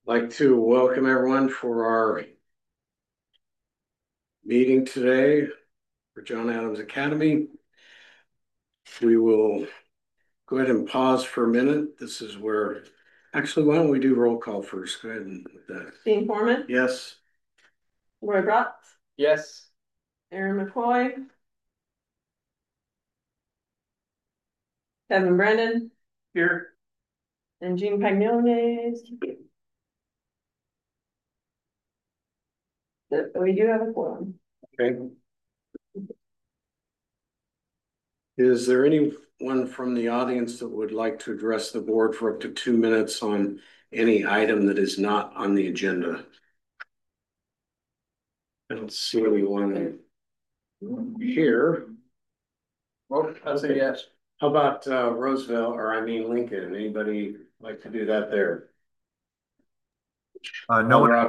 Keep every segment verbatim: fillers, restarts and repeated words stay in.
Like to welcome everyone for our meeting today for John Adams Academy. We will go ahead and pause for a minute. This is where, actually, why don't we do roll call first? Go ahead and with that. Dean Foreman? Yes. Roy Bratz? Yes. Aaron McCoy? Kevin Brandon? Here. And Jean Pagnone. We do have a quorum. Okay. Is there anyone from the audience that would like to address the board for up to two minutes on any item that is not on the agenda? I don't see anyone here. Well, I'll say yes. How about uh, Roosevelt, or I mean Lincoln? Anybody like to do that there? Uh, no one.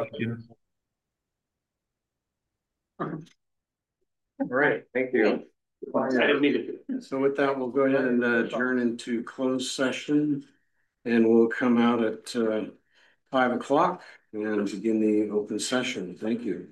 All right, thank you. I didn't need it. So with that, we'll go ahead and uh, adjourn into closed session, and we'll come out at uh, five o'clock and begin the open session. Thank you.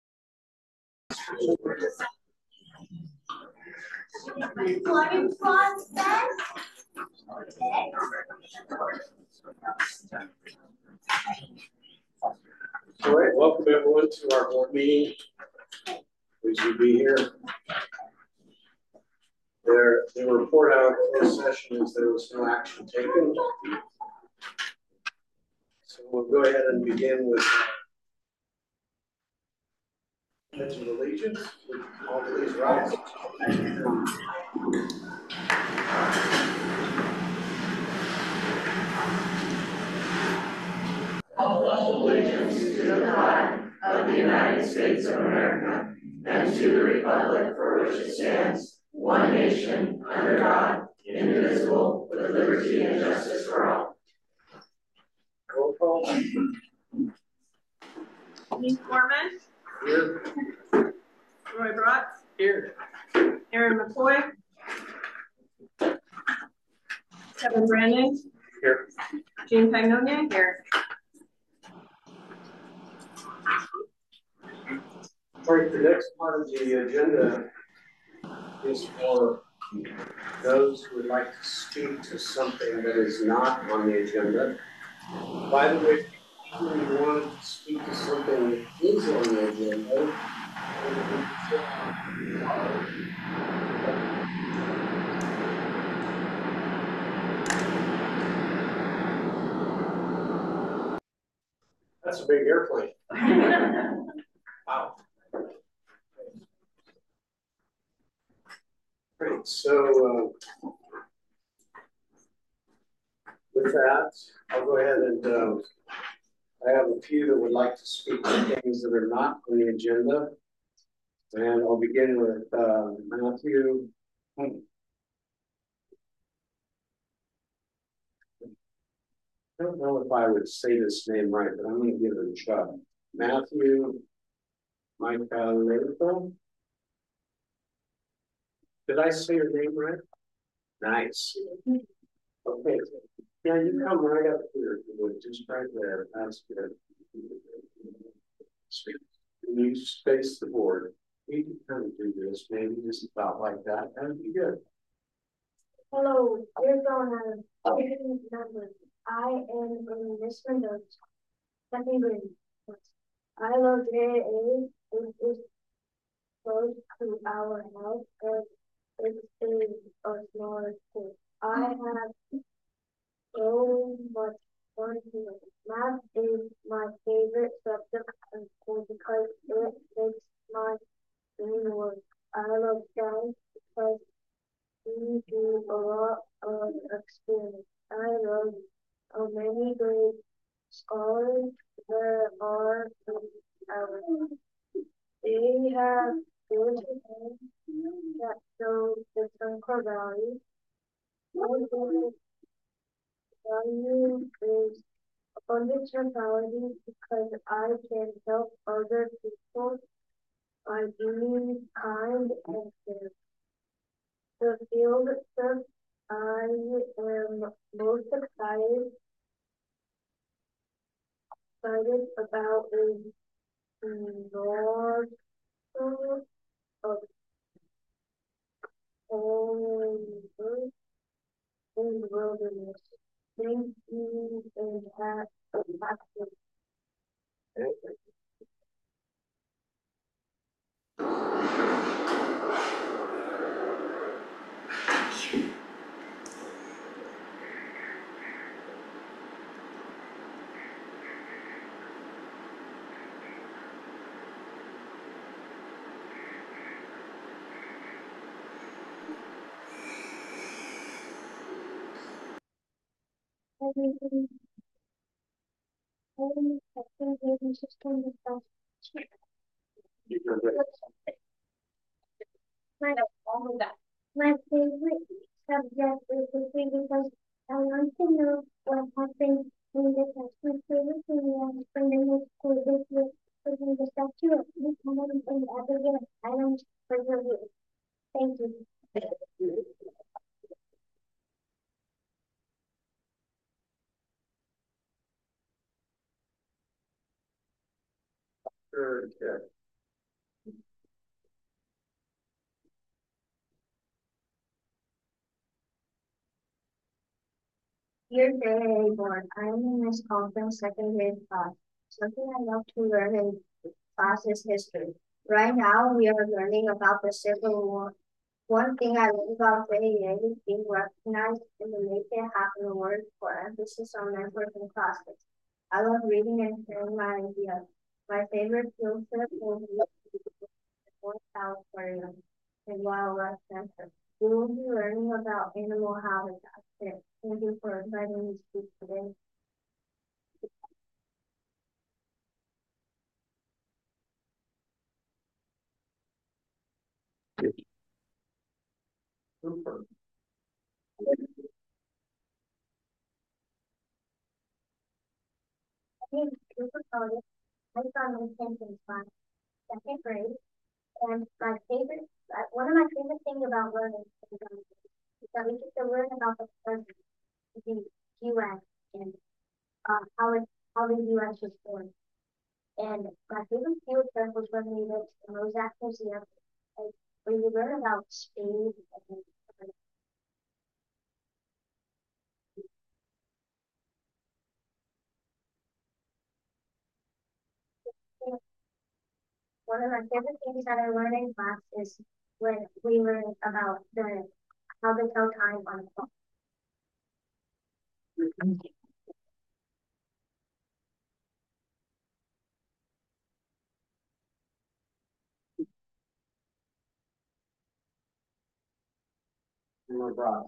All right, welcome everyone to our board meeting. Pleased to be here. There, the report out of closed session is there was no action taken. So we'll go ahead and begin with pledge of allegiance. All please rise. Allegiance to the flag of the United States of America and to the republic for which it stands, one nation, under God, indivisible, with liberty and justice for all. Roll call. Dean Foreman? Here. Roy Bratz? Here. Aaron McCoy? Kevin Brandon? Here. Jean Pagnone? Here. All right, the next part of the agenda is for those who would like to speak to something that is not on the agenda. By the way, if you want to speak to something that is on the agenda, that's a big airplane. Wow. Great. So uh, with that, I'll go ahead and uh, I have a few that would like to speak to things that are not on the agenda. And I'll begin with uh, Matthew. I don't know if I would say this name right, but I'm going to give it a shot. Matthew Michaeletto. Did I say your name right? Nice. Okay. Yeah, you come right up here. Just right there. That's good. Can you space the board? You can kind of do this, maybe just about like that. That'd be good. Hello, dear John Adams. I am in this window, second grade. I love J A. It is close to our house, and it is a smaller school. I have so much fun here. Math is my favorite subject in school because it makes my brain work. I love science because we do a lot of experiments. I love how many great scholars there are in our country. They have good things that show the Central Valley. One thing value is abundance mentality because I can help other people by being kind and fair. The field trip I am most excited excited about is North of all in the wilderness. Thank you and have a happy. Everything, everything, I think everything's just going to be my all of that. My favorite subject is history because I want to know what happened in the past. My favorite thing was when I was school this year was when the statue of Muhammad in Abigail Island was revealed. Thank you. Sure, yeah. Dear Day Board, I am in this conference second grade class. Something I love to learn in class is history. Right now, we are learning about the Civil War. One thing I love about Day is being recognized in the Make It Happen award for emphasis on mentors and classes. I love reading and sharing my ideas. My favorite field trip will be North California and Wildlife Center. We will be learning about animal habitats there. Thank you for inviting me to speak today. Super. My name is Cooper Cody. I'm from Intention Class, second grade. And my favorite, uh, one of my favorite things about learning is um, that we get to learn about the present, the U S and uh, how it, how the U S was born. And my favorite field trip was when we went to the Mozak Museum, and where you learn about Spain and uh, one of my favorite things that I learned in class is when we learned about the how to tell time on the clock. Ross.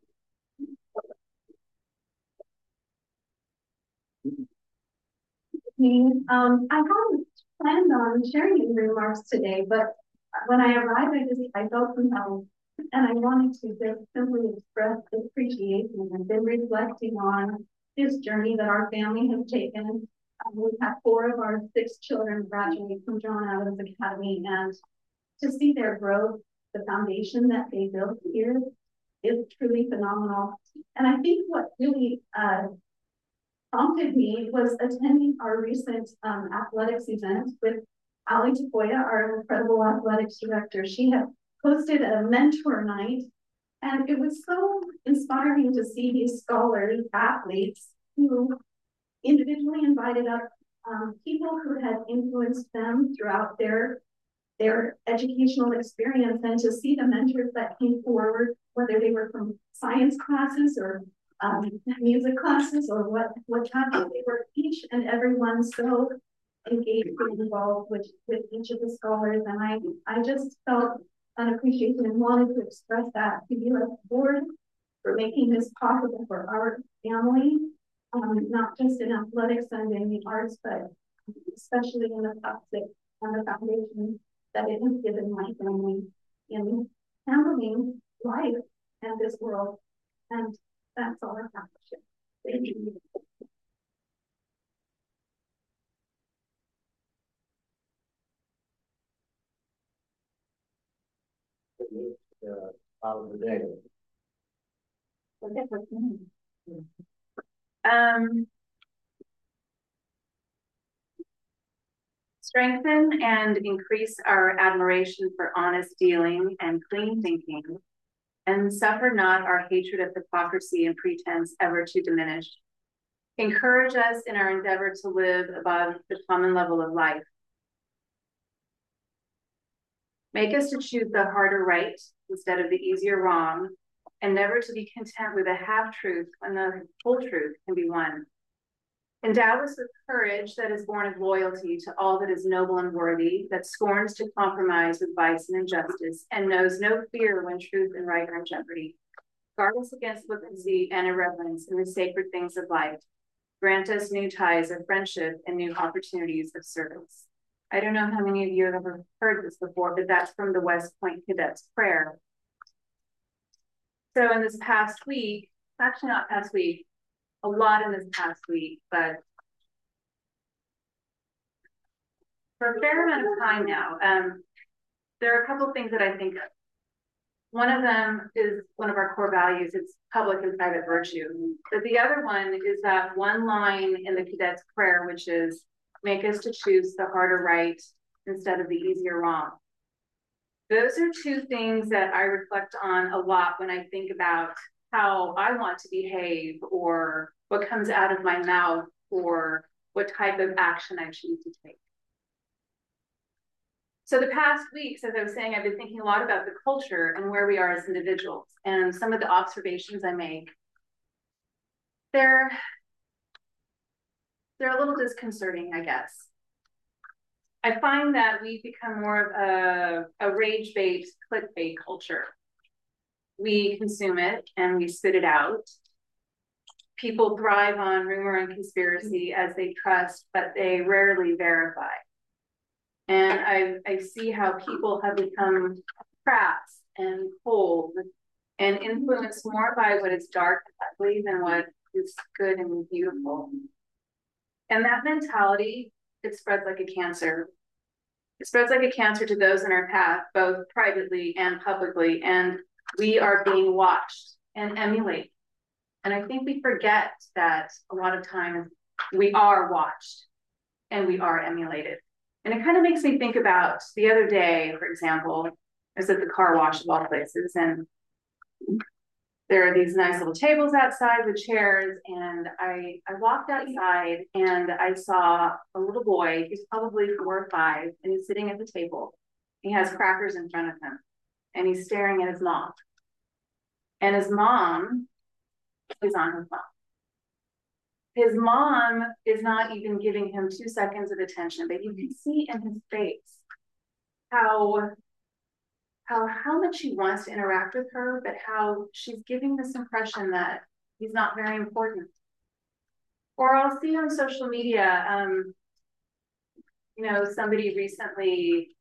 Um, I hadn't planned on sharing any remarks today, but when I arrived, I just I felt compelled, and I wanted to just simply express appreciation. I've been reflecting on this journey that our family has taken. Um, we've had four of our six children graduate from John Adams Academy, and to see their growth, the foundation that they built here is truly phenomenal. And I think what really uh, prompted me was attending our recent um, athletics event with Ali Tapoya, our incredible athletics director. She had hosted a mentor night, and it was so inspiring to see these scholars, athletes, who individually invited up um, people who had influenced them throughout their their educational experience, and to see the mentors that came forward, whether they were from science classes or um, music classes or what, what have you, they were each and every one so engaged and involved with, with each of the scholars. And I, I just felt an appreciation and wanted to express that to you as a board for making this possible for our family, um, not just in athletics and in the arts, but especially in the toxic and the foundation that it has given my family in handling life and this world. And that's all I have to share. Thank you. Uh, out of the day. Um, Strengthen and increase our admiration for honest dealing and clean thinking, and suffer not our hatred of hypocrisy and pretense ever to diminish. Encourage us in our endeavor to live above the common level of life. Make us to choose the harder right instead of the easier wrong, and never to be content with a half-truth when the whole truth can be won. Endow us with courage that is born of loyalty to all that is noble and worthy, that scorns to compromise with vice and injustice, and knows no fear when truth and right are in jeopardy. Guard us against flippancy and irreverence in the sacred things of life. Grant us new ties of friendship and new opportunities of service. I don't know how many of you have ever heard this before, but that's from the West Point Cadets Prayer. So in this past week, actually not past week, a lot in this past week, but for a fair amount of time now, um, there are a couple of things that I think of. One of them is one of our core values, it's public and private virtue. But the other one is that one line in the Cadets Prayer, which is, make us to choose the harder right instead of the easier wrong. Those are two things that I reflect on a lot when I think about how I want to behave, or what comes out of my mouth, or what type of action I choose to take. So the past weeks, as I was saying, I've been thinking a lot about the culture and where we are as individuals, and some of the observations I make. They're, they're a little disconcerting, I guess. I find that we've become more of a, a rage-based clickbait culture. We consume it and we spit it out. People thrive on rumor and conspiracy as they trust, but they rarely verify. And I, I see how people have become crass and cold and influenced more by what is dark and ugly than what is good and beautiful. And that mentality, it spreads like a cancer. It spreads like a cancer to those in our path, both privately and publicly. And we are being watched and emulated. And I think we forget that a lot of times we are watched and we are emulated. And it kind of makes me think about the other day, for example, I was at the car wash of all places, and there are these nice little tables outside with chairs, and I, I walked outside and I saw a little boy, he's probably four or five, and he's sitting at the table. He has crackers in front of him, and he's staring at his mom. And his mom is on her phone. His mom is not even giving him two seconds of attention, but you can see in his face how, how, how much he wants to interact with her, but how she's giving this impression that he's not very important. Or I'll see on social media, um, you know, somebody recently,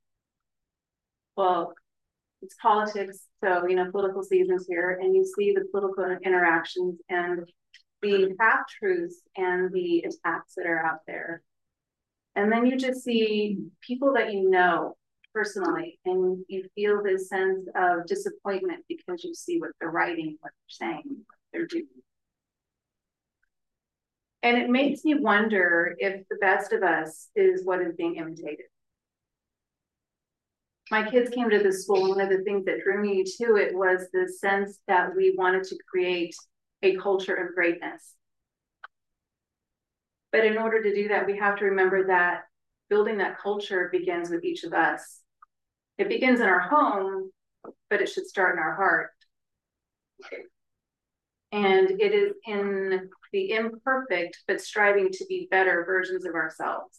well, it's politics, so, you know, political season's here, and you see the political interactions and the half-truths and the attacks that are out there. And then you just see people that you know personally, and you feel this sense of disappointment because you see what they're writing, what they're saying, what they're doing. And it makes me wonder if the best of us is what is being imitated. My kids came to this school, and one of the things that drew me to it was the sense that we wanted to create a culture of greatness. But in order to do that, we have to remember that building that culture begins with each of us. It begins in our home, but it should start in our heart. And it is in the imperfect, but striving to be better versions of ourselves.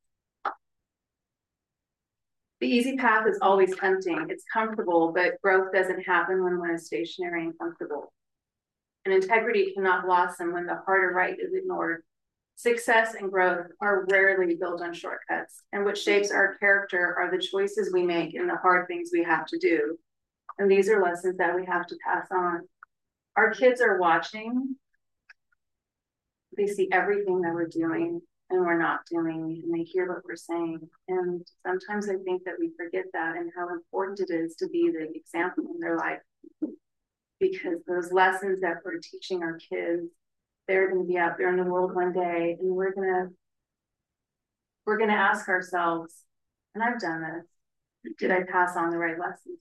The easy path is always tempting. It's comfortable, but growth doesn't happen when one is stationary and comfortable. And integrity cannot blossom when the harder right is ignored. Success and growth are rarely built on shortcuts, and what shapes our character are the choices we make and the hard things we have to do. And these are lessons that we have to pass on. Our kids are watching. They see everything that we're doing and we're not doing, and they hear what we're saying. And sometimes I think that we forget that and how important it is to be the example in their life. Because those lessons that we're teaching our kids, they're going to be out there in the world one day, and we're going to we're going to ask ourselves, and I've done this, did I pass on the right lessons?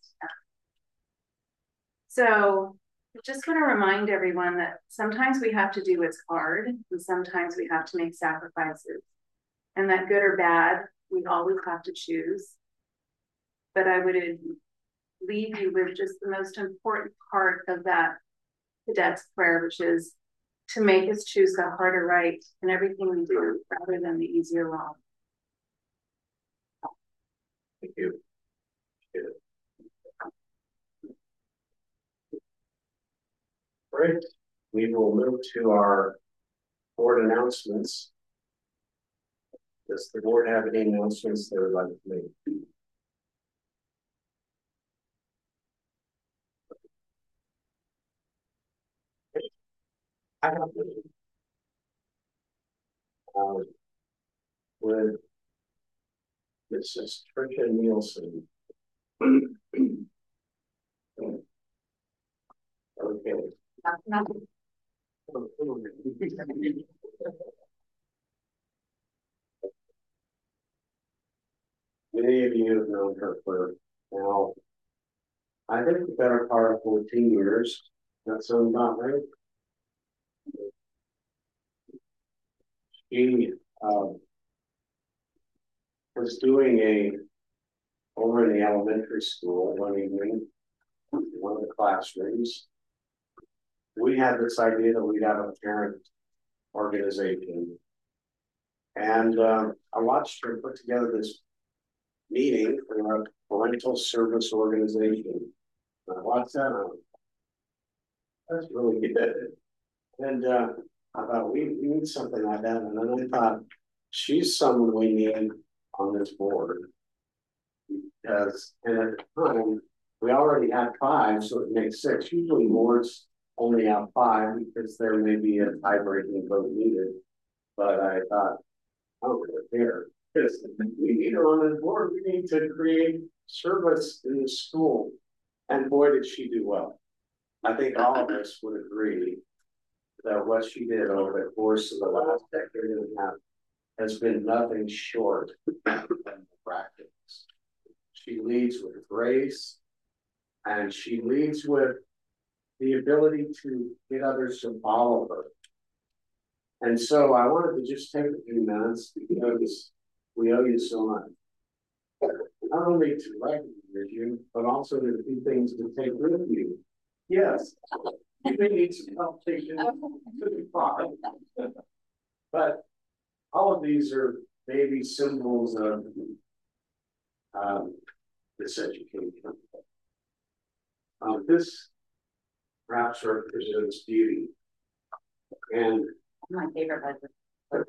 So just kind of remind everyone that sometimes we have to do what's hard, and sometimes we have to make sacrifices. And that good or bad, we always have to choose. But I would leave you with just the most important part of that cadet's prayer, which is to make us choose the harder right in everything we do rather than the easier wrong. Thank you. Thank you. Great. We will move to our board announcements. Does the board have any announcements they would like to make? I have um, with Missus Tricia Nielsen. Okay. Many of you have known her for now, I think the better part of fourteen years. That sounds about right. She um, was doing a over in the elementary school one evening, one of the classrooms. We had this idea that we'd have a parent organization. And um, I watched her put together this meeting for a parental service organization. And I watched that and that's really good. And uh, I thought, we, we need something like that. And then I thought, she's someone we need on this board. Because, and at the time, we already had five, so it makes six. Usually boards only have five because there may be a tie-breaking vote needed. But I thought, oh, we're here. Because we need her on this board. We need to create service in the school. And boy, did she do well. I think all of us would agree that what she did over the course of the last decade and a half has been nothing short of practice. She leads with grace, and she leads with the ability to get others to follow her. And so I wanted to just take a few minutes because we owe you so much. Not only to recognize you, but also to do things to take with you. Yes, you may need some help taking to be fine. But all of these are maybe symbols of um, this education. Um, this perhaps represents beauty. And My favorite I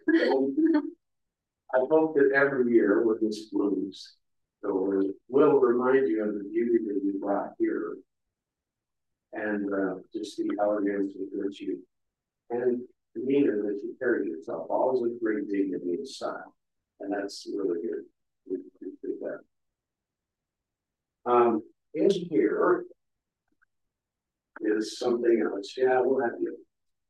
hope that every year when this blooms, so we'll remind you of the beauty that you brought here. And uh, just the elegance with which you and demeanor that you carry yourself, always with great dignity and style. And that's really good. We appreciate that. Um, in here is something else. Yeah, we'll have you.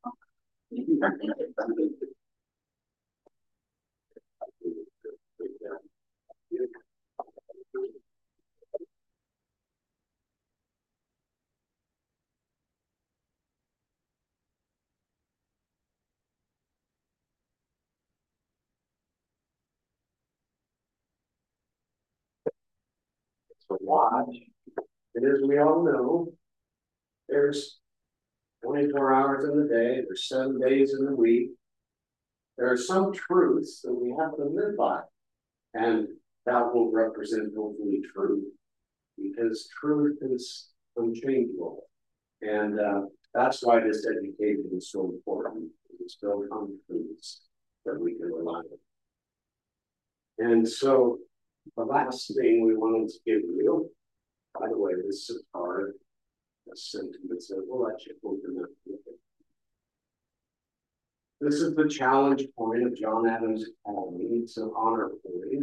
So watch, and as we all know, there's twenty-four hours in the day, there's seven days in the week. There are some truths that we have to live by, and that will represent hopefully truth, because truth is unchangeable. And uh, that's why this education is so important. It's built on truths that we can rely on. And so the last thing we wanted to give you, by the way, this is hard, a sentiment, so we'll let you open that. This is the challenge point of John Adams Academy. It's an honor point.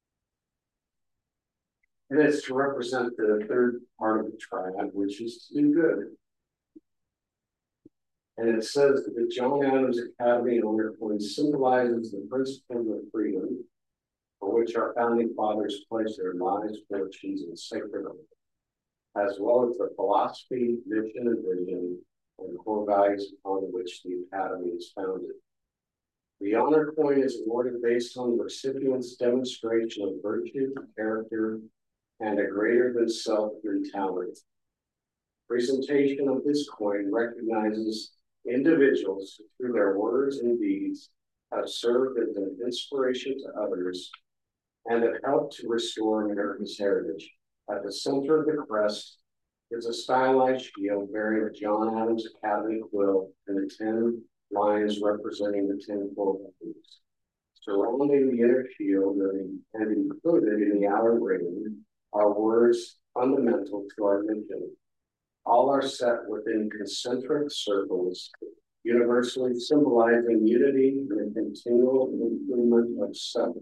And it's to represent the third part of the triad, which is to do good. And it says that the John Adams Academy honor coin symbolizes the principles of freedom for which our founding fathers placed their lives, fortunes, and sacred oath, as well as the philosophy, mission, and vision, and core values upon which the Academy is founded. The honor coin is awarded based on the recipient's demonstration of virtue, character, and a greater than self mentality. Presentation of this coin recognizes individuals who, through their words and deeds, have served as an inspiration to others and have helped to restore America's heritage. At the center of the crest is a stylized shield bearing the John Adams Academy quill and the ten lions representing the ten core values. Surrounding the inner shield and included in the outer ring are words fundamental to our mission. All are set within concentric circles, universally symbolizing unity and a continual improvement of self.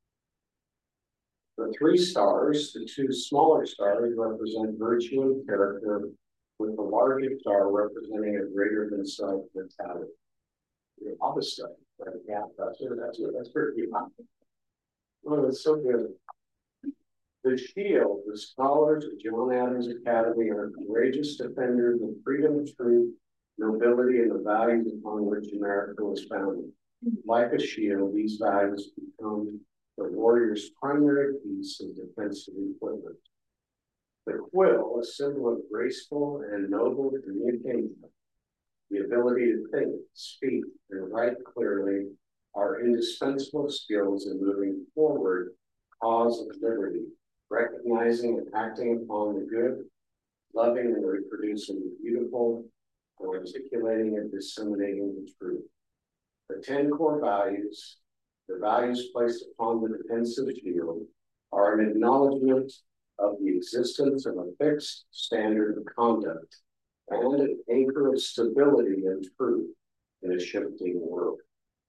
The three stars, the two smaller stars, represent virtue and character, with the larger star representing a greater than self mentality. The opposite, right? Yeah, that's it. That's it. That's pretty deep. Oh, that's so good. The shield, the scholars of John Adams Academy are courageous defenders of freedom, truth, nobility, and the values upon which America was founded. Like a shield, these values become the warrior's primary piece of defensive equipment. The quill, a symbol of graceful and noble communication, the ability to think, speak, and write clearly are indispensable skills in moving forward cause of liberty, recognizing and acting upon the good, loving and reproducing the beautiful, and articulating and disseminating the truth. The ten core values, the values placed upon the defensive shield, are an acknowledgement of the existence of a fixed standard of conduct and an anchor of stability and truth in a shifting world.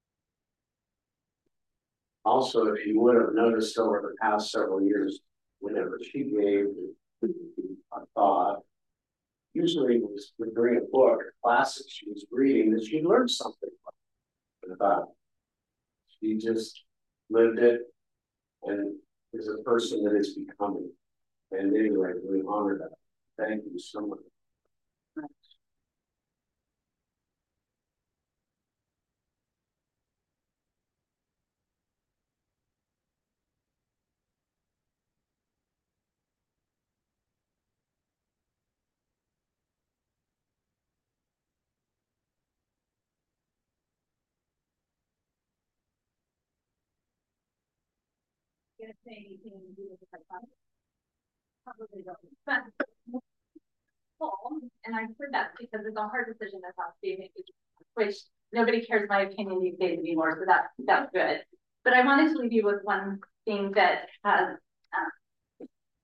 Also, if you would have noticed over the past several years, whenever she gave a thought, usually it was during a book, a classic she was reading, that she learned something about. She just lived it and is a person that is becoming. And anyway, we honor that. Thank you so much. Gonna say anything to do with the probably don't. But well, and I've heard that because it's a hard decision that's not being made, which nobody cares my opinion these days anymore, so that's that's good. But I wanted to leave you with one thing that has um,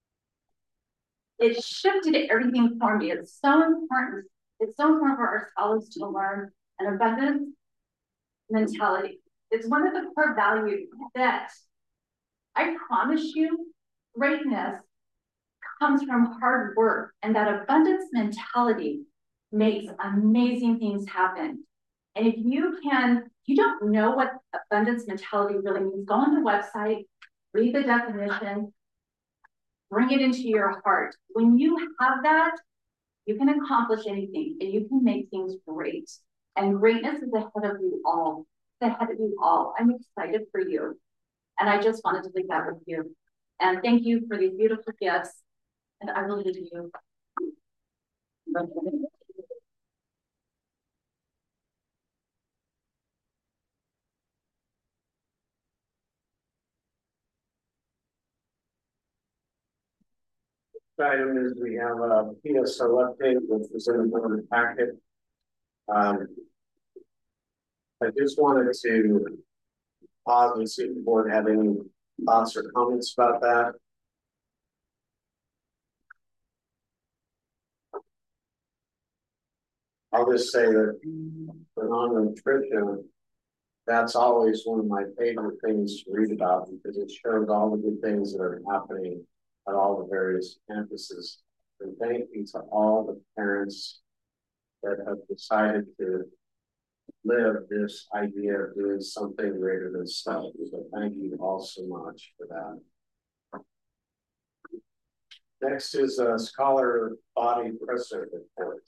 it shifted everything for me. It's so important. It's so important for our scholars to learn an abundance mentality. It's one of the core values that I promise you, greatness comes from hard work, and that abundance mentality makes amazing things happen. And if you can, you don't know what abundance mentality really means, go on the website, read the definition, bring it into your heart. When you have that, you can accomplish anything and you can make things great. And greatness is ahead of you all. It's ahead of you all. I'm excited for you. And I just wanted to leave that with you. And thank you for these beautiful gifts. And I will leave you. Item is we have a P S O update, which is in the board packet. Um, I just wanted to pause and see if the board had any thoughts or comments about that. I'll just say that for non-nutrition, that's always one of my favorite things to read about because it shows all the good things that are happening at all the various campuses. And thank you to all the parents that have decided to live this idea of doing something greater than self. So thank you all so much for that. Next is a scholar body president report.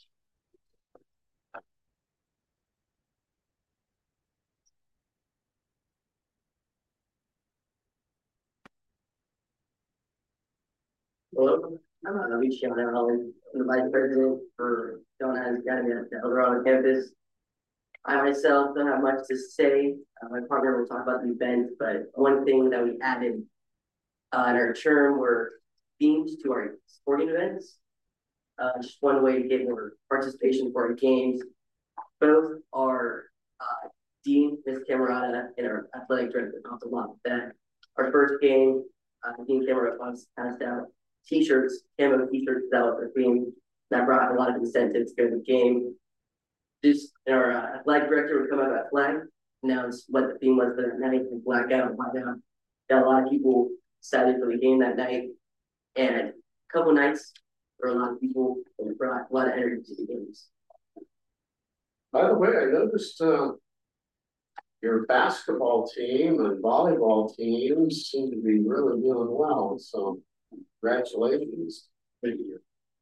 Hello, I'm Alicia Allen. I'm the vice president for John Adams Academy at the El Dorado campus. I myself don't have much to say. Uh, my partner will talk about the event, but one thing that we added uh, in our term were themes to our sporting events. Uh, just one way to get more participation for our games. Both our uh, Dean, Miz Camerata, and our athletic director talked a lot about that. Our first game, uh, Dean Camerata passed out T-shirts, camo T-shirts that were theme that brought a lot of incentives to the game. Just our uh, athletic director would come out that flag, announce what the theme was for that night, and black out, white out. Got a lot of people excited for the game that night, and a couple nights for a lot of people, and it brought a lot of energy to the games. By the way, I noticed uh, your basketball team and volleyball teams seem to be really doing well. So congratulations. Thank you.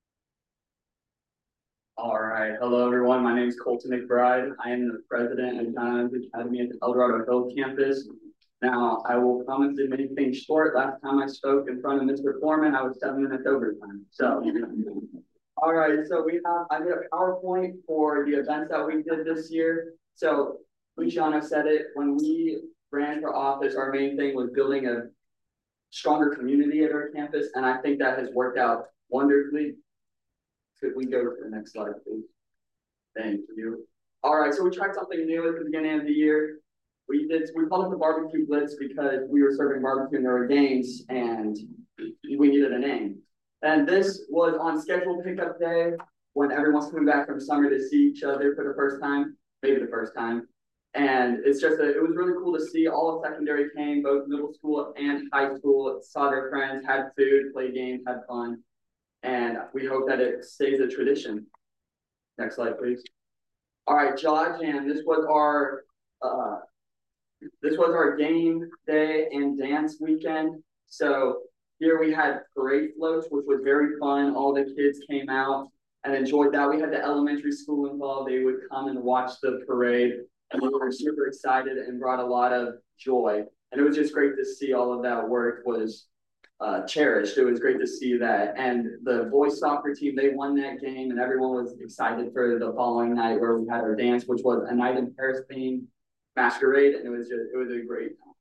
All right. Hello, everyone. My name is Colton McBride. I am the president of John Adams Academy at the El Dorado Hill campus. Now, I will promise to make things short. Last time I spoke in front of Mister Foreman, I was seven minutes overtime. So, all right. So we have, I made a PowerPoint for the events that we did this year. So Luciano said it, when we ran for office, our main thing was building a stronger community at our campus. And I think that has worked out wonderfully. Could we go to the next slide, please? Thank you. All right, so we tried something new at the beginning of the year. We did, we called it the Barbecue Blitz because we were serving barbecue in our games and we needed a name. And this was on scheduled pickup day when everyone's coming back from summer to see each other for the first time, maybe the first time. And it's just, a, it was really cool to see all of secondary came, both middle school and high school, saw their friends, had food, played games, had fun. And we hope that it stays a tradition. Next slide, please. All right, Jaw Jam. This was our uh, this was our game day and dance weekend. So here we had parade floats, which was very fun. All the kids came out and enjoyed that. We had the elementary school involved. They would come and watch the parade, and we were super excited and brought a lot of joy. And it was just great to see all of that work was Uh, cherished. It was great to see that. And the boys soccer team, they won that game and everyone was excited for the following night where we had our dance, which was a night in Paris theme masquerade, and it was just, it was a great time.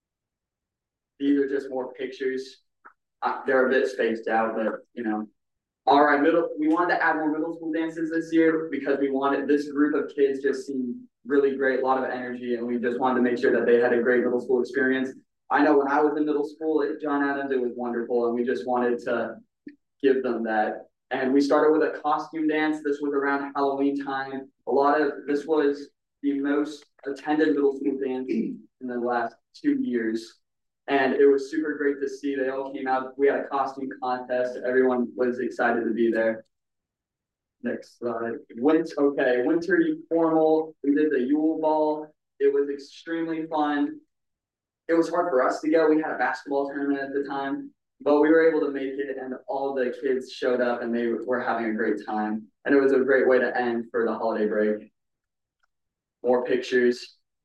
These are just more pictures. Uh, they're a bit spaced out, but you know. All right, middle, we wanted to add more middle school dances this year because we wanted, this group of kids just seemed really great, a lot of energy, and we just wanted to make sure that they had a great middle school experience. I know when I was in middle school at John Adams, it was wonderful, and we just wanted to give them that. And we started with a costume dance. This was around Halloween time. A lot of, this was the most attended middle school dance in the last two years. And it was super great to see. They all came out. We had a costume contest. Everyone was excited to be there. Next slide. Winter, okay, winter formal. We did the Yule Ball. It was extremely fun. It was hard for us to go. We had a basketball tournament at the time, but we were able to make it, and all the kids showed up and they were having a great time. And it was a great way to end for the holiday break. More pictures.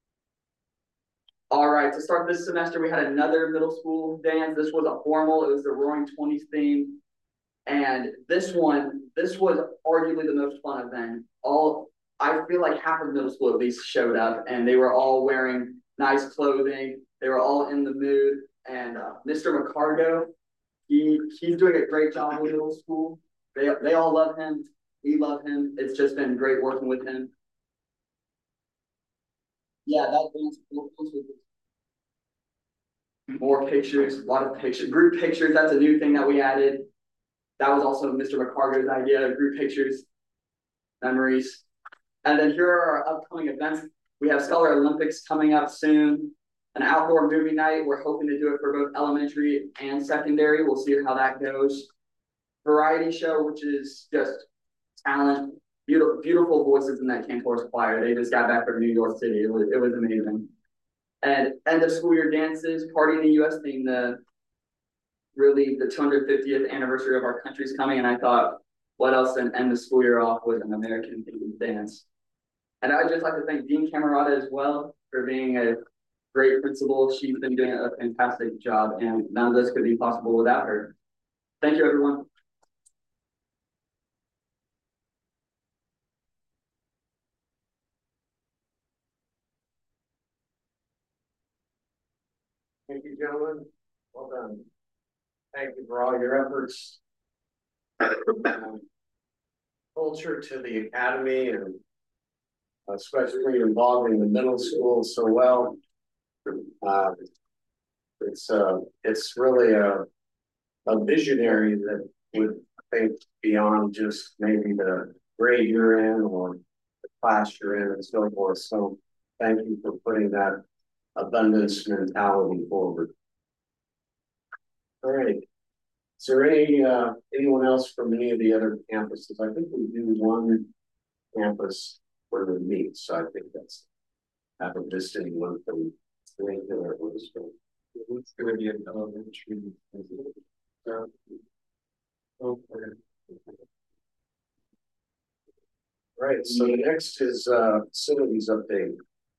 All right, to start this semester, we had another middle school dance. This was a formal. It was the Roaring Twenties theme. And this one, this was arguably the most fun event. All, I feel like half of middle school at least showed up, and they were all wearing nice clothing. They were all in the mood, and uh, Mister McCargo, he he's doing a great job with middle school. They they all love him. We love him. It's just been great working with him. Yeah, that dance. More pictures, a lot of pictures, group pictures. That's a new thing that we added. That was also Mister McCargo's idea. Group pictures, memories, and then here are our upcoming events. We have Scholar Olympics coming up soon. An outdoor movie night. We're hoping to do it for both elementary and secondary. We'll see how that goes. Variety show, which is just talent. beautiful, beautiful voices in that Cantors choir. They just got back from New York City. It was, it was amazing. And end of school year dances, Party in the U S thing, the really the two hundred fiftieth anniversary of our country's coming. And I thought, what else than end the school year off with an American themed dance? And I'd just like to thank Dean Camerata as well for being a great principal. She's been doing a fantastic job, and none of this could be possible without her. Thank you, everyone. Thank you, gentlemen. Well done. Thank you for all your efforts. Um, culture to the academy, and especially involving the middle school so well. Uh, it's uh, it's really a a visionary that would think beyond just maybe the grade you're in or the class you're in and so forth. So thank you for putting that abundance mentality forward. All right. Is there any uh, anyone else from any of the other campuses? I think we do one campus where we meet, so I think that's have a visiting one from Lincoln or Louisville. It's going to be an elementary. Uh, okay. Right. So the next is uh, facilities update.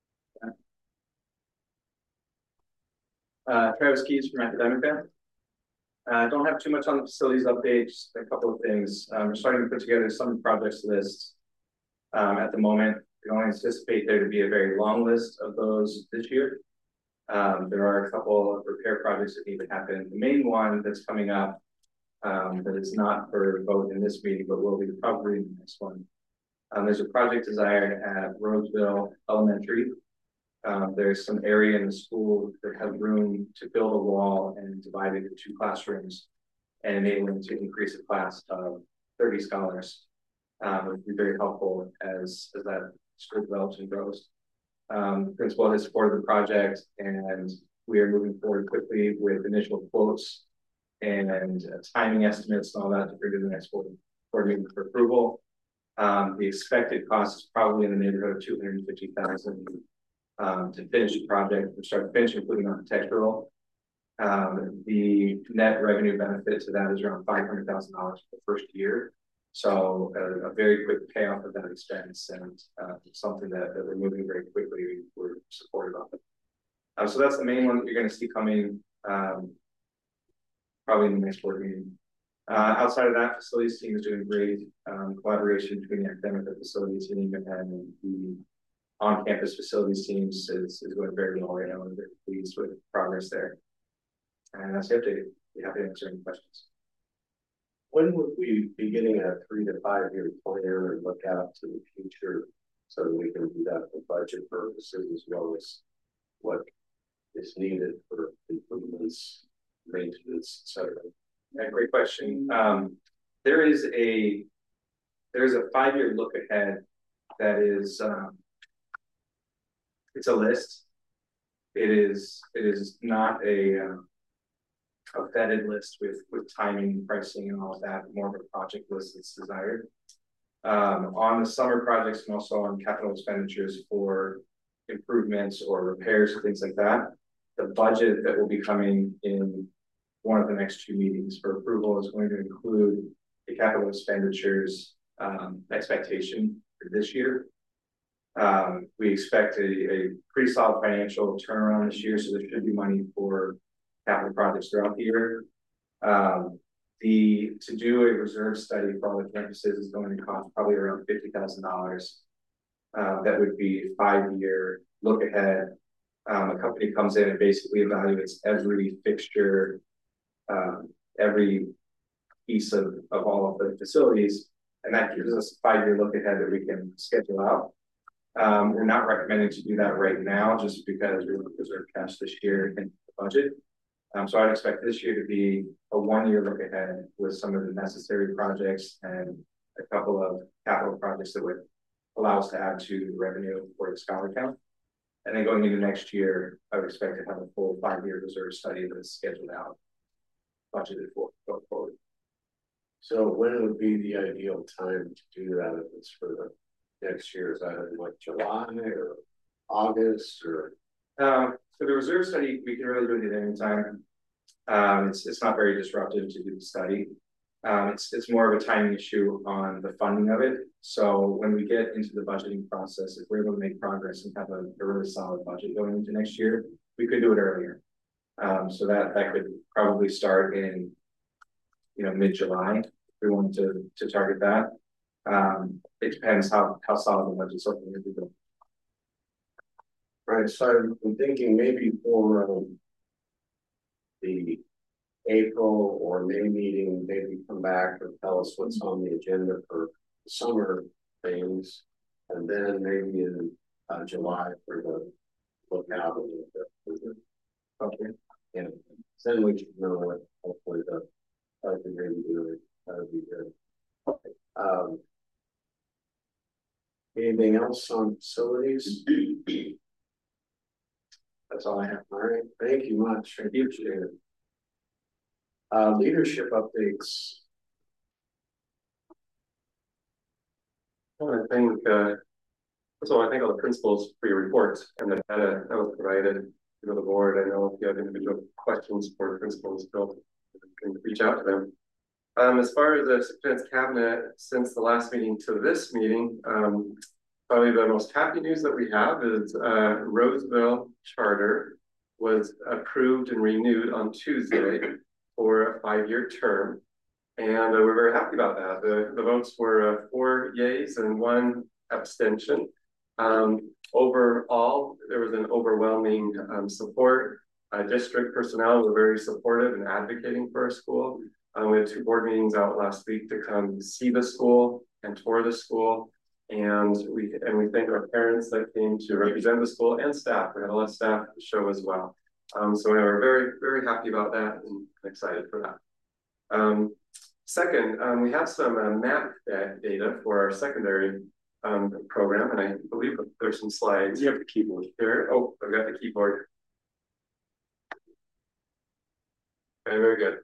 Uh, Travis Keys from Academica. I uh, don't have too much on the facilities update, just a couple of things. Um, we're starting to put together some projects lists. Um, at the moment, we don't anticipate there to be a very long list of those this year. Um, there are a couple of repair projects that need to happen. The main one that's coming up um, that is not for vote in this meeting, but will be probably in the next one. Um, there's a project desired at Roseville Elementary. Um, there's some area in the school that has room to build a wall and divide it into two classrooms and enabling to increase a class of thirty scholars. Um, it would be very helpful as, as that school develops and grows. Um, the principal has supported the project, and we are moving forward quickly with initial quotes and uh, timing estimates and all that to bring to the next board, board meeting for approval. Um, the expected cost is probably in the neighborhood of two hundred fifty thousand dollars. Um, to finish the project, from start to finish, including architectural. Um, the net revenue benefit to that is around five hundred thousand dollars for the first year. So a, a very quick payoff of that expense, and uh, something that, that we're moving very quickly. We're supportive of it. Um, so that's the main one that you're going to see coming um, probably in the next board meeting. Uh, outside of that, facilities team is doing great. Um, collaboration between the academic and facilities team and the on-campus facilities teams is, is going very well right now. I'm very pleased with progress there. And that's the update. Be happy to answer any questions. When would we be getting a three to five year plan and look out to the future so that we can do that for budget purposes as well as what is needed for improvements, maintenance, et cetera? Yeah, great question. Um, there is a there is a five year look ahead that is um, it's a list. It is it is not a uh, a vetted list with with timing, pricing, and all of that. More of a project list that's desired. Um, on the summer projects and also on capital expenditures for improvements or repairs or things like that. The budget that will be coming in one of the next two meetings for approval is going to include the capital expenditures um, expectation for this year. Um, we expect a, a pretty solid financial turnaround this year, so there should be money for capital projects throughout the year. Um, the to do a reserve study for all the campuses is going to cost probably around fifty thousand dollars. Uh, that would be five-year look ahead. Um, a company comes in and basically evaluates every fixture, um, every piece of, of all of the facilities, and that gives us a five-year look ahead that we can schedule out. Um, we're not recommending to do that right now just because we want to preserve cash this year in the budget. Um, so I'd expect this year to be a one-year look ahead with some of the necessary projects and a couple of capital projects that would allow us to add to the revenue for the scholar count. And then going into next year, I would expect to have a full five-year reserve study that's scheduled out, budgeted for going forward. So when would be the ideal time to do that if it's for the next year? Is that in like July or August or? Um, so the reserve study, we can really do it at any time. Um, it's, it's not very disruptive to do the study. Um, it's, it's more of a timing issue on the funding of it. So when we get into the budgeting process, if we're able to make progress and have a, a really solid budget going into next year, we could do it earlier. Um, so that, that could probably start in, you know, mid-July, if we wanted to, to target that. Um, it depends how, how solid the budget's looking as we go. Right, so I'm thinking maybe for um, the April or May meeting, maybe come back and tell us what's on the agenda for summer things, and then maybe in uh, July for the look out a little bit. Okay, and then we should know what hopefully the uh, the maybe do it. That would be good. Um, anything else on facilities? That's all I have. All right, thank you much. I appreciate it. Uh, leadership updates. Well, I think, uh, first of all, I thank all the principals for your reports and the data that was provided to the board. I know if you have individual questions for principals, you can reach out to them. Um, as far as the superintendent's cabinet, since the last meeting to this meeting, um, probably the most happy news that we have is uh, Roseville Charter was approved and renewed on Tuesday for a five-year term. And uh, we're very happy about that. The, the votes were uh, four yays and one abstention. Um, overall, there was an overwhelming um, support. Uh, district personnel were very supportive and advocating for our school. Um, we had two board meetings out last week to come see the school and tour the school. And we and we thank our parents that came to represent the school and staff. We had a lot of staff at the show as well. Um, so we were very, very happy about that and excited for that. Um, second, um, we have some uh, map data for our secondary um, program, and I believe there's some slides. You have the keyboard here. Oh, I've got the keyboard. Okay, very good.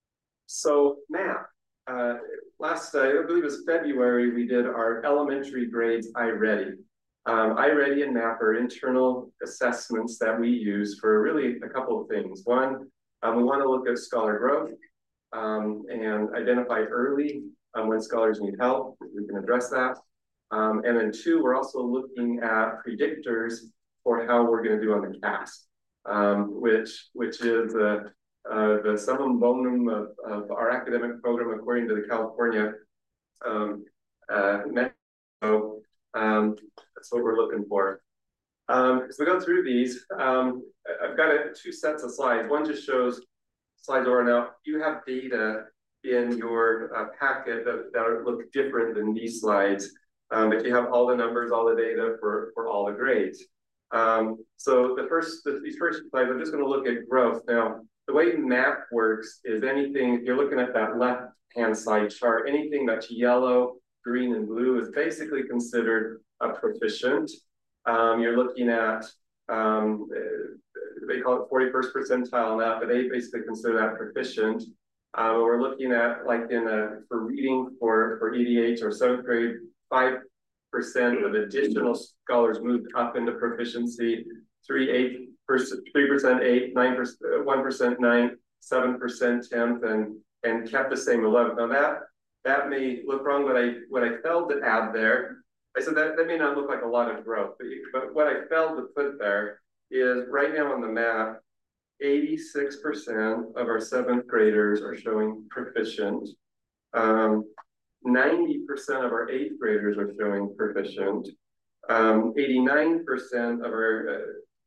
So map. Uh, last, uh, I believe it was February, we did our elementary grades iReady. Um, iReady and MAP are internal assessments that we use for really a couple of things. One, um, we want to look at scholar growth um, and identify early um, when scholars need help. We can address that. Um, and then two, we're also looking at predictors for how we're going to do on the C A S, um, which, which is uh, Uh, the summum bonum of, of our academic program according to the California um, uh, Metro. Um, that's what we're looking for. Um, as we go through these, um, I've got a, two sets of slides. One just shows slides over now. You have data in your uh, packet that, that look different than these slides, um, but you have all the numbers, all the data for, for all the grades. Um, so the first, the, these first slides, I'm just going to look at growth. Now, the way MAP works is anything, if you're looking at that left-hand side chart, anything that's yellow, green, and blue is basically considered a proficient. Um, you're looking at, um, they call it forty-first percentile now, but they basically consider that proficient. Uh, we're looking at, like in a, for reading for, for E D H or seventh grade, five percent of additional scholars moved up into proficiency, three, eight, three percent eight, nine percent, one percent nine, seven percent tenth, and and kept the same eleventh. Now that that may look wrong, but I what I failed to add there, I said that, that may not look like a lot of growth, but, you, but what I failed to put there is right now on the map, eighty-six percent of our seventh graders are showing proficient. Um, ninety percent of our eighth graders are showing proficient. Um, eighty-nine percent of our uh,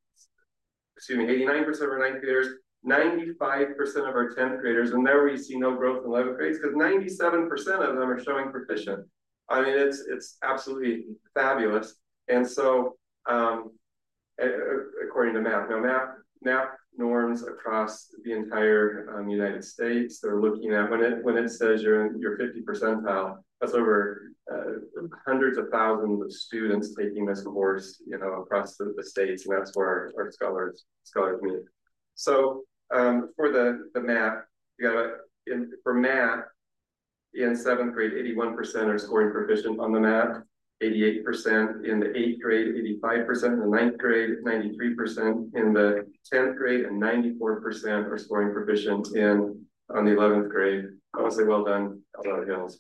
excuse me, eighty-nine percent of our ninth graders, ninety-five percent of our tenth graders, and there we see no growth in eleventh grades because ninety-seven percent of them are showing proficient. I mean, it's it's absolutely fabulous. And so, um, according to MAP, now MAP, MAP norms across the entire um, United States, they're looking at when it when it says you're in your fifty percentile, that's over uh, hundreds of thousands of students taking this course, you know, across the, the states, and that's where our, our scholars scholars meet. So um, for the the MAP, you got in for MAP, in seventh grade, eighty-one percent are scoring proficient on the math, eighty-eight percent in the eighth grade, eighty-five percent in the ninth grade, ninety-three percent in the tenth grade, and ninety-four percent are scoring proficient in on the eleventh grade. I want to say well done, Eldorado Hills.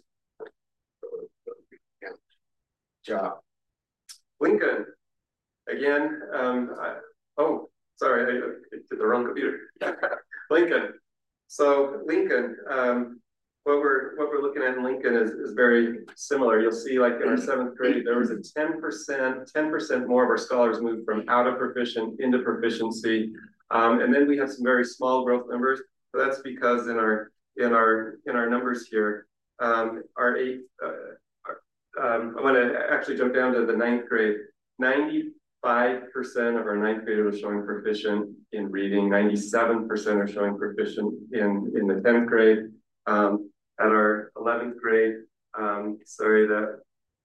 Job. Lincoln, again, um, I, oh, sorry, I, I did the wrong computer. Lincoln. So Lincoln, um, what we're what we're looking at in Lincoln is, is very similar. You'll see, like in our seventh grade, there was a ten percent, ten percent more of our scholars moved from out of proficient into proficiency. Um, and then we have some very small growth numbers. But that's because in our in our in our numbers here, um, our eighth. Uh, Um, I want to actually jump down to the ninth grade. ninety-five percent of our ninth graders are showing proficient in reading. ninety-seven percent are showing proficient in, in the tenth grade. Um, at our eleventh grade, um, sorry, that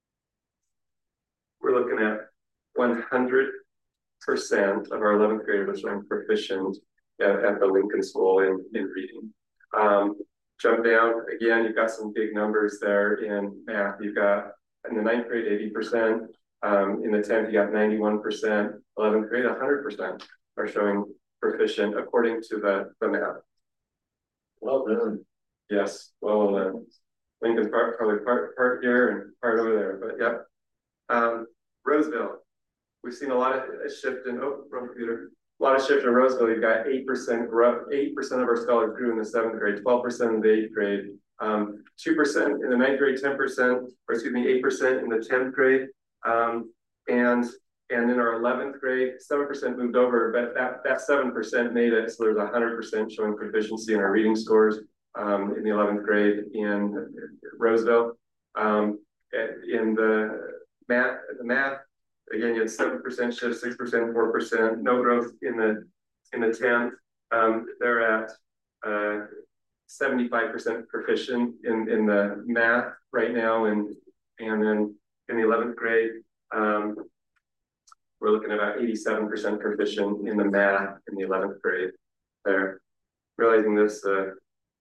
we're looking at one hundred percent of our eleventh graders are showing proficient at, at the Lincoln School in, in reading. Um, jump down, again, you've got some big numbers there in math. You've got in the ninth grade, eighty percent. Um, in the tenth, you got ninety-one percent. eleventh grade, one hundred percent are showing proficient according to the, the math. Well done. Yes, well done. Lincoln's part, probably part, part here and part over there, but yep. Um, Roseville, we've seen a lot of a shift in, oh, wrong computer. A lot of shift in Roseville. You've got eight percent growth, eight percent of our scholars grew in the seventh grade, twelve percent in the eighth grade, um, two percent in the ninth grade, ten percent, or excuse me, eight percent in the tenth grade. Um, and and in our eleventh grade, seven percent moved over, but that, that seven percent made it so there's one hundred percent showing proficiency in our reading scores um, in the eleventh grade in Roseville. Um, in the math, the math, again, you had seven percent shift, six percent, four percent, no growth in the in the tenth. Um, they're at uh, seventy-five percent proficient in, in the math right now, and and then in the eleventh grade, um, we're looking at about eighty-seven percent proficient in the math in the eleventh grade. There, realizing this, uh,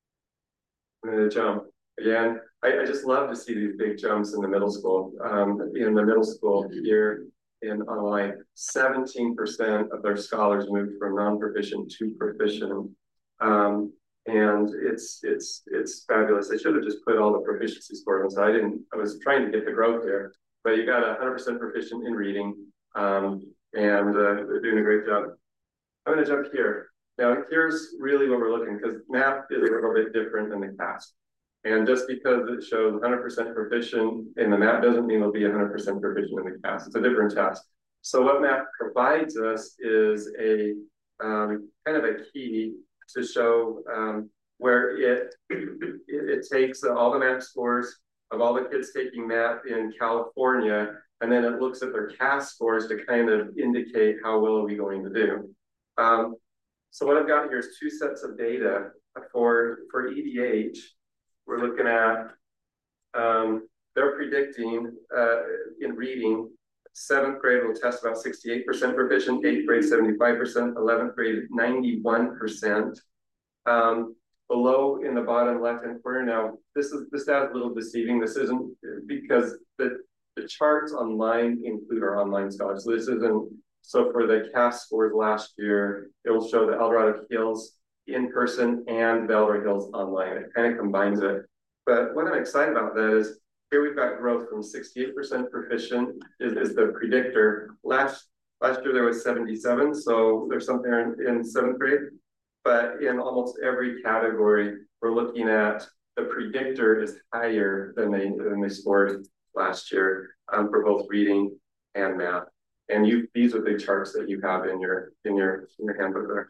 I'm going to jump again. I, I just love to see these big jumps in the middle school. Um, in the middle school here in online, seventeen percent of their scholars moved from non-proficient to proficient. Um, and it's it's it's fabulous. I should have just put all the proficiency scores on, so I didn't, I was trying to get the growth there. But you got a one hundred percent proficient in reading, um, and uh, they're doing a great job. I'm going to jump here. Now, here's really what we're looking, because math is a little bit different than the C A S. And just because it shows one hundred percent proficient in the math doesn't mean it'll be one hundred percent proficient in the C A S. It's a different test. So what math provides us is a um, kind of a key to show um, where it, it, it takes all the math scores of all the kids taking math in California, and then it looks at their C A S scores to kind of indicate how well are we going to do. Um, so what I've got here is two sets of data for, for E D H. We're looking at, um, they're predicting uh, in reading, seventh grade will test about sixty-eight percent proficient, eighth grade seventy-five percent, eleventh grade ninety-one percent. Um, below in the bottom left-hand corner, now this is this is a little deceiving. This isn't because the, the charts online include our online scholars. So this isn't, so for the C A S scores last year, it will show the Eldorado Hills in person and the Eldorado Hills online. It kind of combines it. But what I'm excited about that is here we've got growth from sixty-eight percent proficient is, is the predictor. Last last year there was seventy-seven, so there's something in, in seventh grade. But in almost every category, we're looking at the predictor is higher than they than they scored last year um, for both reading and math. And you these are the charts that you have in your in your in your handbook there.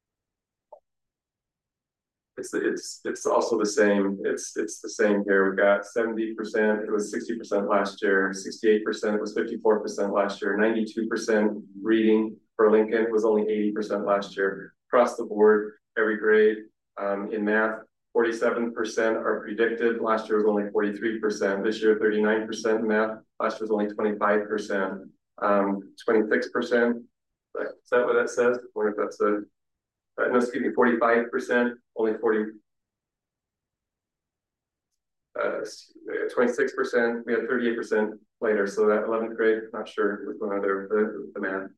It's it's it's also the same. It's it's the same here. We've got seventy percent. It was sixty percent last year. sixty-eight percent. It was fifty-four percent last year. ninety-two percent reading for Lincoln. It was only eighty percent last year. Across the board, every grade um, in math, forty-seven percent are predicted. Last year was only forty-three percent. This year, thirty-nine percent in math. Last year was only twenty-five percent. Um, twenty-six percent. Is that what that says? I wonder if that's a Uh, no, excuse me, forty-five percent, only forty. uh, twenty-six percent, we had thirty-eight percent later. So that eleventh grade, not sure what's going on there with the, the math.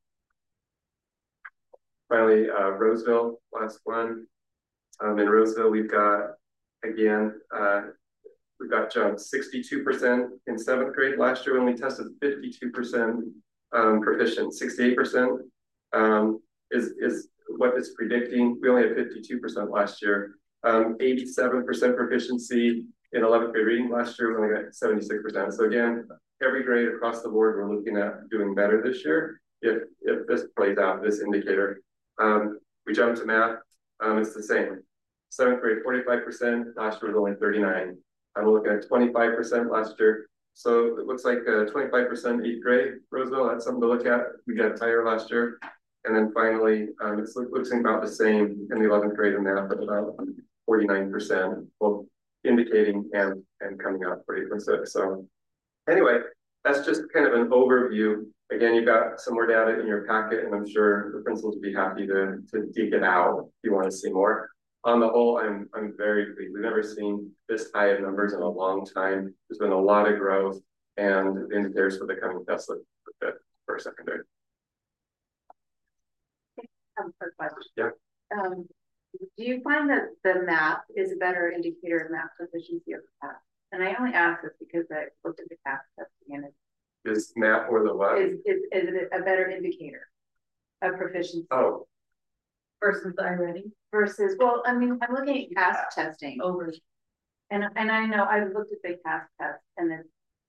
Finally, uh, Roseville, last one. Um, in Roseville, we've got, again, uh, we've got jumped sixty-two percent in seventh grade. Last year when we tested fifty-two percent um, proficient, sixty-eight percent um, is, is what it's predicting. We only had fifty-two percent last year. Um, eighty-seven percent proficiency in eleventh grade reading. Last year we only got seventy-six percent. So again, every grade across the board, we're looking at doing better this year if, if this plays out, this indicator. Um, we jumped to math, um, it's the same. Seventh grade, forty-five percent, last year was only thirty-nine. I'm looking at twenty-five percent last year. So it looks like uh, twenty-five percent eighth grade, Roseville, that's something to look at. We got higher last year. And then finally, um, it looks about the same in the eleventh grade in math, at about forty-nine percent, both indicating and, and coming out forty percent. So anyway, that's just kind of an overview. Again, you've got some more data in your packet, and I'm sure the principals would be happy to, to dig it out if you want to see more. On the whole, I'm, I'm very pleased. We've never seen this high of numbers in a long time. There's been a lot of growth, and the indicators for the coming tests look good for secondary. I have a quick question. Yeah. Um, do you find that the math is a better indicator of math proficiency of the past? And I only ask this because I looked at the C A S testing, and Is math or the what? Is, is, is it a better indicator of proficiency? Oh. Versus iReady? Versus, well, I mean, I'm looking at C A S testing over, and, and I know I've looked at the C A S test, and then,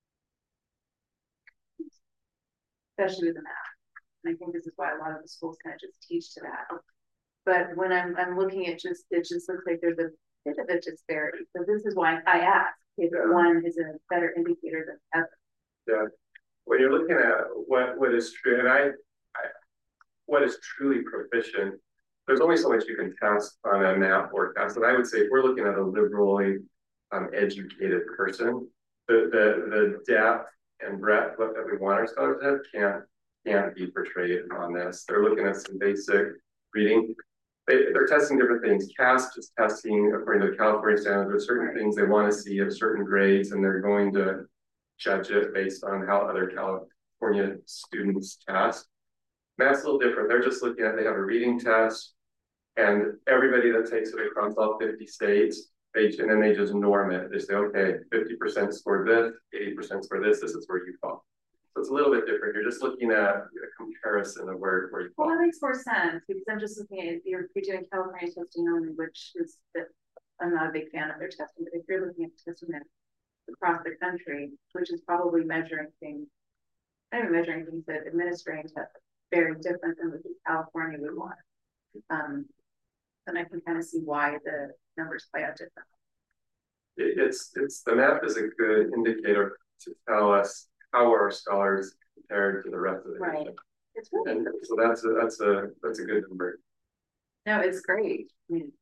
especially with the math, and I think this is why a lot of the schools kind of just teach to that. But when I'm, I'm looking at just, it just looks like there's a bit of a disparity. So this is why I ask if yeah. one is a better indicator than the other. Yeah. When you're looking at what, what is true, and I, I, what is truly proficient, there's only so much you can test on a math forecast. And I would say if we're looking at a liberally um, educated person, the, the, the depth and breadth that we want our scholars to have can't, can't be portrayed on this. They're looking at some basic reading. They, they're testing different things. C A S is testing, according to the California standards, there's certain things they want to see at certain grades, and they're going to judge it based on how other California students test. Math's a little different. They're just looking at, they have a reading test, and everybody that takes it across all fifty states, they, and then they just norm it. They say, okay, fifty percent scored this, eighty percent scored this, this is where you fall. So it's a little bit different. You're just looking at a comparison of where, where you fall. Well, that makes more sense, because I'm just looking at, you're, you're doing California testing only, which is, that I'm not a big fan of their testing, but if you're looking at testing it across the country, which is probably measuring things, not even measuring things, but administering tests very different than what California would want. Um, and I can kind of see why the numbers play out differently. It, it's it's the math is a good indicator to tell us how our scholars compared to the rest of the right. nation. It's really and so that's a that's a that's a good number. No, it's great. I mean,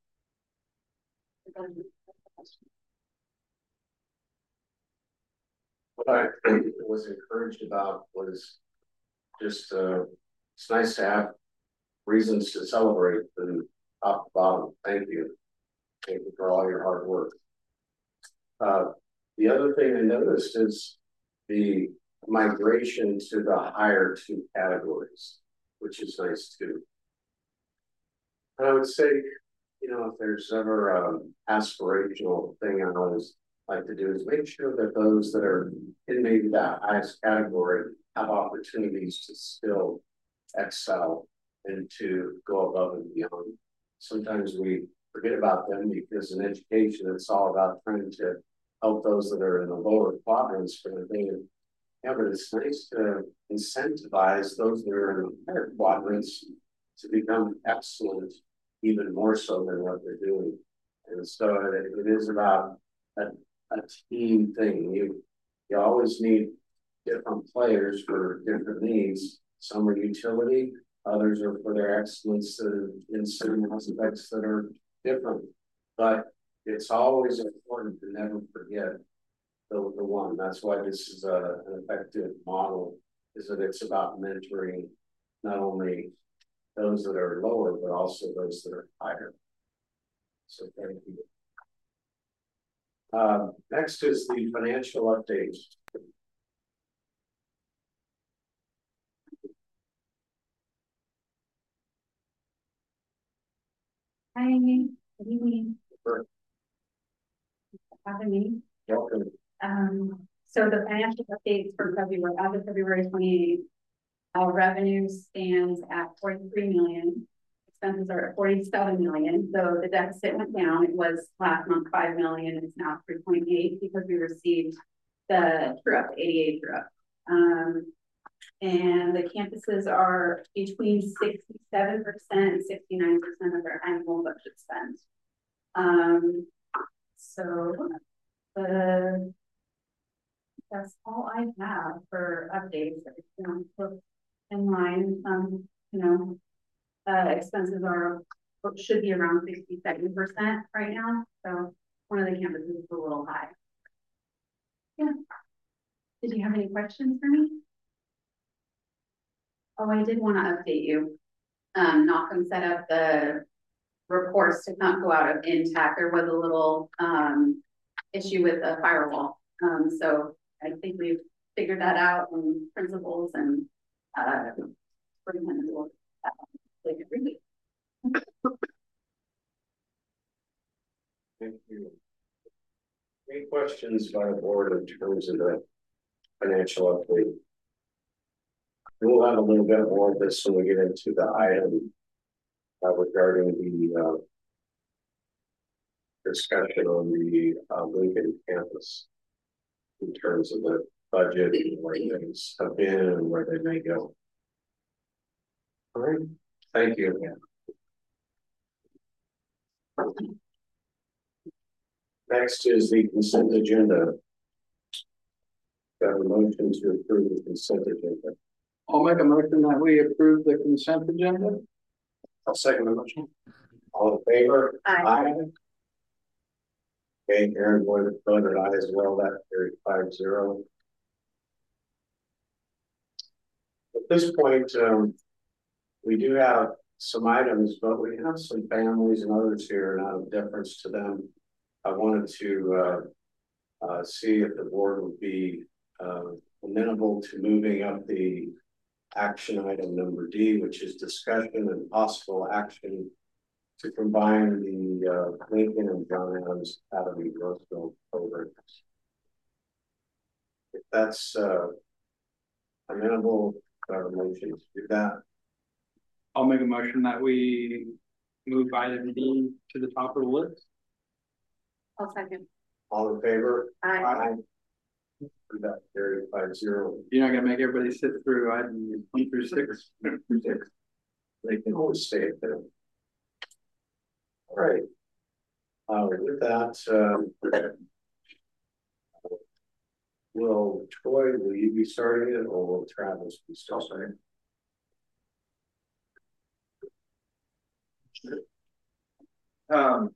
what I was encouraged about was just uh, it's nice to have reasons to celebrate from top to bottom. Thank you. Thank you for all your hard work. Uh, the other thing I noticed is the migration to the higher two categories, which is nice too. And I would say, you know, if there's ever an aspirational thing I always like to do is make sure that those that are in maybe that highest category have opportunities to still excel and to go above and beyond. Sometimes we forget about them because in education, it's all about trying to help those that are in the lower quadrants for the thing. Yeah, but it's nice to incentivize those that are in the higher quadrants to become excellent, even more so than what they're doing. And so it, it is about a, a team thing. You you always need different players for different needs. Some are utility, others are for their excellence in certain aspects that are different. But it's always important to never forget the, the one. That's why this is a, an effective model, is that it's about mentoring not only those that are lower, but also those that are higher. So thank you. Uh, next is the financial update. Hi, good evening. Sure. Having me. Welcome. Um, so the financial updates for February, as of February twenty-eighth, our revenue stands at forty-three million. Expenses are at forty-seven million. So the deficit went down. It was last month five million. It's now three point eight because we received the true up, eighty-eight true up. Um, and the campuses are between sixty-seven percent and sixty-nine percent of their annual budget spend. Um, so uh, that's all I have for updates. You know, in line, um, you know, uh, expenses are should be around sixty-seven percent right now. So one of the campuses is a little high. Yeah. Did you have any questions for me? Oh, I did want to update you. Um, Malcolm set up the reports to not go out of intact. There was a little um, issue with the firewall. Um, so I think we've figured that out, and principals and uh, superintendents will like every week. Thank you. Any questions by the board in terms of the financial update? We'll have a little bit more of this when we get into the item uh, regarding the uh, discussion on the uh, Lincoln campus in terms of the budget and where things have been and where they may go. All right, thank you again. Next is the consent agenda. Got a motion to approve the consent agenda. I'll make a motion that we approve the consent agenda. I'll second the motion. All in favor? Aye. Aye. Okay, Aaron Boyd voted aye as well. That carried five zero. At this point, um, we do have some items, but we have some families and others here, and out of deference to them, I wanted to uh, uh, see if the board would be uh, amenable to moving up the action item number D, which is discussion and possible action to combine the uh, Lincoln and John Adams Academy Roseville programs. If that's uh, amenable, our motion to do that. I'll make a motion that we move item D to the top of the list. I'll second. All in favor? Aye. Aye. That carried five zero. You're not gonna make everybody sit through item one through six. They can always stay at them. All right. Uh, with that, um, will Troy, will you be starting it, or will Travis be starting? Um,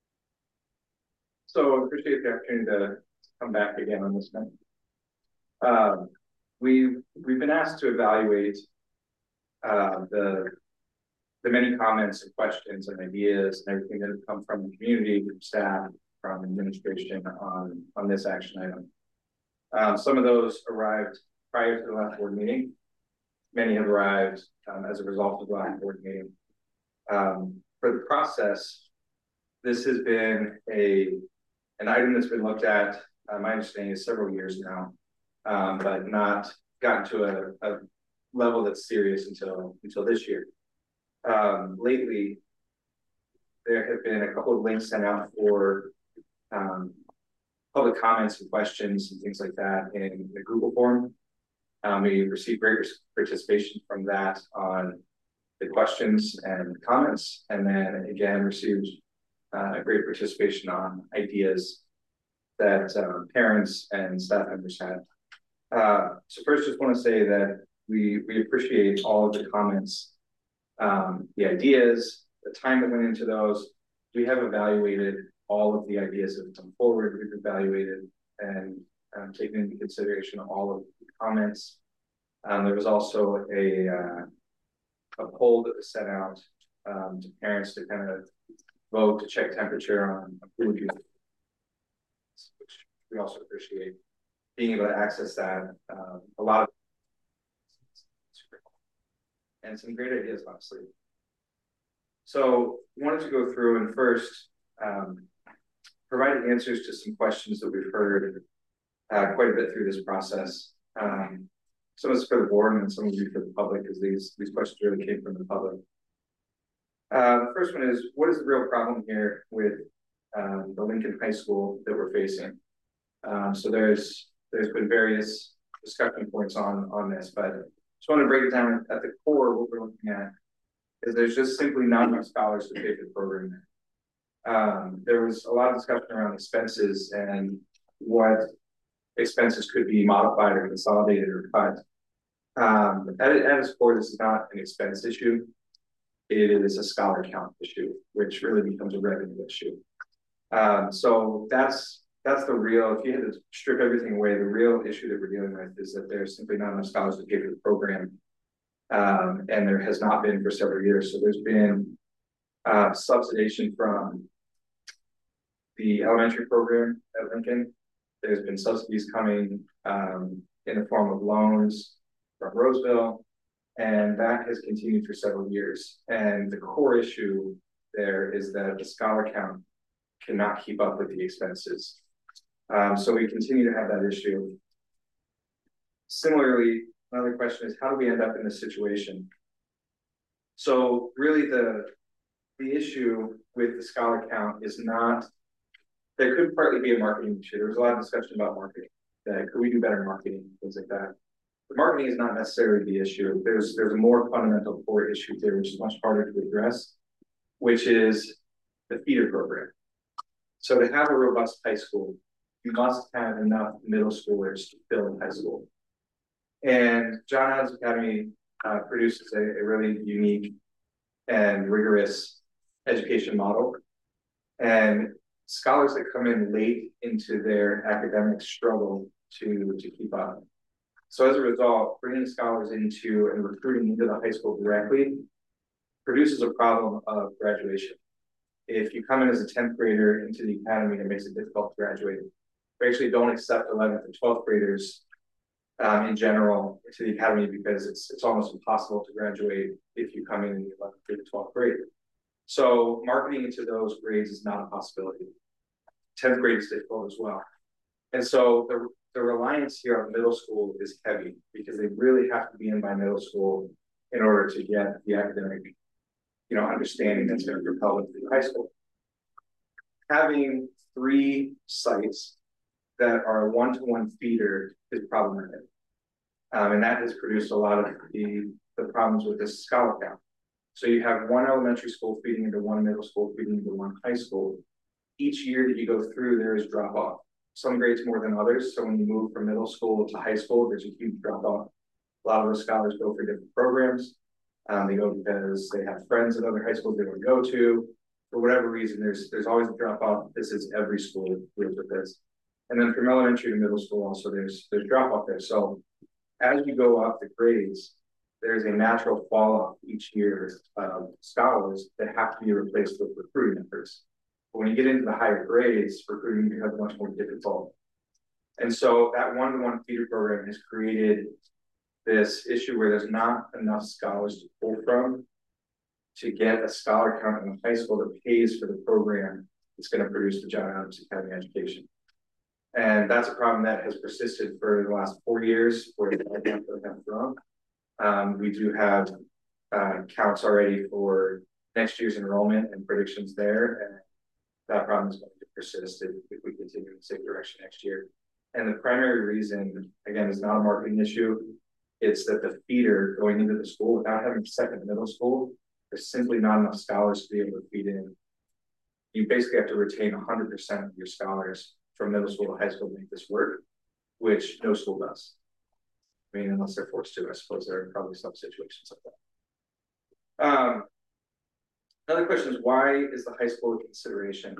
so appreciate the opportunity to come back again on this one. Um, we've we've been asked to evaluate uh, the the many comments and questions and ideas and everything that have come from the community, from staff, from administration on on this action item. Um, some of those arrived prior to the last board meeting. Many have arrived um, as a result of the last board meeting. Um, for the process, this has been a an item that's been looked at, uh, my understanding is several years now, um, but not gotten to a, a level that's serious until until this year. Um, lately, there have been a couple of links sent out for um, public comments and questions and things like that in the Google form. Um, we received great participation from that on the questions and comments, and then again received uh, great participation on ideas that um, parents and staff members had. Uh, so first, just want to say that we we appreciate all of the comments, um, the ideas, the time that went into those. We have evaluated all of the ideas that have come forward. We've evaluated and um, taken into consideration all of the comments. Um, there was also a uh, a poll that was sent out um, to parents to kind of vote to check temperature on who would be. we also appreciate being able to access that. Um, a lot of and some great ideas, honestly. So wanted to go through and first um, provide answers to some questions that we've heard uh, quite a bit through this process. Um, some of it's for the board and some of you for the public, because these, these questions really came from the public. Uh, the first one is, what is the real problem here with um, the Lincoln High School that we're facing? Um, so there's there's been various discussion points on, on this, but just want to break it down at the core. What we're looking at is there's just simply not enough scholars to pay for the program. Um, there was a lot of discussion around expenses and what expenses could be modified or consolidated or cut. Um, at, at its core, this is not an expense issue. It is a scholar count issue, which really becomes a revenue issue. Um, so that's that's the real, if you had to strip everything away, the real issue that we're dealing with is that there's simply not enough scholars to pay for the program. Um, and there has not been for several years. So there's been uh, subsidization from the elementary program at Lincoln. There's been subsidies coming um, in the form of loans from Roseville, and that has continued for several years. And the core issue there is that the scholar count cannot keep up with the expenses. Um, so we continue to have that issue. Similarly, another question is, how do we end up in this situation? So really the, the issue with the scholar count is not, there could partly be a marketing issue. There was a lot of discussion about marketing. That could we do better marketing, things like that. The marketing is not necessarily the issue. There's, there's a more fundamental core issue there, which is much harder to address, which is the feeder program. So to have a robust high school, you must have enough middle schoolers to fill high school. And John Adams Academy uh, produces a, a really unique and rigorous education model. And scholars that come in late into their academic struggle to, to keep up. So as a result, bringing scholars into and recruiting into the high school directly produces a problem of graduation. If you come in as a tenth grader into the academy, it makes it difficult to graduate. We actually don't accept eleventh and twelfth graders um, in general into the academy because it's it's almost impossible to graduate if you come in in the eleventh through the twelfth grade. So marketing into those grades is not a possibility. tenth grade is difficult as well. And so the, the reliance here on middle school is heavy because they really have to be in by middle school in order to get the academic, you know, understanding that's going to propel them through high school. Having three sites that are one-to-one feeder is problematic. Um, and that has produced a lot of the, the problems with this scholar count. So you have one elementary school feeding into one middle school, feeding into one high school. Each year that you go through, there is drop off. Some grades more than others. So when you move from middle school to high school, there's a huge drop off. A lot of those scholars go for different programs. Um, they go because they have friends at other high schools they want to go to. For whatever reason, there's there's always a drop off. This is every school deals with this. And then from elementary to middle school, also there's there's drop off there. So as you go up the grades, there's a natural fall off each year of scholars that have to be replaced with recruiting efforts. But when you get into the higher grades, recruiting becomes much more difficult. And so that one-to-one feeder program has created this issue where there's not enough scholars to pull from to get a scholar count in the high school that pays for the program that's going to produce the John Adams Academy education. And that's a problem that has persisted for the last four years where the have grown. Um, we do have uh, counts already for next year's enrollment and predictions there. And that problem is going to persist if, if we continue in the same direction next year. And the primary reason, again, is not a marketing issue. It's that the feeder going into the school without having second middle school, there's simply not enough scholars to be able to feed in. You basically have to retain one hundred percent of your scholars from middle school to high school to make this work, which no school does. I mean, unless they're forced to, I suppose there are probably some situations like that. Um, another question is, why is the high school a consideration?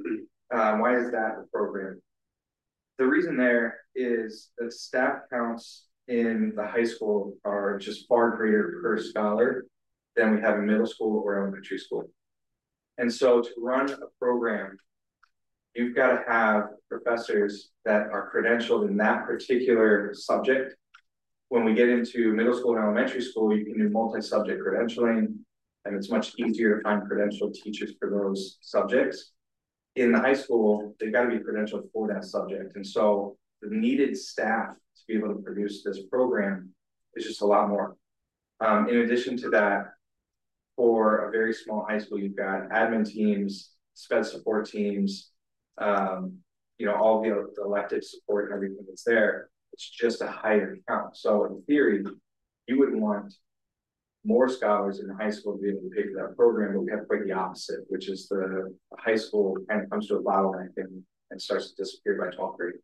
Um, why is that a program? The reason there is that staff counts in the high school are just far greater per scholar than we have in middle school or elementary school. And so to run a program you've got to have professors that are credentialed in that particular subject. When we get into middle school and elementary school, you can do multi-subject credentialing, and it's much easier to find credentialed teachers for those subjects. In the high school, they've got to be credentialed for that subject. And so the needed staff to be able to produce this program is just a lot more. Um, in addition to that, for a very small high school, you've got admin teams, sped support teams, um, you know, all the, the elective support and everything that's there. It's just a higher count. So in theory, you would want more scholars in high school to be able to pay for that program, but we have quite the opposite, which is the, the high school kind of comes to a bottleneck and, and starts to disappear by twelfth grade.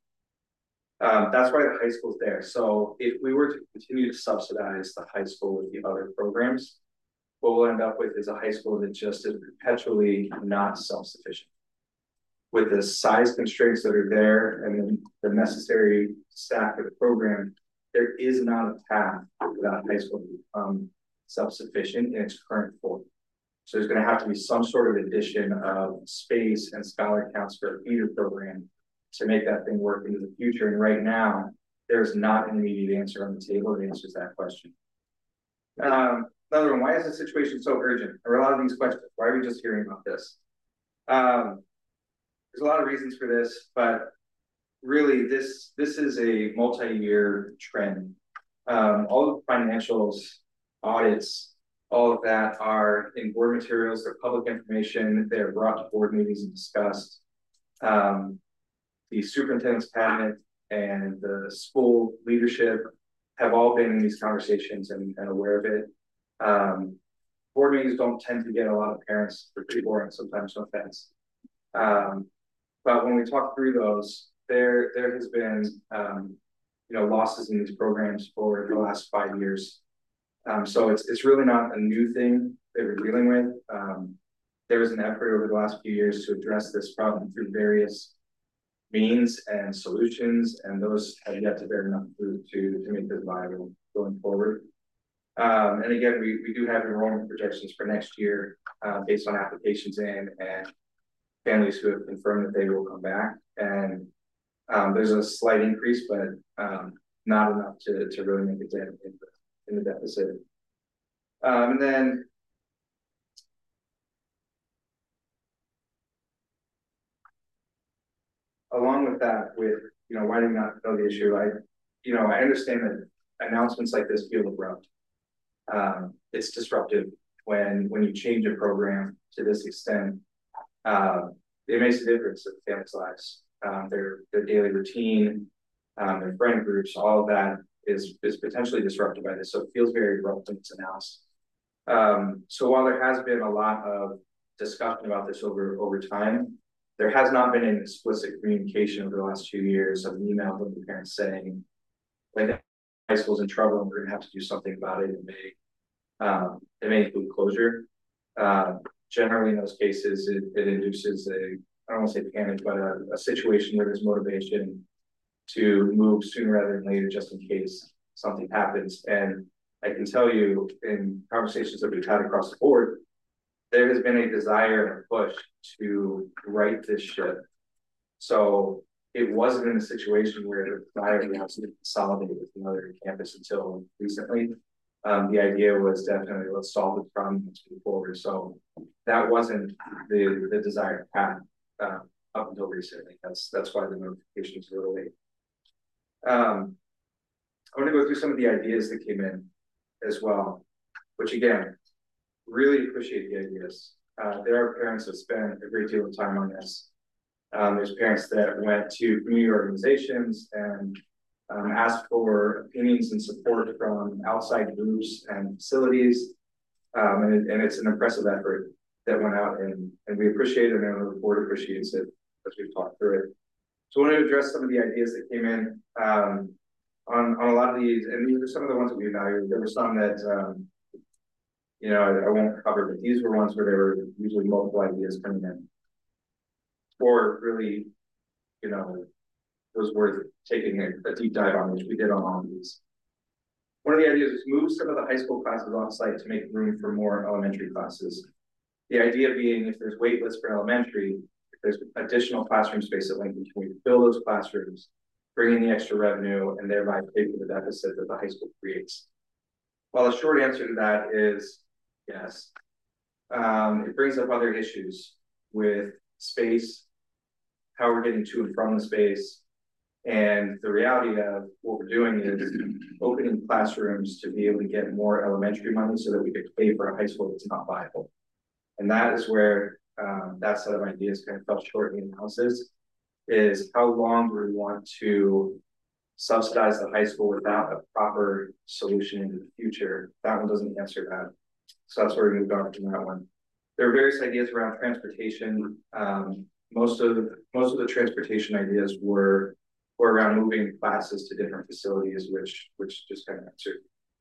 Um, that's why the high school's there. So if we were to continue to subsidize the high school with the other programs, what we'll end up with is a high school that just is perpetually not self-sufficient. With the size constraints that are there and the necessary staff for the program, there is not a path for that high school to become self-sufficient in its current form. So there's going to have to be some sort of addition of space and scholar counts for a feeder program to make that thing work into the future. And right now, there's not an immediate answer on the table that answers that question. Um, another one, why is the situation so urgent? There are a lot of these questions. Why are we just hearing about this? Um, there's a lot of reasons for this, but really this, this is a multi-year trend. Um, all of the financials, audits, all of that are in board materials, they're public information, they're brought to board meetings and discussed. Um, the superintendent's cabinet and the school leadership have all been in these conversations and, and aware of it. Um, board meetings don't tend to get a lot of parents, they're pretty boring sometimes, no offense. Um, but when we talk through those, there, there has been um, you know, losses in these programs for the last five years. Um, so it's, it's really not a new thing that we're dealing with. Um, there was an effort over the last few years to address this problem through various means and solutions, and those have yet to bear enough fruit to, to make this viable going forward. Um, and again, we, we do have enrollment projections for next year uh, based on applications in and families who have confirmed that they will come back. And um, there's a slight increase, but um, not enough to, to really make a dent in the, in the deficit. Um, and then along with that, with, you know, why do we not know the issue? I, you know, I understand that announcements like this feel abrupt. Um, it's disruptive when, when you change a program to this extent. Uh, it makes a difference in families' lives. Um, their, their daily routine, um, their friend groups, all of that is, is potentially disrupted by this. So it feels very abrupt when it's announced. Um, so while there has been a lot of discussion about this over, over time, there has not been an explicit communication over the last two years of an email from the parents saying, like, high school's in trouble and we're going to have to do something about it. It may, um, it may include closure. Uh, generally, in those cases, it, it induces a, I don't want to say panic, but a, a situation where there's motivation to move sooner rather than later, just in case something happens. And I can tell you, in conversations that we've had across the board, there has been a desire and a push to right this ship. So it wasn't in a situation where the desire was to consolidate with another campus until recently. Um, the idea was definitely, let's solve the problem, let's move forward. So that wasn't the, the desired path uh, up until recently. That's that's why the notification is a little late. Um, I want to go through some of the ideas that came in as well, which again, really appreciate the ideas. Uh, there are parents that spend a great deal of time on this. Um, there's parents that went to community organizations and um, asked for opinions and support from outside groups and facilities. Um, and, it, and it's an impressive effort that went out, and, and we appreciate it, and the board appreciates it as we've talked through it. So I want to address some of the ideas that came in um, on, on a lot of these, and these are some of the ones that we evaluated. There were some that, um, you know, I, I won't cover, but these were ones where there were usually multiple ideas coming in. Or really, you know, it was worth taking a, a deep dive on, which we did on all of these. One of the ideas was move some of the high school classes off site to make room for more elementary classes. The idea being, if there's wait lists for elementary, the there's additional classroom space at Lincoln. Can we fill those classrooms, bring in the extra revenue, and thereby pay for the deficit that the high school creates? Well, the short answer to that is yes. Um, it brings up other issues with space, how we're getting to and from the space. And the reality of what we're doing is opening classrooms to be able to get more elementary money so that we could pay for a high school that's not viable. And that is where um, that set of ideas kind of fell short in the analysis, is how long do we want to subsidize the high school without a proper solution into the future? That one doesn't answer that. So that's where we moved on from that one. There are various ideas around transportation. Um, most of the, most of the transportation ideas were or around moving classes to different facilities, which which just kind of answered.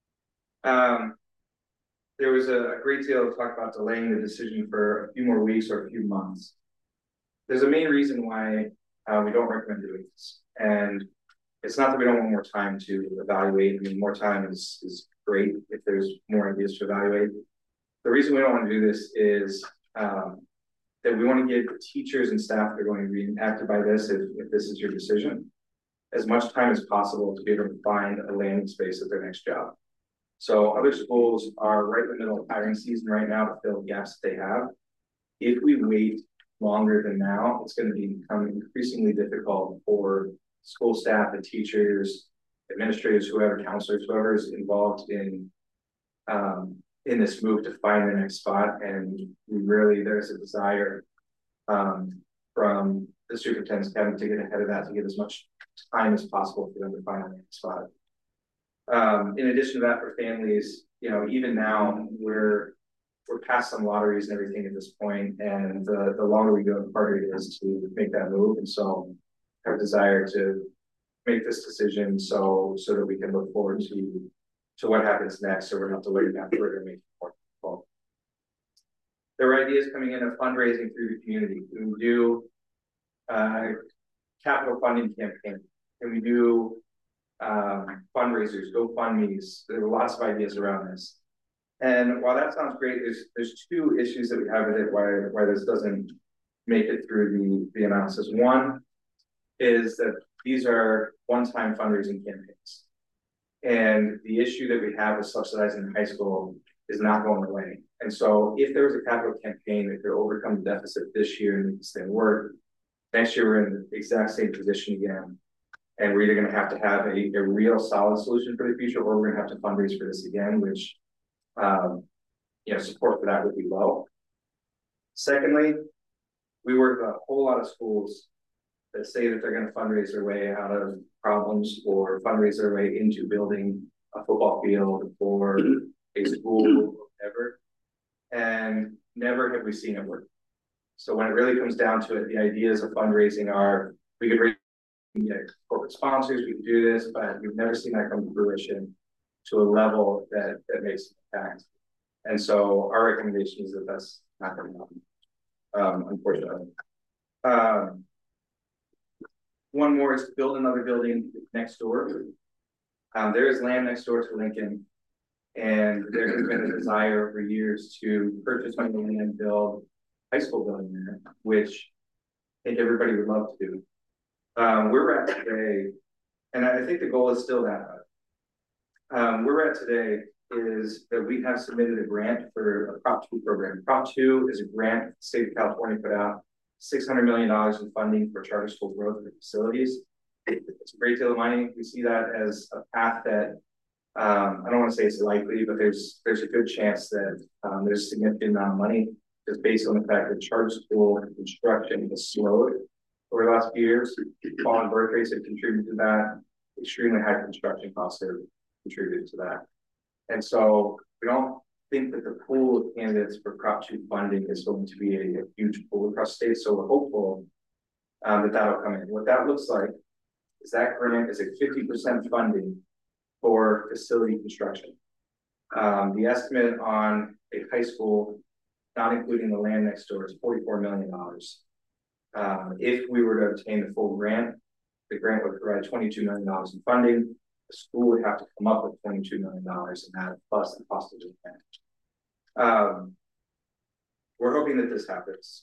Um, there was a, a great deal of talk about delaying the decision for a few more weeks or a few months. There's a main reason why uh, we don't recommend doing this. And it's not that we don't want more time to evaluate. I mean, more time is, is great if there's more ideas to evaluate. The reason we don't want to do this is um, that we want to give teachers and staff that are going to be impacted by this, if, if this is your decision, as much time as possible to be able to find a landing space at their next job. So other schools are right in the middle of hiring season right now to fill gaps that they have. If we wait longer than now, it's going to become increasingly difficult for school staff and teachers, administrators, whoever, counselors, whoever is involved in um, in this move to find the next spot. And we really, there's a desire um, from the superintendent's cabinet to get ahead of that, to get as much time as possible for them to find the next spot. Um, in addition to that, for families, you know, even now we're we're past some lotteries and everything at this point, and the, the longer we go, the harder it is to make that move. And so I have a desire to make this decision so so that we can look forward to to what happens next, so we're not delaying that further and make it more difficult. There were ideas coming in of fundraising through the community. Can we do uh, capital funding campaign? Can we do um, fundraisers, GoFundMe's? There were lots of ideas around this. And while that sounds great, there's there's two issues that we have with it, why, why this doesn't make it through the, the analysis. One is that these are one-time fundraising campaigns. And the issue that we have with subsidizing high school is not going away. And so if there was a capital campaign that could overcome the deficit this year and make this thing work, next year we're in the exact same position again. And we're either going to have to have a, a real solid solution for the future, or we're going to have to fundraise for this again, which, um, you know, support for that would be low. Secondly, we work with a whole lot of schools that say that they're going to fundraise their way out of problems or fundraise their way into building a football field or a school or whatever. And never have we seen it work. So when it really comes down to it, the ideas of fundraising are, we could raise you know, corporate sponsors, we could do this, but we've never seen that come to fruition to a level that, that makes an impact. And so our recommendation is that that's not going to happen, um, unfortunately. Um, One more is to build another building next door. Um, there is land next door to Lincoln, and there has been a desire over years to purchase one land and build a high school building there, which I think everybody would love to do. Um, where we're at today, and I think the goal is still that. Um, where we're at today is that we have submitted a grant for a Prop two program. Prop two is a grant the state of California put out, six hundred million dollars in funding for charter school growth and facilities. It's a great deal of money. We see that as a path that, um, I don't want to say it's likely, but there's there's a good chance that um, there's a significant amount of money just based on the fact that charter school construction has slowed over the last few years. Falling birth rates have contributed to that. Extremely high construction costs have contributed to that. And so we don't think that the pool of candidates for Prop two funding is going to be a, a huge pool across the state. So we're hopeful um, that that'll come in. What that looks like is that grant is a fifty percent funding for facility construction. Um, the estimate on a high school, not including the land next door, is forty-four million dollars. Um, if we were to obtain the full grant, the grant would provide twenty-two million dollars in funding. The school would have to come up with twenty-two million dollars in that, plus the cost of the grant. Um, we're hoping that this happens.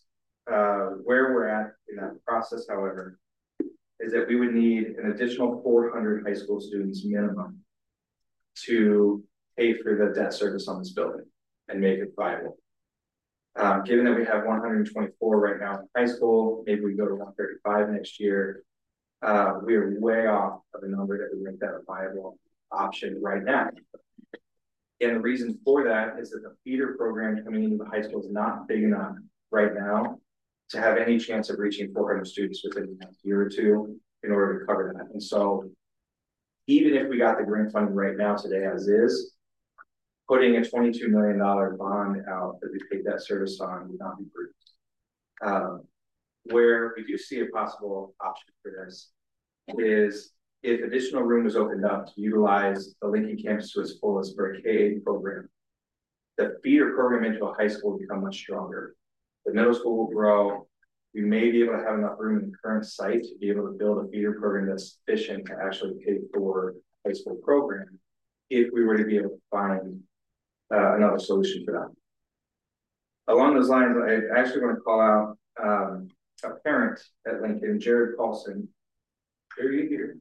uh, where we're at in that process, however, is that we would need an additional four hundred high school students minimum to pay for the debt service on this building and make it viable. Um, given that we have one hundred twenty-four right now in high school, maybe we go to one thirty-five next year. Uh, we are way off of a number that would make that a viable option right now. And the reason for that is that the feeder program coming into the high school is not big enough right now to have any chance of reaching four hundred students within the next year or two in order to cover that. And so even if we got the grant funding right now today as is, putting a twenty-two million dollar bond out that we paid that service on would not be prudent. Um, where we do see a possible option for this is if additional room is opened up to utilize the Lincoln campus to its fullest for a K eight program, the feeder program into a high school will become much stronger. The middle school will grow. We may be able to have enough room in the current site to be able to build a feeder program that's sufficient to actually pay for a high school program if we were to be able to find uh, another solution for that. Along those lines, I actually want to call out um, a parent at Lincoln, Jared Paulson. Are you here?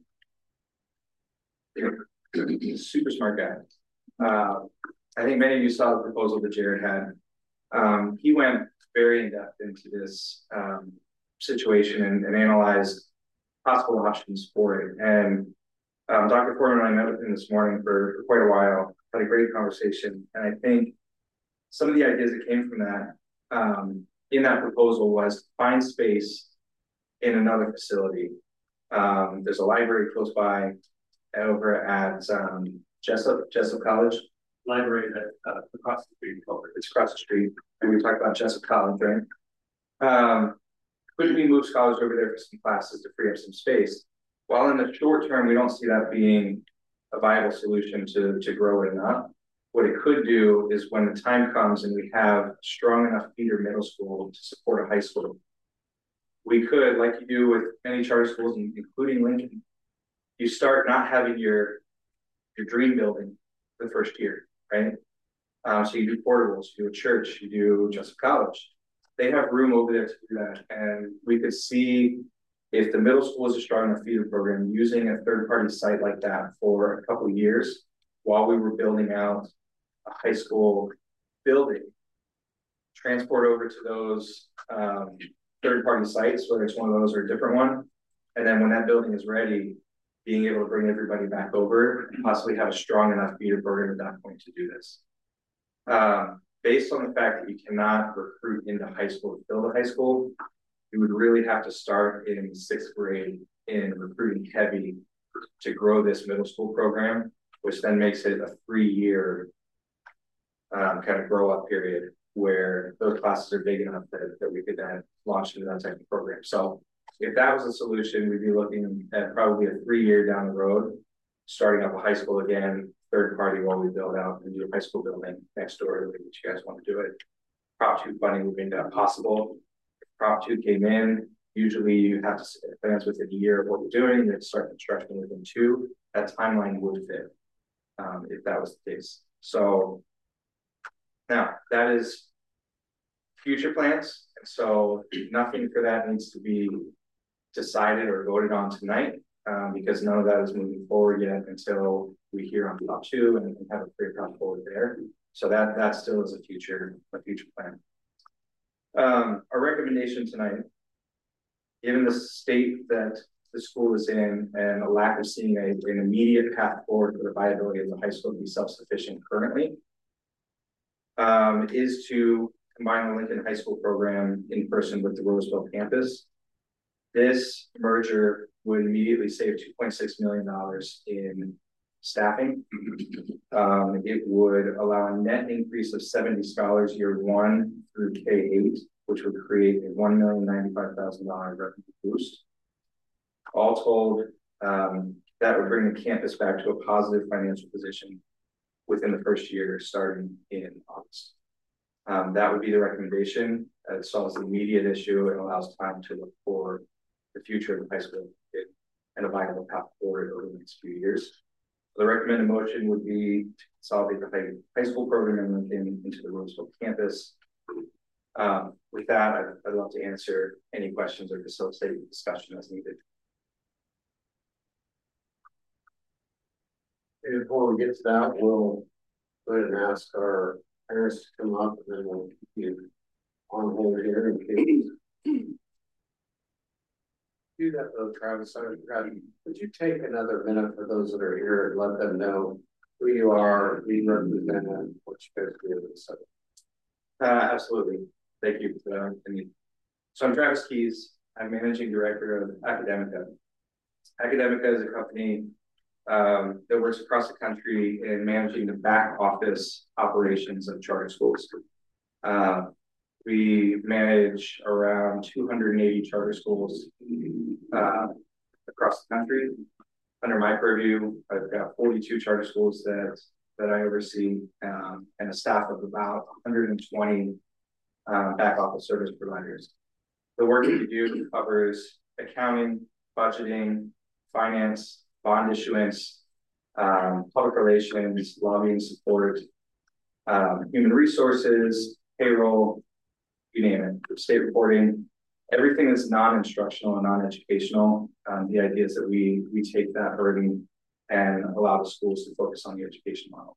He's a super smart guy. Uh, I think many of you saw the proposal that Jared had. Um, he went very in depth into this um, situation and, and analyzed possible options for it. And um, Doctor Foreman and I met with him this morning for, for quite a while, had a great conversation. And I think some of the ideas that came from that um, in that proposal was to find space in another facility. Um, there's a library close by over at um, Jessup, Jessup College. Library that uh, across the street, it's across the street, and we talked about Jessup College, right? Um, could we move scholars over there for some classes to free up some space? While in the short term, we don't see that being a viable solution to, to grow it enough. What it could do is when the time comes and we have strong enough feeder middle school to support a high school, we could, like you do with many charter schools, including Lincoln, you start not having your, your dream building the first year, right? Um, so you do portables, you do a church, you do Jessup College. They have room over there to do that. And we could see if the middle school is a strong enough feeder program, using a third-party site like that for a couple of years while we were building out a high school building, transport over to those um, third-party sites, whether it's one of those or a different one. And then when that building is ready, being able to bring everybody back over and possibly have a strong enough feeder program at that point to do this. Um, based on the fact that you cannot recruit into high school to build a high school, you would really have to start in sixth grade in recruiting heavy to grow this middle school program, which then makes it a three-year um, kind of grow up period where those classes are big enough that, that we could then launch into that type of program. So if that was a solution, we'd be looking at probably a three-year down the road, starting up a high school again, third party while we build out the new high school building next door to which you guys want to do it. Prop two funding would make that possible. If Prop two came in, usually you have to advance within a year of what we're doing, then start construction within two. That timeline would fit um, if that was the case. So now that is future plans. And so nothing for that needs to be decided or voted on tonight um, because none of that is moving forward yet until we hear on Prop two and, and have a clear path forward there. So that that still is a future a future plan. Um, our recommendation tonight, given the state that the school is in and a lack of seeing a, an immediate path forward for the viability of the high school to be self-sufficient currently, um, is to combine the Lincoln High School program in person with the Roseville campus. This merger would immediately save two point six million dollars in staffing. Um, it would allow a net increase of seventy scholars year one through K eight, which would create a one million ninety-five thousand dollars revenue boost. All told, um, that would bring the campus back to a positive financial position within the first year, starting in August. Um, that would be the recommendation. It solves the immediate issue and allows time to look for the future of the high school and a viable path forward over the next few years. The recommended motion would be to consolidate the high, high school program in, in, into the Roseville campus. Um, with that, I'd, I'd love to answer any questions or facilitate discussion as needed. And before we get to that, we'll go ahead and ask our parents to come up, and then we'll keep you on hold here in case. Do that though, Travis. I would, would you take another minute for those that are here and let them know who you are, who you represent, and what you guys do? So. Uh, absolutely. Thank you for that. I mean, so I'm Travis Keys. I'm managing director of Academica. Academica is a company um, that works across the country in managing the back office operations of charter schools. Uh, we manage around two hundred eighty charter schools uh, across the country. Under my purview, I've got forty-two charter schools that that I oversee, um, and a staff of about one hundred twenty uh, back office service providers. The work that we do covers accounting, budgeting, finance, bond issuance, um, public relations, lobbying support, um, human resources, payroll, you name it, state reporting, everything that's non-instructional and non-educational. Um, the idea is that we, we take that burden and allow the schools to focus on the education model.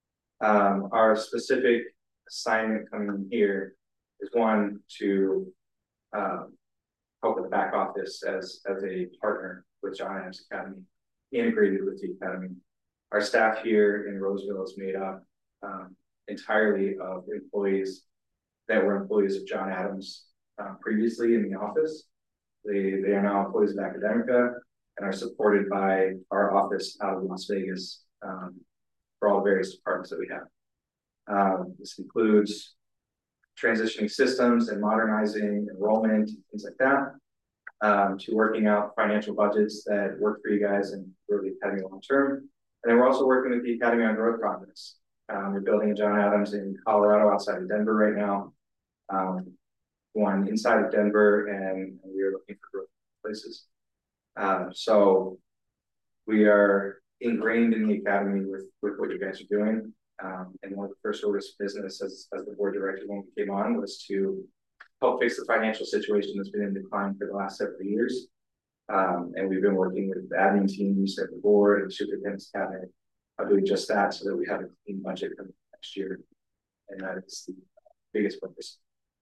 Um, our specific assignment coming in here is one to um, help with the back office as, as a partner with John Adams Academy, integrated with the Academy. Our staff here in Roseville is made up um, entirely of employees that were employees of John Adams uh, previously in the office. They, they are now employees of Academica and are supported by our office out of Las Vegas um, for all the various departments that we have. Um, this includes transitioning systems and modernizing enrollment, things like that, um, to working out financial budgets that work for you guys and for the Academy long term. And then we're also working with the Academy on growth projects. Um, we're building a John Adams in Colorado outside of Denver right now. Um, one inside of Denver, and we are looking for growth places. Um, so we are ingrained in the Academy with, with what you guys are doing. Um, and one of the first orders of business as, as the board director when we came on was to help fix the financial situation that's been in decline for the last several years. Um, and we've been working with the admin teams at the board and superintendent's cabinet of doing just that so that we have a clean budget for next year. And that is the biggest focus.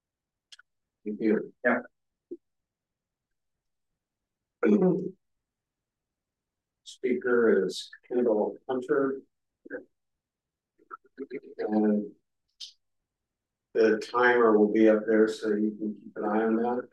Thank you. Yeah. Speaker is Kendall Hunter. And the timer will be up there so you can keep an eye on that.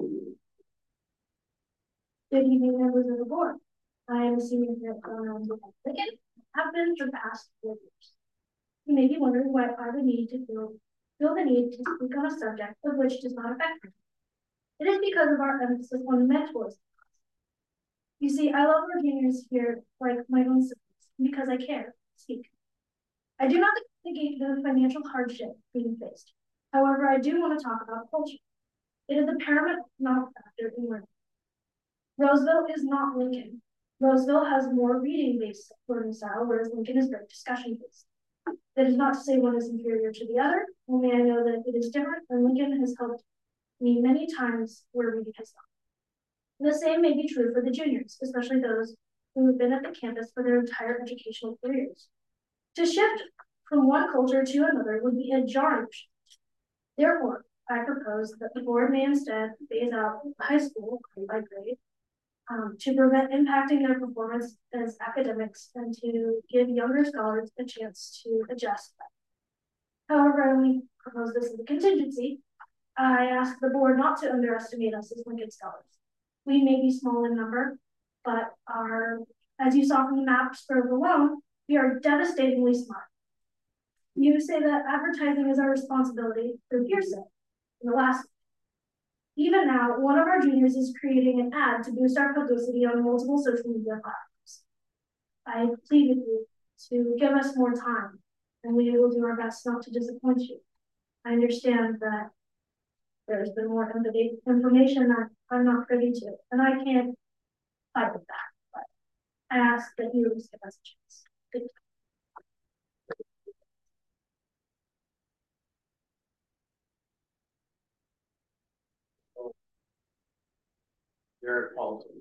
Good evening, members of the board. I am a senior here at John Adams Academy. Have been for the past four years. You may be wondering why I would need to feel, feel the need to speak on a subject of which does not affect me. It is because of our emphasis on mentors. You see, I love our juniors here like my own siblings because I care, speak. I do not negate the financial hardship being faced. However, I do want to talk about culture. It is a paramount factor in learning. Roseville is not Lincoln. Roseville has more reading-based learning style, whereas Lincoln is very discussion-based. That is not to say one is inferior to the other, only I know that it is different, and Lincoln has helped me many times where reading has not. The same may be true for the juniors, especially those who have been at the campus for their entire educational careers. To shift from one culture to another would be a jarring shift. Therefore, I propose that the board may instead phase out high school grade by grade um, to prevent impacting their performance as academics and to give younger scholars a chance to adjust that. However, I only propose this as a contingency. I ask the board not to underestimate us as Lincoln scholars. We may be small in number, but are, as you saw from the maps for alone, we are devastatingly smart. You say that advertising is our responsibility through hearsay in the last. Even now, one of our juniors is creating an ad to boost our publicity on multiple social media platforms. I plead with you to give us more time, and we will do our best not to disappoint you. I understand that there's been more information that I'm not privy to, and I can't fight with that, but I ask that you give us a chance. Good. Jared Paulson.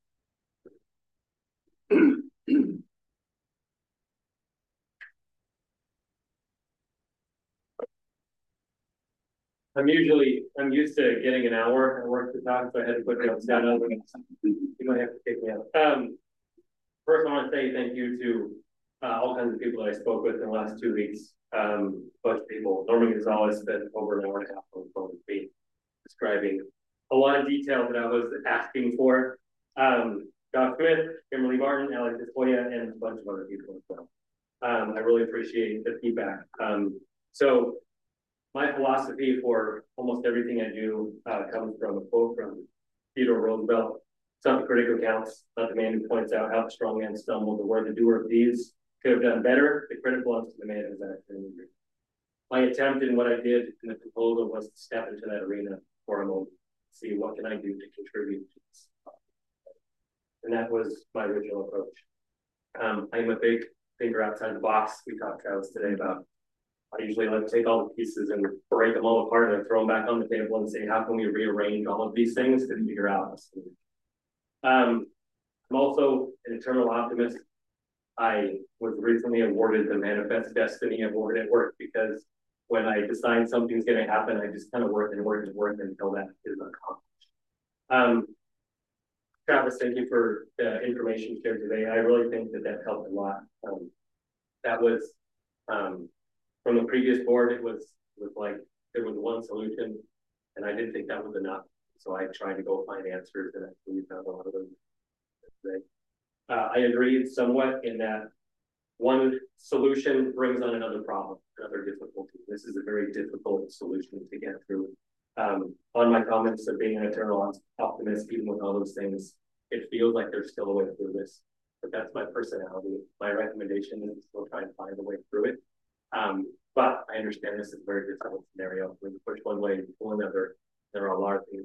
I'm usually, I'm used to getting an hour at work to talk, so I had to put notes down. You might have to kick me out. Um, first, I want to say thank you to uh, all kinds of people that I spoke with in the last two weeks. Um, a bunch of people. Norman Gonzalez spent over an hour and a half on the phone with me, describing a lot of detail that I was asking for. Um, Doc Smith, Kimberly Martin, Alex Despoya, and a bunch of other people as well. Um, I really appreciate the feedback. Um, so. My philosophy for almost everything I do uh, comes from a quote from Theodore Roosevelt. It's not the critic who counts, not the man who points out how the strong man stumbled, or where the doer of these could have done better. The credit belongs to the man who's actually injured. My attempt in what I did in the proposal was to step into that arena for a moment, see what can I do to contribute to this. And that was my original approach. Um, I'm a big thinker outside the box. We talked, Travis, today about I usually like to take all the pieces and break them all apart and throw them back on the table and say, how can we rearrange all of these things to figure out? Um, I'm also an eternal optimist. I was recently awarded the Manifest Destiny Award at work because when I decide something's going to happen, I just kind of work and work and work until that is accomplished. Um, Travis, thank you for the information shared today. I really think that that helped a lot. Um, that was um, From the previous board, it was, it was like there was one solution, and I didn't think that was enough. So I tried to go find answers, and I believe found a lot of them today. Uh, I agreed somewhat in that one solution brings on another problem, another difficulty. This is a very difficult solution to get through. Um, on my comments of being an eternal optimist, even with all those things, it feels like there's still a way through this. But that's my personality. My recommendation is to still try and find a way through it. Um, but I understand this is a very difficult scenario. When you push one way and pull another, there are a lot of things.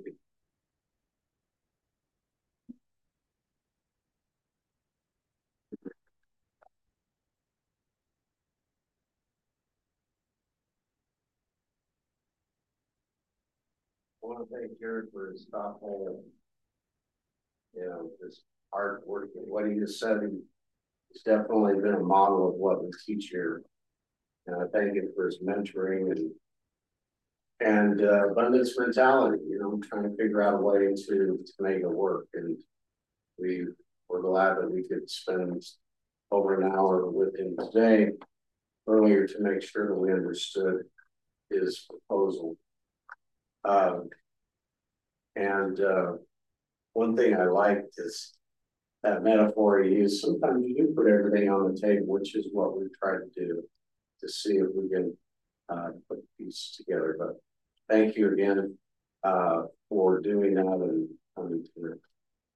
I want to thank Jared for his thoughtful, you know, his hard work. And what he just said, he's definitely been a model of what we teach here. And I thank him for his mentoring and and uh, abundance mentality, you know, trying to figure out a way to, to make it work. And we were glad that we could spend over an hour with him today earlier to make sure that we understood his proposal. Um, and uh, one thing I liked is that metaphor he used. Sometimes you do put everything on the table, which is what we try to do to see if we can uh, put the pieces together. But thank you again uh, for doing that and coming to it.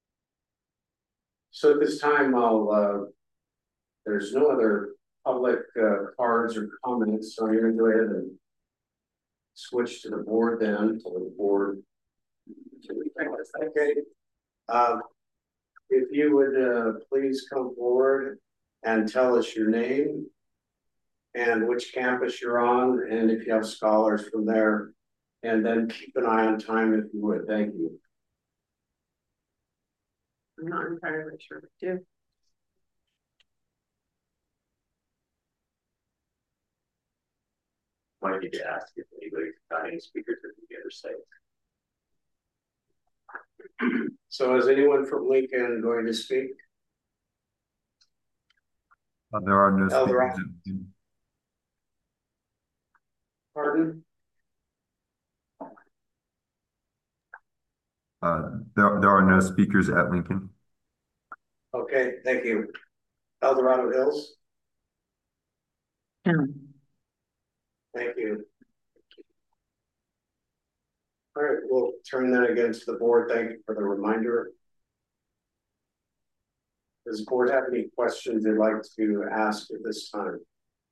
So at this time, I'll, uh, there's no other public uh, cards or comments, so I'm going to go ahead and switch to the board then, to the board. Okay. Um, if you would uh, please come forward and tell us your name and which campus you're on, and if you have scholars from there, and then keep an eye on time if you would. Thank you. I'm not entirely sure what to do. Might need to ask if anybody's got any speakers that can get or say. So is anyone from Lincoln going to speak? Uh, there are no Elder speakers. Pardon? Uh, there, there are no speakers at Lincoln. Okay, thank you. El Dorado Hills? No. Thank you. All right, we'll turn that again to the board. Thank you for the reminder. Does the board have any questions they'd like to ask at this time?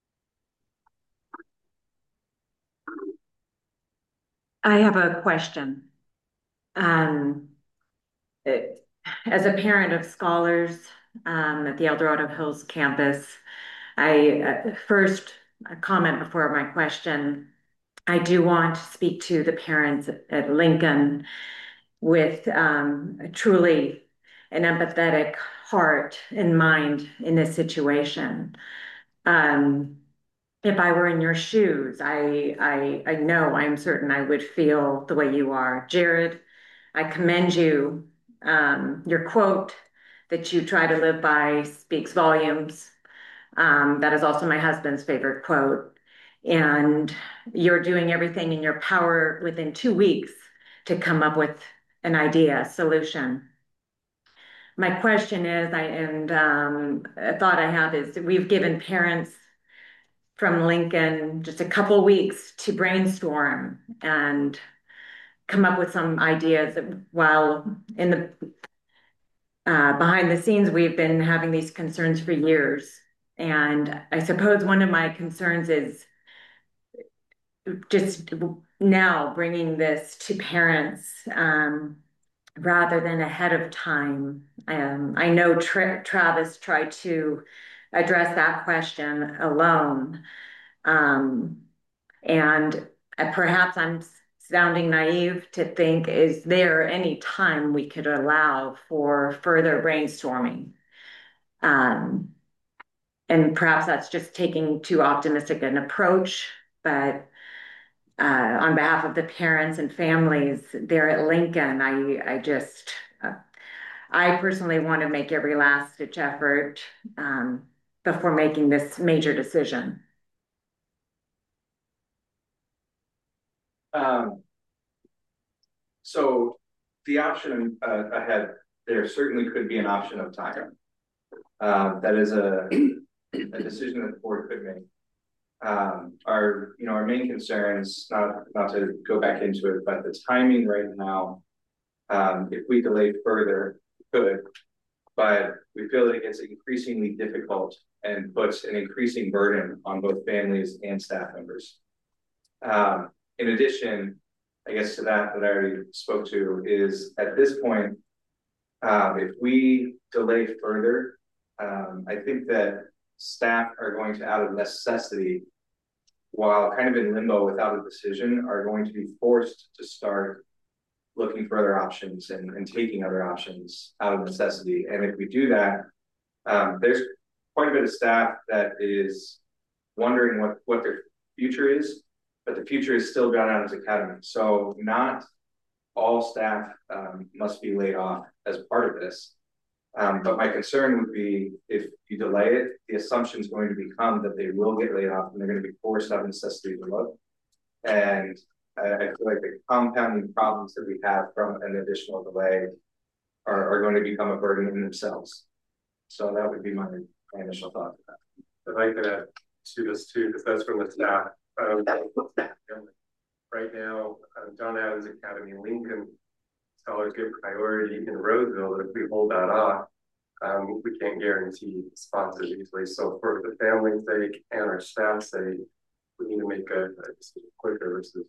I have a question. Um, it, as a parent of scholars um, at the El Dorado Hills campus, I uh, first a comment before my question. I do want to speak to the parents at Lincoln with um, truly an empathetic heart and mind in this situation. Um, if I were in your shoes, I, I, I know I'm certain I would feel the way you are. Jared, I commend you. Um, your quote that you try to live by speaks volumes. Um, that is also my husband's favorite quote. And you're doing everything in your power within two weeks to come up with an idea, a solution. My question is, I, and um, a thought I have is, we've given parents from Lincoln just a couple weeks to brainstorm and come up with some ideas, while in the uh, behind the scenes, we've been having these concerns for years. And I suppose one of my concerns is just now bringing this to parents um, rather than ahead of time. Um, I know Tra Travis tried to address that question alone. Um, and perhaps I'm sounding naive to think, is there any time we could allow for further brainstorming? Um, and perhaps that's just taking too optimistic an approach, but uh, on behalf of the parents and families there at Lincoln, I, I just, uh, I personally want to make every last ditch effort um, before making this major decision. Um, so the option uh, ahead, there certainly could be an option of time. Um, that is a, a decision that the board could make. Um, our, you know, our main concerns, not, not to go back into it, but the timing right now, um, if we delay further, we could, but we feel that it gets increasingly difficult and puts an increasing burden on both families and staff members. Um, in addition, I guess to that that I already spoke to is, at this point, um, if we delay further, um, I think that staff are going to, out of necessity, while kind of in limbo without a decision, are going to be forced to start looking for other options and, and taking other options out of necessity. And if we do that, um, there's quite a bit of staff that is wondering what, what their future is, but the future is still John Adams Academy. So not all staff um, must be laid off as part of this. Um, but my concern would be, if you delay it, the assumption is going to become that they will get laid off and they're going to be forced out of necessity to look. And I, I feel like the compounding problems that we have from an additional delay are, are going to become a burden in themselves. So that would be my, my initial thought to that. If I could add to this too, because that's from the staff. Um, right now, uh, John Adams Academy, Lincoln scholars get priority in Roseville, but if we hold that off, um, we can't guarantee spots as easily. So for the family's sake and our staff's sake, we need to make a, a decision quicker versus.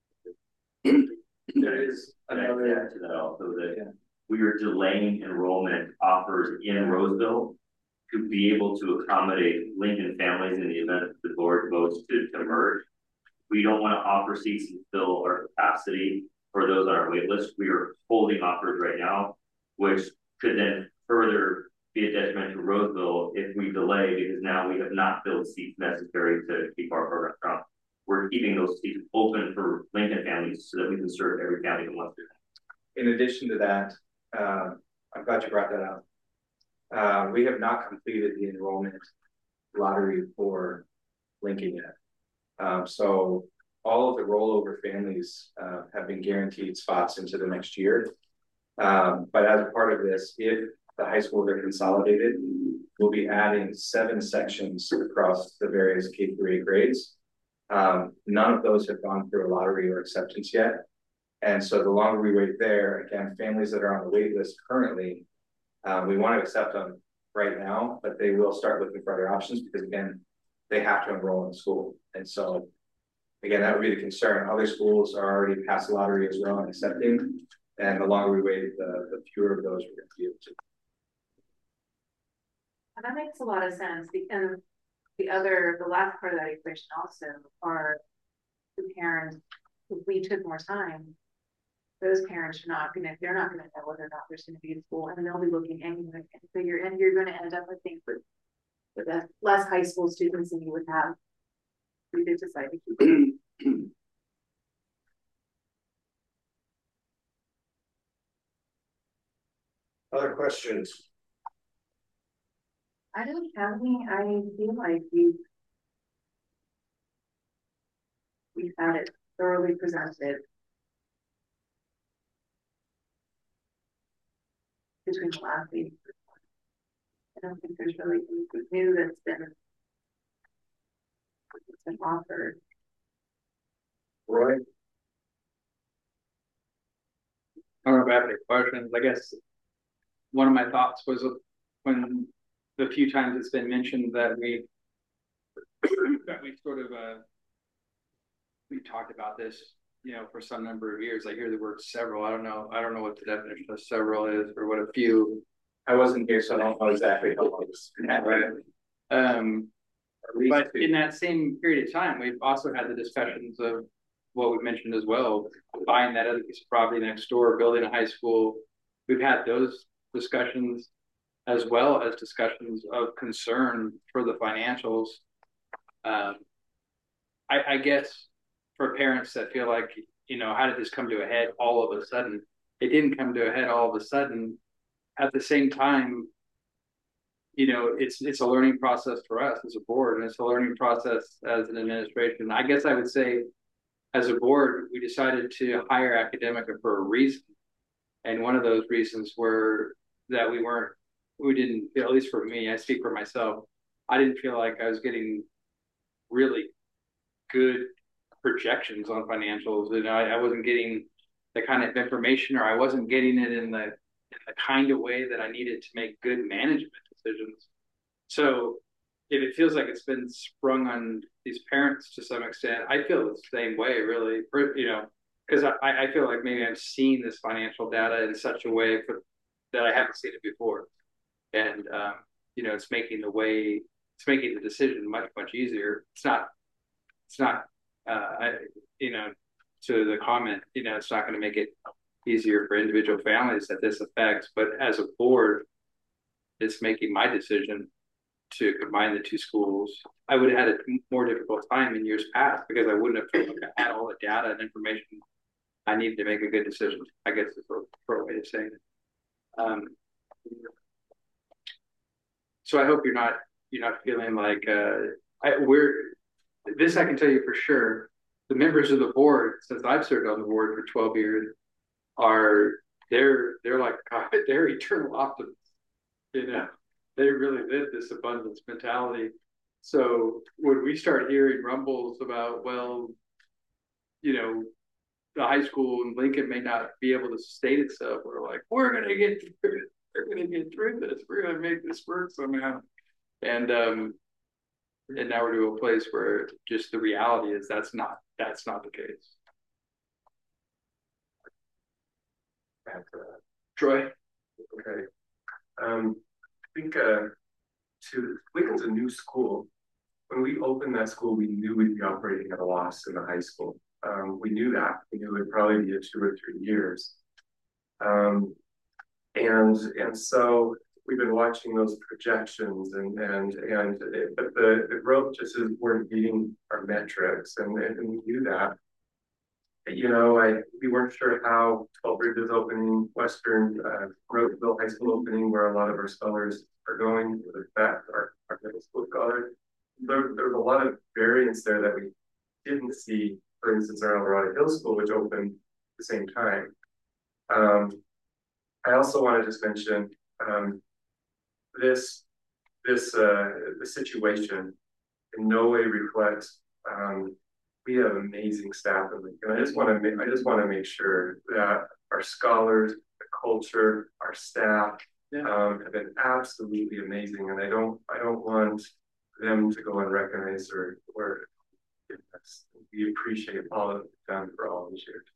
There is another to that also that yeah. we are delaying enrollment offers in Roseville to be able to accommodate Lincoln families in the event that the board votes to, to merge. We don't want to offer seats and fill our capacity for those on our wait list. We are holding offers right now, which could then further be a detriment to Roseville if we delay, because now we have not filled seats necessary to keep our program strong. We're keeping those seats open for Lincoln families so that we can serve every family that wants to. In addition to that, uh, I'm glad you brought that up. Uh, we have not completed the enrollment lottery for Lincoln yet. Um, so all of the rollover families uh, have been guaranteed spots into the next year. Um, but as a part of this, if the high schools are consolidated, we'll be adding seven sections across the various K through eight grades. Um, none of those have gone through a lottery or acceptance yet. And so the longer we wait there, again, families that are on the wait list currently, um, we want to accept them right now, but they will start looking for other options because, again, they have to enroll in school. And so, again, that would be the concern. Other schools are already past the lottery as well and accepting. And the longer we wait, the, the fewer of those we're going to be able to. That makes a lot of sense. And the other, the last part of that equation also are the parents, if we took more time, those parents are not gonna, they're not gonna know whether or not there's gonna be a school, and they'll be looking anyway. And so you're, and you're gonna end up, I think, with, with a- less high school students than you would have. if We did decide to keep it. Other questions? I don't have any, I feel like we we've had it thoroughly presented. Between the last meeting. I don't think there's really anything new that's been, that's been offered. Roy? I don't know if I have any questions. I guess one of my thoughts was when the few times it's been mentioned that we that we sort of uh we talked about this, you know, for some number of years. I hear the word several. I don't know. I don't know what the definition of several is or what a few. I wasn't here, so I don't know exactly how long this Right. Um, but in that same period of time, we've also had the discussions of what we mentioned as well, buying that other piece of property next door, building a high school. We've had those discussions as well as discussions of concern for the financials. Um, I, I guess for parents that feel like, you know, how did this come to a head all of a sudden? It didn't come to a head all of a sudden. At the same time, you know, it's it's a learning process for us as a board, and it's a learning process as an administration. I guess I would say, as a board, we decided to hire Academica for a reason, and one of those reasons were that we weren't, we didn't, at least for me, I speak for myself, I didn't feel like I was getting really good projections on financials. You know, I, I wasn't getting the kind of information, or I wasn't getting it in the in the kind of way that I needed to make good management decisions. So if it feels like it's been sprung on these parents to some extent, I feel the same way, really, you know, because I, I feel like maybe I'm seeing this financial data in such a way for, that I haven't seen it before. And, um, you know, it's making the way, it's making the decision much, much easier. It's not, it's not, uh, I, you know, to the comment, you know, it's not going to make it easier for individual families that this affects, but as a board, it's making my decision to combine the two schools. I would have had a more difficult time in years past because I wouldn't have felt like I had all the data and information I needed to make a good decision. I guess is a, a way of saying it. Um, so I hope you're not you're not feeling like uh, I, we're this. I can tell you for sure. The members of the board, since I've served on the board for twelve years, are they're they're like God, they're eternal optimists. You know, they really live this abundance mentality. So when we start hearing rumbles about, well, you know, the high school in Lincoln may not be able to sustain itself, we're like, we're gonna get through it. We're gonna get through this. We're gonna make this work somehow. And um, and now we're to a place where just the reality is that's not that's not the case. Troy. Okay. Um, I think uh, to Lincoln's a new school. When we opened that school, we knew we'd be operating at a loss in the high school. Um, we knew that. We knew it would probably be a two or three years. Um, and and so we've been watching those projections, and and and it, but the, the growth just is, weren't meeting our metrics, and, and we knew that. You know, I we weren't sure how twelve Bridges opening, Western uh, Roseville High School opening, where a lot of our scholars are going, in fact, our, our middle school scholars. There, there was a lot of variance there that we didn't see, for instance, our El Dorado Hill School, which opened at the same time. Um, I also want to just mention um, this, this, uh, the situation in no way reflects um, we have amazing staff in Lincoln. I just want to make I just want to make sure that our scholars, the culture, our staff yeah. um, have been absolutely amazing, and I don't I don't want them to go unrecognized or or we appreciate all that they've done for all these years.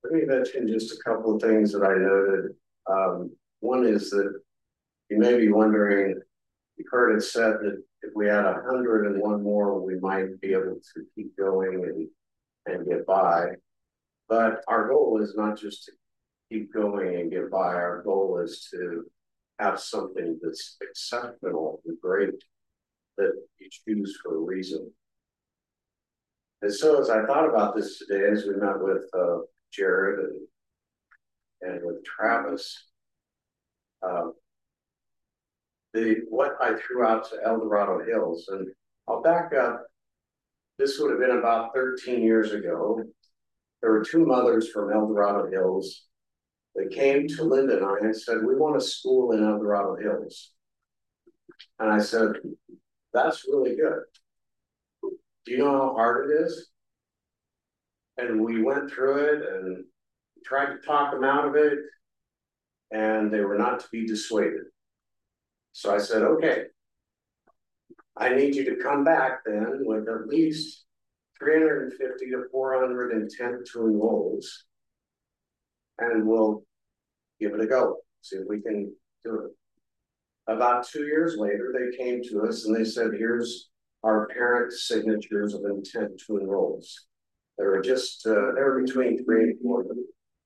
Let me mention just a couple of things that I noted. Um, one is that you may be wondering, you've heard it said that if we had a hundred and one more, we might be able to keep going and, and get by. But our goal is not just to keep going and get by. Our goal is to have something that's exceptional and great that you choose for a reason. And so as I thought about this today, as we met with uh, Jared and, and with Travis, uh, the what I threw out to El Dorado Hills, and I'll back up. This would have been about thirteen years ago. There were two mothers from El Dorado Hills. They came to Linda and I and said, we want a school in El Dorado Hills. And I said, that's really good. Do you know how hard it is? And we went through it and tried to talk them out of it, and they were not to be dissuaded. So I said, okay, I need you to come back then with at least three hundred fifty to four hundred intent to enrolls, and we'll give it a go, see if we can do it. About two years later, they came to us and they said, here's our parent signatures of intent to enrolls. There were just, uh, there were between three and four of them.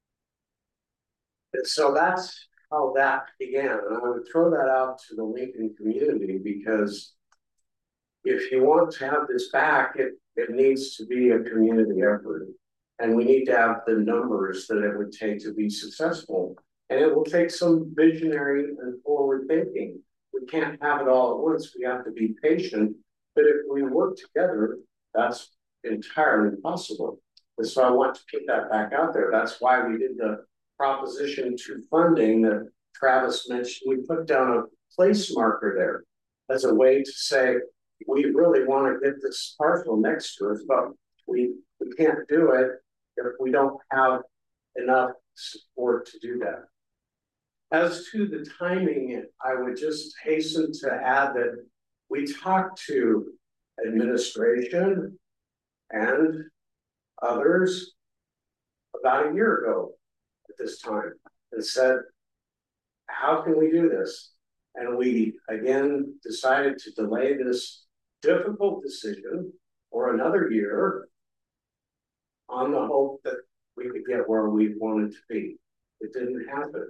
And so that's how that began. And I would throw that out to the Lincoln community, because if you want to have this back, it, it needs to be a community effort. And we need to have the numbers that it would take to be successful. And it will take some visionary and forward thinking. We can't have it all at once. We have to be patient. But if we work together, that's entirely possible. And so I want to keep that back out there. That's why we did the Proposition two funding that Travis mentioned. We put down a place marker there as a way to say, we really want to get this parcel next to us, but we, we can't do it if we don't have enough support to do that. As to the timing, I would just hasten to add that we talked to administration and others about a year ago at this time and said, how can we do this? And we again decided to delay this difficult decision for another year on the hope that we could get where we wanted to be. It didn't happen.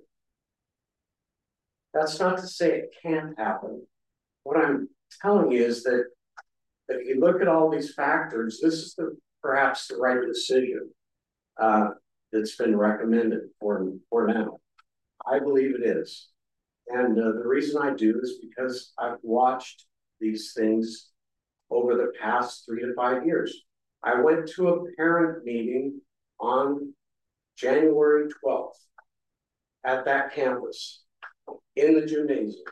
That's not to say it can't happen. What I'm telling you is that if you look at all these factors, this is the, perhaps the right decision uh, that's been recommended for, for now. I believe it is. And uh, the reason I do is because I've watched these things over the past three to five years. I went to a parent meeting on January twelfth at that campus in the gymnasium.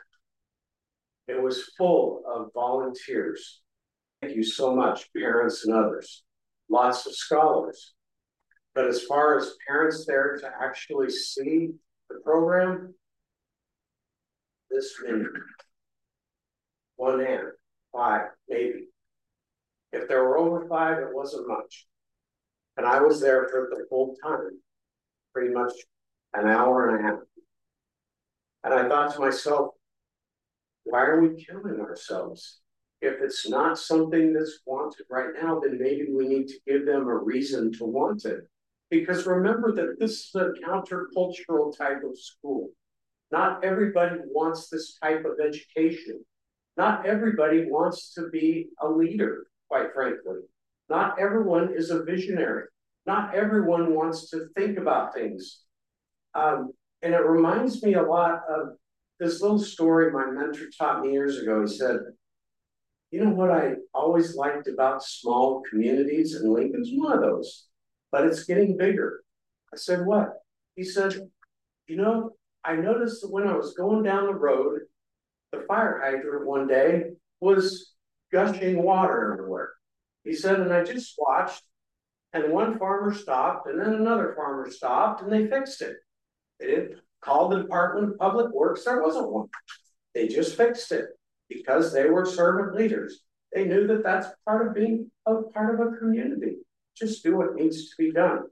It was full of volunteers. Thank you so much, parents and others. Lots of scholars. But as far as parents there to actually see the program, this many. One hand, five, maybe. If there were over five, it wasn't much. And I was there for the full time, pretty much an hour and a half. And I thought to myself, why are we killing ourselves? If it's not something that's wanted right now, then maybe we need to give them a reason to want it. Because remember that this is a countercultural type of school. Not everybody wants this type of education. Not everybody wants to be a leader, quite frankly. Not everyone is a visionary. Not everyone wants to think about things. Um, and it reminds me a lot of this little story my mentor taught me years ago. He said, you know what I always liked about small communities, and Lincoln's one of those, but it's getting bigger. I said, what? He said, you know, I noticed that when I was going down the road, the fire hydrant one day was gushing water everywhere. He said, and I just watched, and one farmer stopped, and then another farmer stopped, and they fixed it. They didn't call the Department of Public Works. There wasn't one. They just fixed it because they were servant leaders. They knew that that's part of being a part of a community. Just do what needs to be done.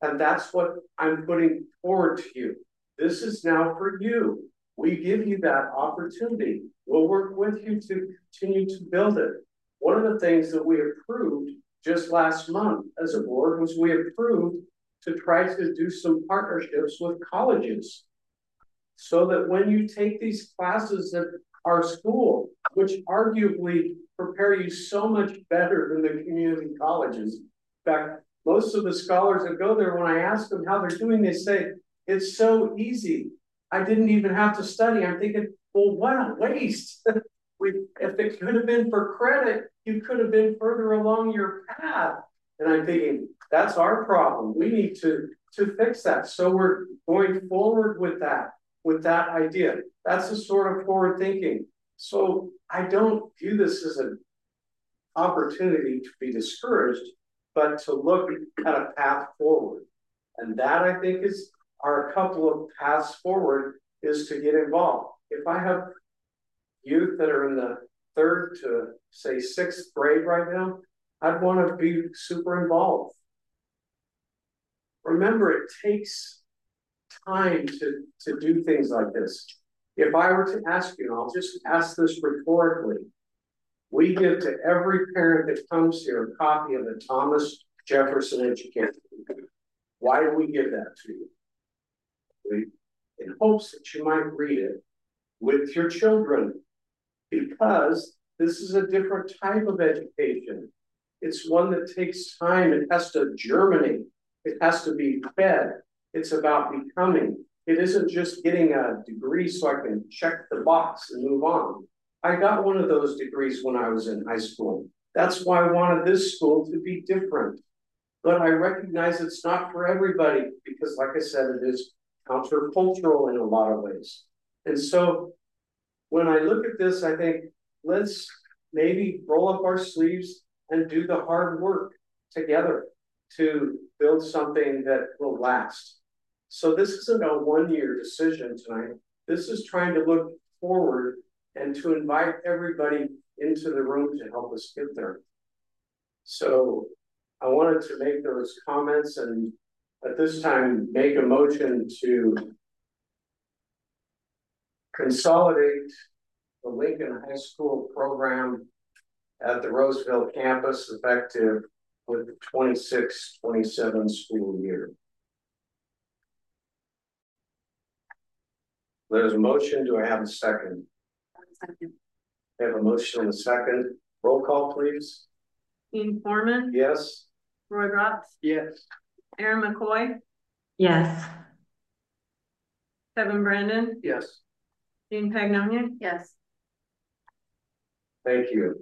And that's what I'm putting forward to you. This is now for you. We give you that opportunity. We'll work with you to continue to build it. One of the things that we approved just last month as a board was we approved to try to do some partnerships with colleges so that when you take these classes at our school, which arguably prepare you so much better than the community colleges. In fact, most of the scholars that go there, when I ask them how they're doing, they say, it's so easy. I didn't even have to study. I'm thinking, well, what a waste. we, if it could have been for credit, you could have been further along your path. And I'm thinking, that's our problem. We need to, to fix that. So we're going forward with that, with that idea. That's the sort of forward thinking. So I don't view this as an opportunity to be discouraged, but to look at a path forward. And that, I think, is are a couple of paths forward is to get involved. If I have youth that are in the third to say sixth grade right now, I'd want to be super involved. Remember, it takes time to, to do things like this. If I were to ask you, and I'll just ask this rhetorically, we give to every parent that comes here a copy of the Thomas Jefferson Education. Why do we give that to you? We, in hopes that you might read it with your children, because this is a different type of education. It's one that takes time. It has to germinate. It has to be fed. It's about becoming. It isn't just getting a degree so I can check the box and move on. I got one of those degrees when I was in high school. That's why I wanted this school to be different. But I recognize it's not for everybody because, like I said, it is countercultural in a lot of ways. And so when I look at this, I think, let's maybe roll up our sleeves and do the hard work together to build something that will last. So this isn't a one-year decision tonight. This is trying to look forward and to invite everybody into the room to help us get there. So I wanted to make those comments and at this time make a motion to consolidate the Lincoln High School program at the Roseville campus effective with the twenty-six twenty-seven school year. There's a motion. Do I have a second? Second. I have a motion and a second. Roll call, please. Dean Foreman. Yes. Roy Rotz. Yes. Erin McCoy. Yes. Kevin Brandon. Yes. Jean Pagnonia. Yes. Thank you.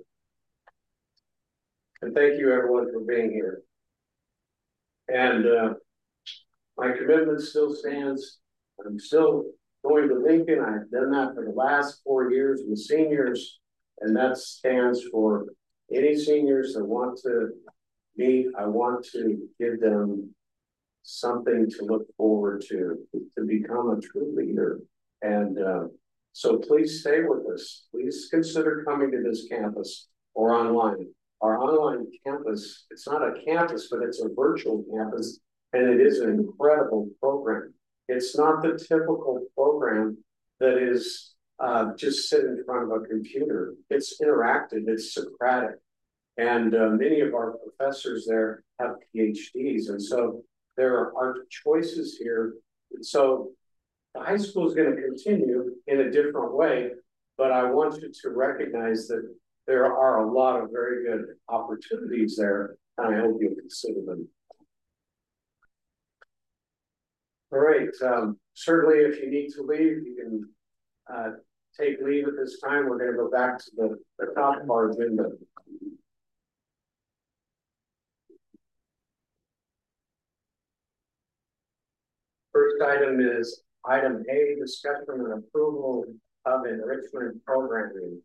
And thank you everyone for being here. And uh, my commitment still stands. I'm still going to Lincoln. I've done that for the last four years with seniors, and that stands for any seniors that want to meet. I want to give them something to look forward to, to become a true leader. And uh, so please stay with us. Please consider coming to this campus or online. Our online campus, it's not a campus, but it's a virtual campus, and it is an incredible program. It's not the typical program that is uh, just sit in front of a computer. It's interactive, it's Socratic. And uh, many of our professors there have P H Ds. And so there are choices here. And so the high school is going to continue in a different way, but I want you to recognize that there are a lot of very good opportunities there, and I hope you'll consider them. All right, um, certainly if you need to leave, you can uh, take leave at this time. We're going to go back to the, the top of our agenda. First item is item A, discussion and approval of enrichment programming.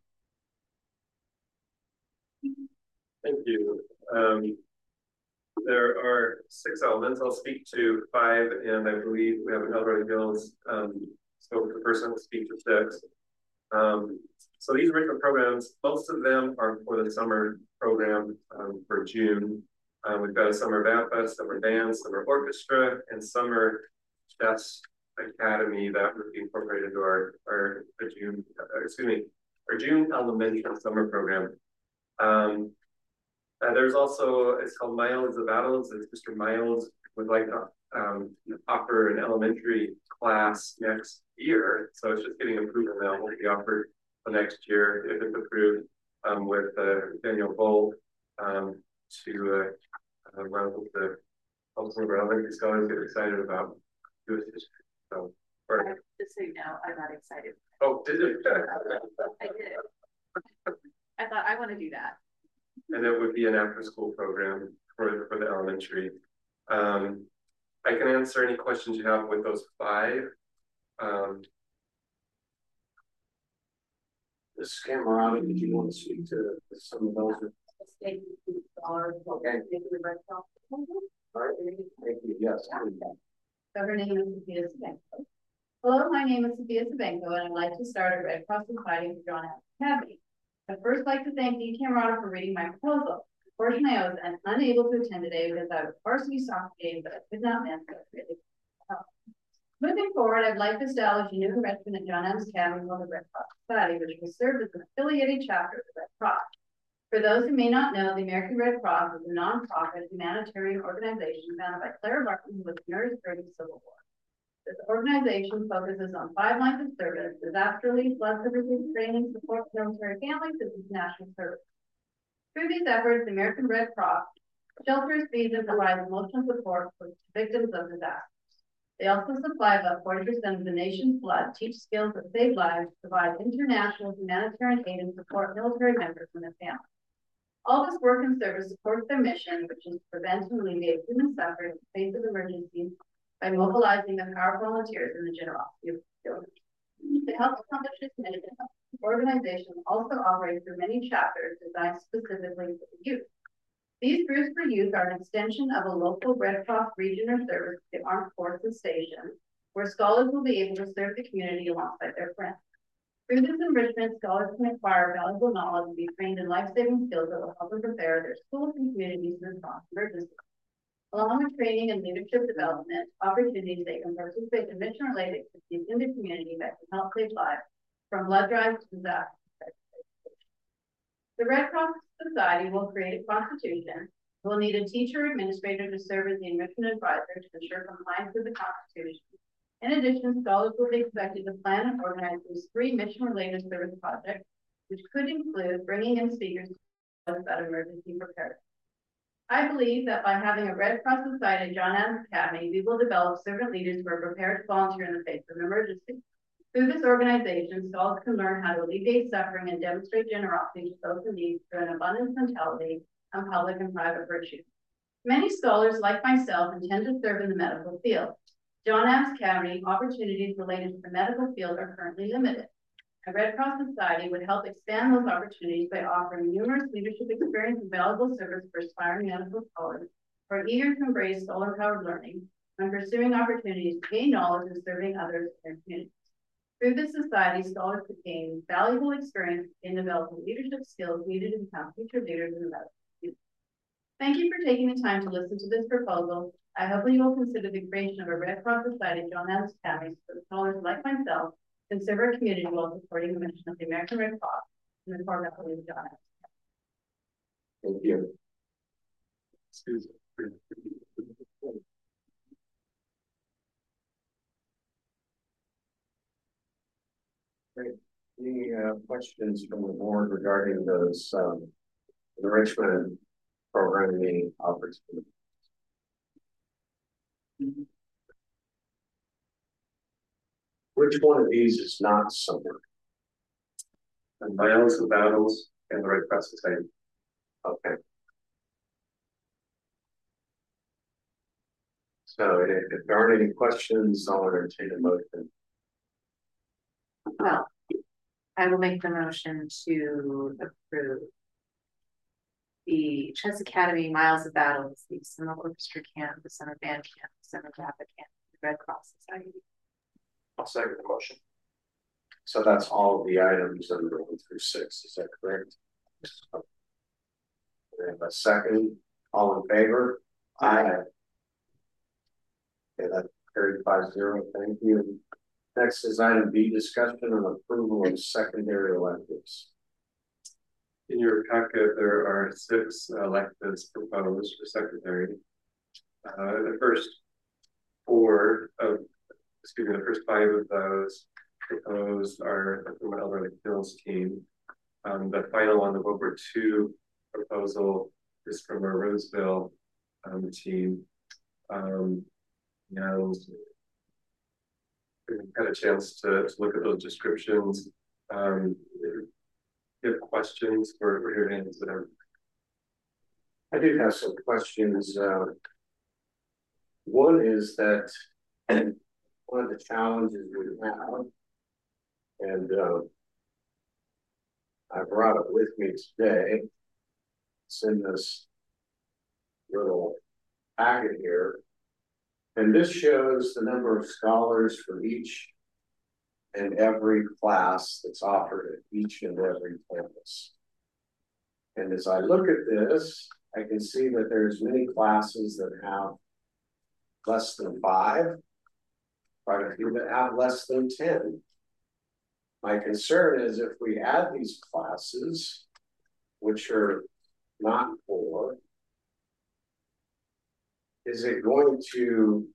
Thank you. Um, there are six elements. I'll speak to five, and I believe we have an Eldorado Hills um, spoken person will speak to six. Um, so these enrichment programs, most of them are for the summer program um, for June. Uh, we've got a summer VAPA, summer band, summer orchestra, and summer chess academy that would be incorporated into our, our, our June, uh, excuse me, our June elementary summer program. Um, uh, there's also, it's called Miles of Battles. It's Mister Miles would like to um, offer an elementary class next year. So it's just getting approval now. Will be offered the next year if it's approved um, with uh, Daniel Bolt um, to uh, uh, run with the help some of our elementary scholars get excited about Jewish history. So, or, just so you know, I got excited. oh, did it? I did. I thought I want to do that. And it would be an after-school program for for the elementary. Um, I can answer any questions you have with those five. Um, Miz Camerata, did you want to speak to some of those? Okay. All right, thank you. Yes. So her name is Sophia Sabenko. Hello, my name is Sophia Sabenko, and I'd like to start a Red Cross Society for John Adams Academy. I'd first like to thank Dean Camerata for reading my proposal. Unfortunately, I was unable to attend today because I was varsity soccer game, but I could not miss it. Really. Uh, moving forward, I'd like to establish a new regiment at John Adams Academy called the Red Cross Society, which will serve as an affiliated chapter of the Red Cross. For those who may not know, the American Red Cross is a nonprofit humanitarian organization founded by Clara Barton, who was a nurse during the Civil War. This organization focuses on five lines of service: disaster relief, flood services, training, support for military families, and international service. Through these efforts, the American Red Cross shelters, feeds, and provides emotional support for victims of disasters. They also supply about forty percent of the nation's flood, teach skills that save lives, provide international humanitarian aid, and support military members and their families. All this work and service supports their mission, which is to prevent and alleviate human suffering in the face of emergencies by mobilizing the powerful volunteers and the generosity of donors. To help accomplish this mission, the organization also operates through many chapters designed specifically for the youth. These groups for youth are an extension of a local Red Cross region or service to the Armed Forces Station, where scholars will be able to serve the community alongside their friends. Through this enrichment, scholars can acquire valuable knowledge and be trained in life-saving skills that will help them prepare their schools and communities to respond to emergencies. Along with training and leadership development opportunities, they can participate in mission-related activities in the community that can help save lives, from blood drives to disaster. The Red Cross Society will create a constitution. We'll need a teacher administrator to serve as the enrichment advisor to ensure compliance with the Constitution. In addition, scholars will be expected to plan and organize these three mission-related service projects, which could include bringing in speakers to us about emergency preparedness. I believe that by having a Red Cross Society at John Adams Academy, we will develop servant leaders who are prepared to volunteer in the face of an emergency. Through this organization, scholars can learn how to alleviate suffering and demonstrate generosity to those in need through an abundance mentality on public and private virtues. Many scholars, like myself, intend to serve in the medical field. John Adams Academy opportunities related to the medical field are currently limited. A Red Cross Society would help expand those opportunities by offering numerous leadership experience and valuable service for aspiring medical scholars who are eager to embrace scholar-powered learning and pursuing opportunities to gain knowledge and serving others in their communities. Through this society, scholars could gain valuable experience in developing leadership skills needed to become future leaders in the medical field. Thank you for taking the time to listen to this proposal. I hope you will consider the creation of a Red Cross Society at John Adams Academy so that scholars like myself can serve our community while supporting the mission of the American Red Cross and the core values of John Adams Academy. Thank you. Great. Any uh, questions from the board regarding those um, enrichment programming opportunities? Which one of these is not summer? And Miles of Battles and the Red Cross Society. Okay. So if, if there aren't any questions, I'll entertain a motion. Well, I will make the motion to approve the Chess Academy, Miles of Battles, the Summer Orchestra Camp, the Summer Band Camp, the Summer VAPA Camp, the Red Cross Society. I'll second the motion. So that's all of the items under one through six, is that correct? We have a second. All in favor? Aye. Okay, that carried five zero. Thank you. Next is item B, discussion and approval of secondary electives. In your packet, there are six electives proposed for secretary. Uh, the first four of, excuse me, the first five of those proposed are from the Elderly Hills team. Um, the final one, the World War Two proposal, is from our Roseville um, team. Um, and we had a chance to, to look at those descriptions. Um, if you have questions, we're, we're here to answer them. I do have some questions. Uh, one is that one of the challenges we have, and uh, I brought it with me today. It's in this little packet here. And this shows the number of scholars for each and every class that's offered at each and every campus. And as I look at this, I can see that there's many classes that have less than five, quite a few that have less than ten. My concern is if we add these classes, which are not four, is it going to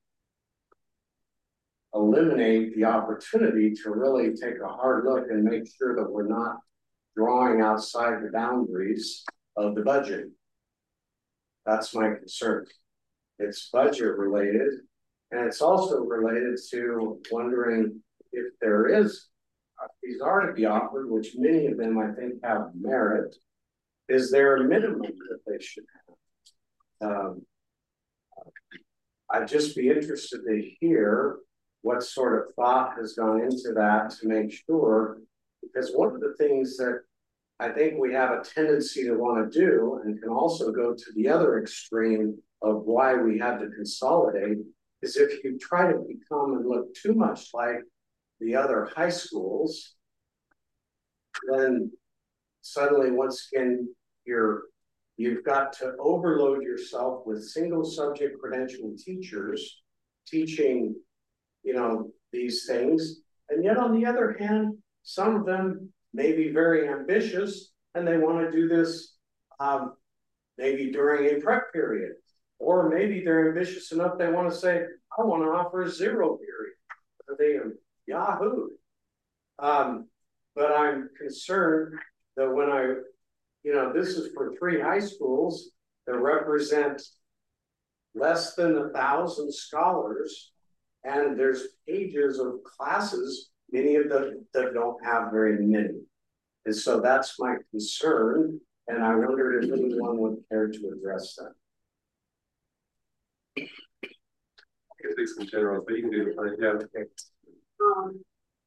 eliminate the opportunity to really take a hard look and make sure that we're not drawing outside the boundaries of the budget? That's my concern. It's budget related, and it's also related to wondering if there is, if these are to be offered, which many of them I think have merit, is there a minimum that they should have? Um, I'd just be interested to hear what sort of thought has gone into that to make sure, because one of the things that I think we have a tendency to want to do, and can also go to the other extreme of why we had to consolidate, is if you try to become and look too much like the other high schools, then suddenly once again, you're You've got to overload yourself with single subject credentialed teachers teaching, you know, these things. And yet on the other hand, some of them may be very ambitious and they want to do this um, maybe during a prep period. Or maybe they're ambitious enough they want to say, I want to offer a zero period. Are they a Yahoo? Um, but I'm concerned that when I You know, this is for three high schools that represent less than a thousand scholars, and there's pages of classes, many of them that don't have very many. And so that's my concern, and I wondered if anyone would care to address that. I can speak some general, but you can do the plan. Yeah, okay. Um,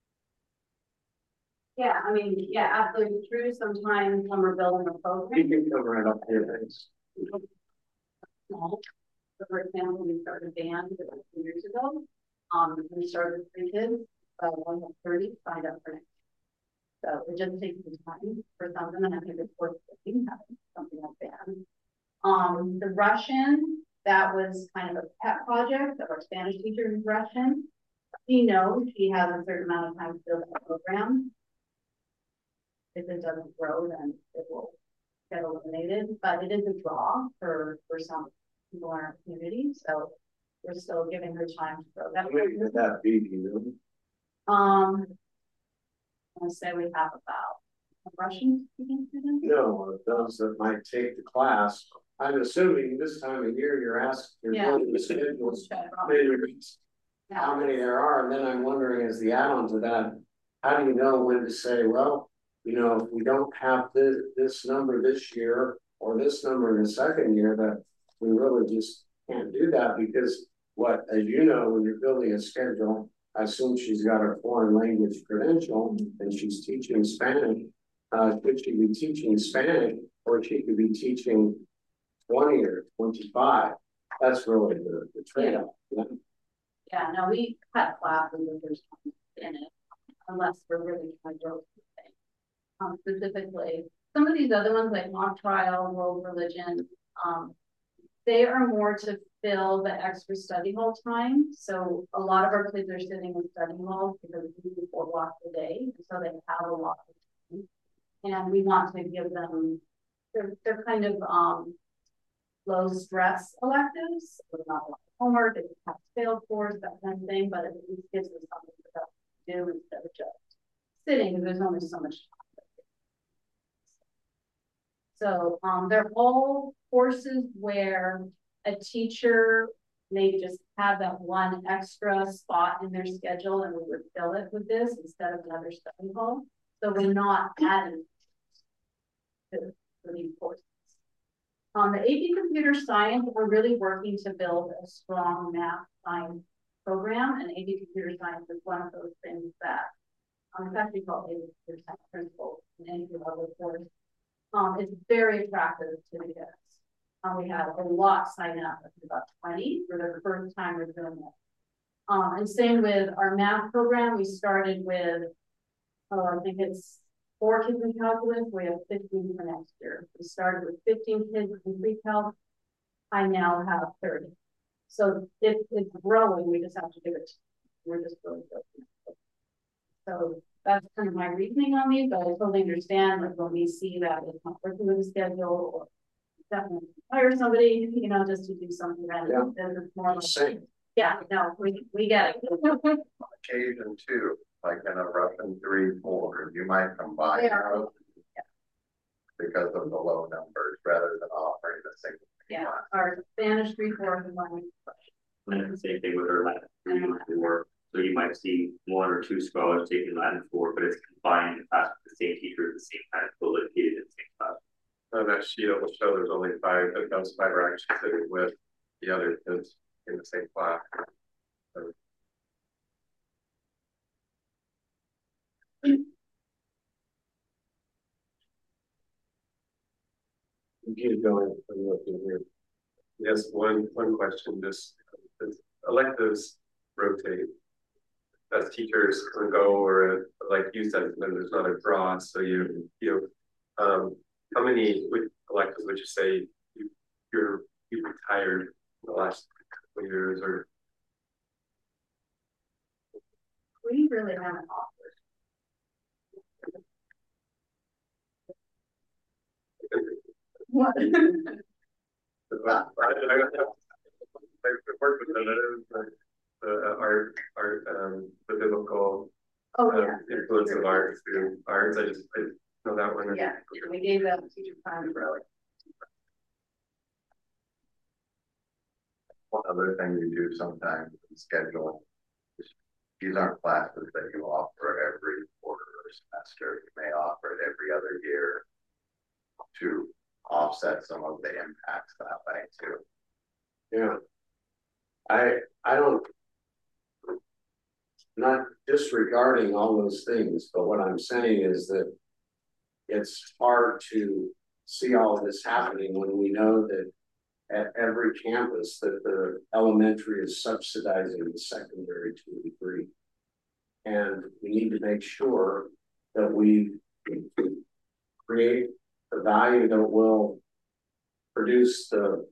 Yeah, I mean, yeah, absolutely true. Sometimes when we're building a program, You can come right up here, thanks. small. So for example, we started band about two years ago. Um, we started with three kids, uh, one had thirty signed up for next. So it just takes some time for something, and I think it's worth looking at something like that. Um, the Russian, that was kind of a pet project of our Spanish teacher in Russian. She knows she has a certain amount of time to build that program. If it doesn't grow, then it will get eliminated. But it is a draw for, for some people in our community. So we're still giving her time to grow that. How many would that be, do you know? Um, I say we have about a Russian speaking student. No, those that might take the class. I'm assuming this time of year you're asked, you're Yeah. going to the schedules, how many there are. And then I'm wondering, as the add-on to that, how do you know when to say, well, you know, if we don't have this, this number this year or this number in the second year, that we really just can't do that, because what, as you know, when you're building a schedule, I assume she's got her foreign language credential and she's teaching Spanish. Uh, could she be teaching Spanish, or she could be teaching twenty or twenty-five? That's really the, the trade-off. Yeah. Yeah, no, we cut classes if there's in it, unless we're really trying to grow something. Um, specifically, some of these other ones like mock trial, world religion, um, they are more to fill the extra study hall time. So a lot of our kids are sitting in study halls because we do four blocks a day, so they have a lot of time. And we want to give them, they're, they're kind of um, low stress electives, so not a lot of homework, they have failed course, that kind of thing, but it at least gives them something for them to do instead of just sitting, because there's only so much time. So um, they're all courses where a teacher may just have that one extra spot in their schedule and we would fill it with this instead of another study hall. So we're not adding to, to these courses. On the A P Computer Science, we're really working to build a strong math science program, and A P Computer Science is one of those things that um, it's actually called A P Computer Science Principles in entry level course. Um, it's very attractive to the kids. Um, we had a lot sign up, about twenty for the first time we're doing it. Um, and same with our math program. We started with, oh, I think it's four kids in calculus. We have fifteen for next year. We started with fifteen kids in pre-calc. I now have thirty. So it, it's growing. We just have to do it. We're just really building it. So that's kind of my reasoning on these, but I totally understand like when we see that it's not working with the schedule, or definitely hire somebody, you know, just to do something that yeah. is more like, same. Yeah, no, we we get it. Occasion two, like in a Russian three, four, you might combine Yeah. those because of the low numbers rather than offering the single. Yeah, our Spanish three, four, and one. And the same thing with our Latin three and four. So you might see one or two scholars taking Latin four, but it's combined in class with the same teacher at the same time, co-located in the same class. On that sheet, it will show there's only five, those five are actually sitting with the other kids in the same class. So. Keep going. I'm looking here. Yes, one one question. Just electives rotate as teachers can go, or like you said, then there's not a draw. So you you um, how many electives would you say you you're you retired in the last couple of years, or? We really haven't offered. What? I worked with them. The art, art, um, the biblical oh, um, yeah. influence of art through arts. I just I know that one. Yeah, we gave that teacher time really. One other thing you do sometimes in schedule is these aren't classes that you offer every quarter or semester. You may offer it every other year to offset some of the impacts that way too. Yeah. I I don't, not disregarding all those things, but what I'm saying is that it's hard to see all of this happening when we know that at every campus that the elementary is subsidizing the secondary to a degree. And we need to make sure that we create the value that will produce the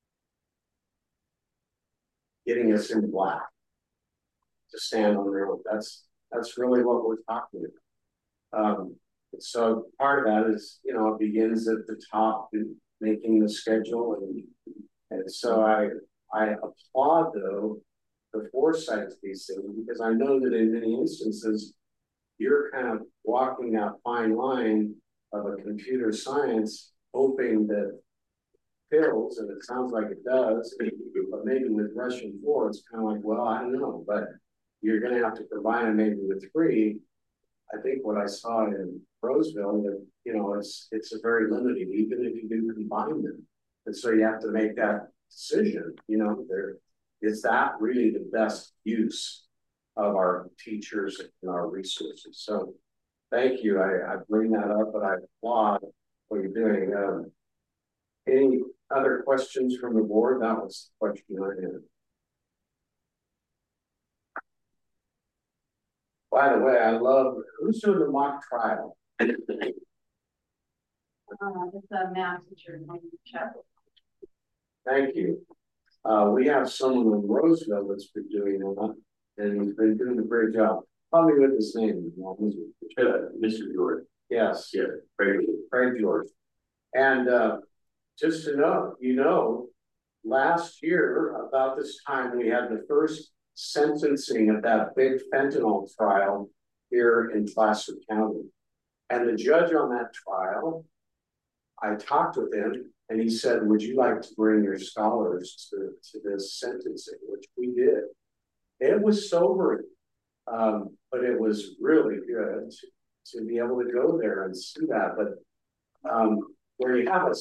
getting us in black to stand on their own. That's that's really what we're talking about. Um, so part of that is, you know, it begins at the top, making the schedule, and and so I I applaud though the foresight to these things, because I know that in many instances you're kind of walking that fine line of a computer science, hoping that fills, and it sounds like it does, but maybe with Russian four, it's kind of like, well, I don't know, but you're going to have to combine it maybe with three. I think what I saw in Roseville, that, you know, it's it's a very limited, even if you do combine them. And so you have to make that decision, you know, there is that really the best use of our teachers and our resources. So thank you. I, I bring that up, but I applaud what you're doing. Um, any other questions from the board? That was the question I had. By the way, I love, who's doing the mock trial? Uh, it's a math teacher in Chapel. Thank you. Uh, we have someone in Roseville that's been doing that, and he's been doing a great job. Probably with his name, uh, Mister George. Yes. Yeah, Craig. Craig George. And uh, just to know, you know, last year, about this time, we had the first sentencing of that big fentanyl trial here in Placer County. And the judge on that trial, I talked with him and he said, would you like to bring your scholars to, to this sentencing, which we did. It was sobering, um, but it was really good to, to be able to go there and see that. But um, where you have a,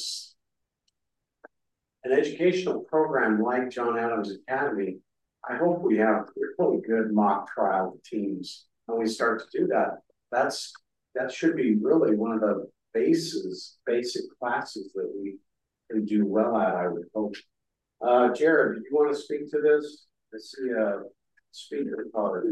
an educational program like John Adams Academy, I hope we have really good mock trial teams. When we start to do that, that's that should be really one of the bases, basic classes that we can do well at, I would hope. Uh, Jared, do you want to speak to this? I see a speaker card.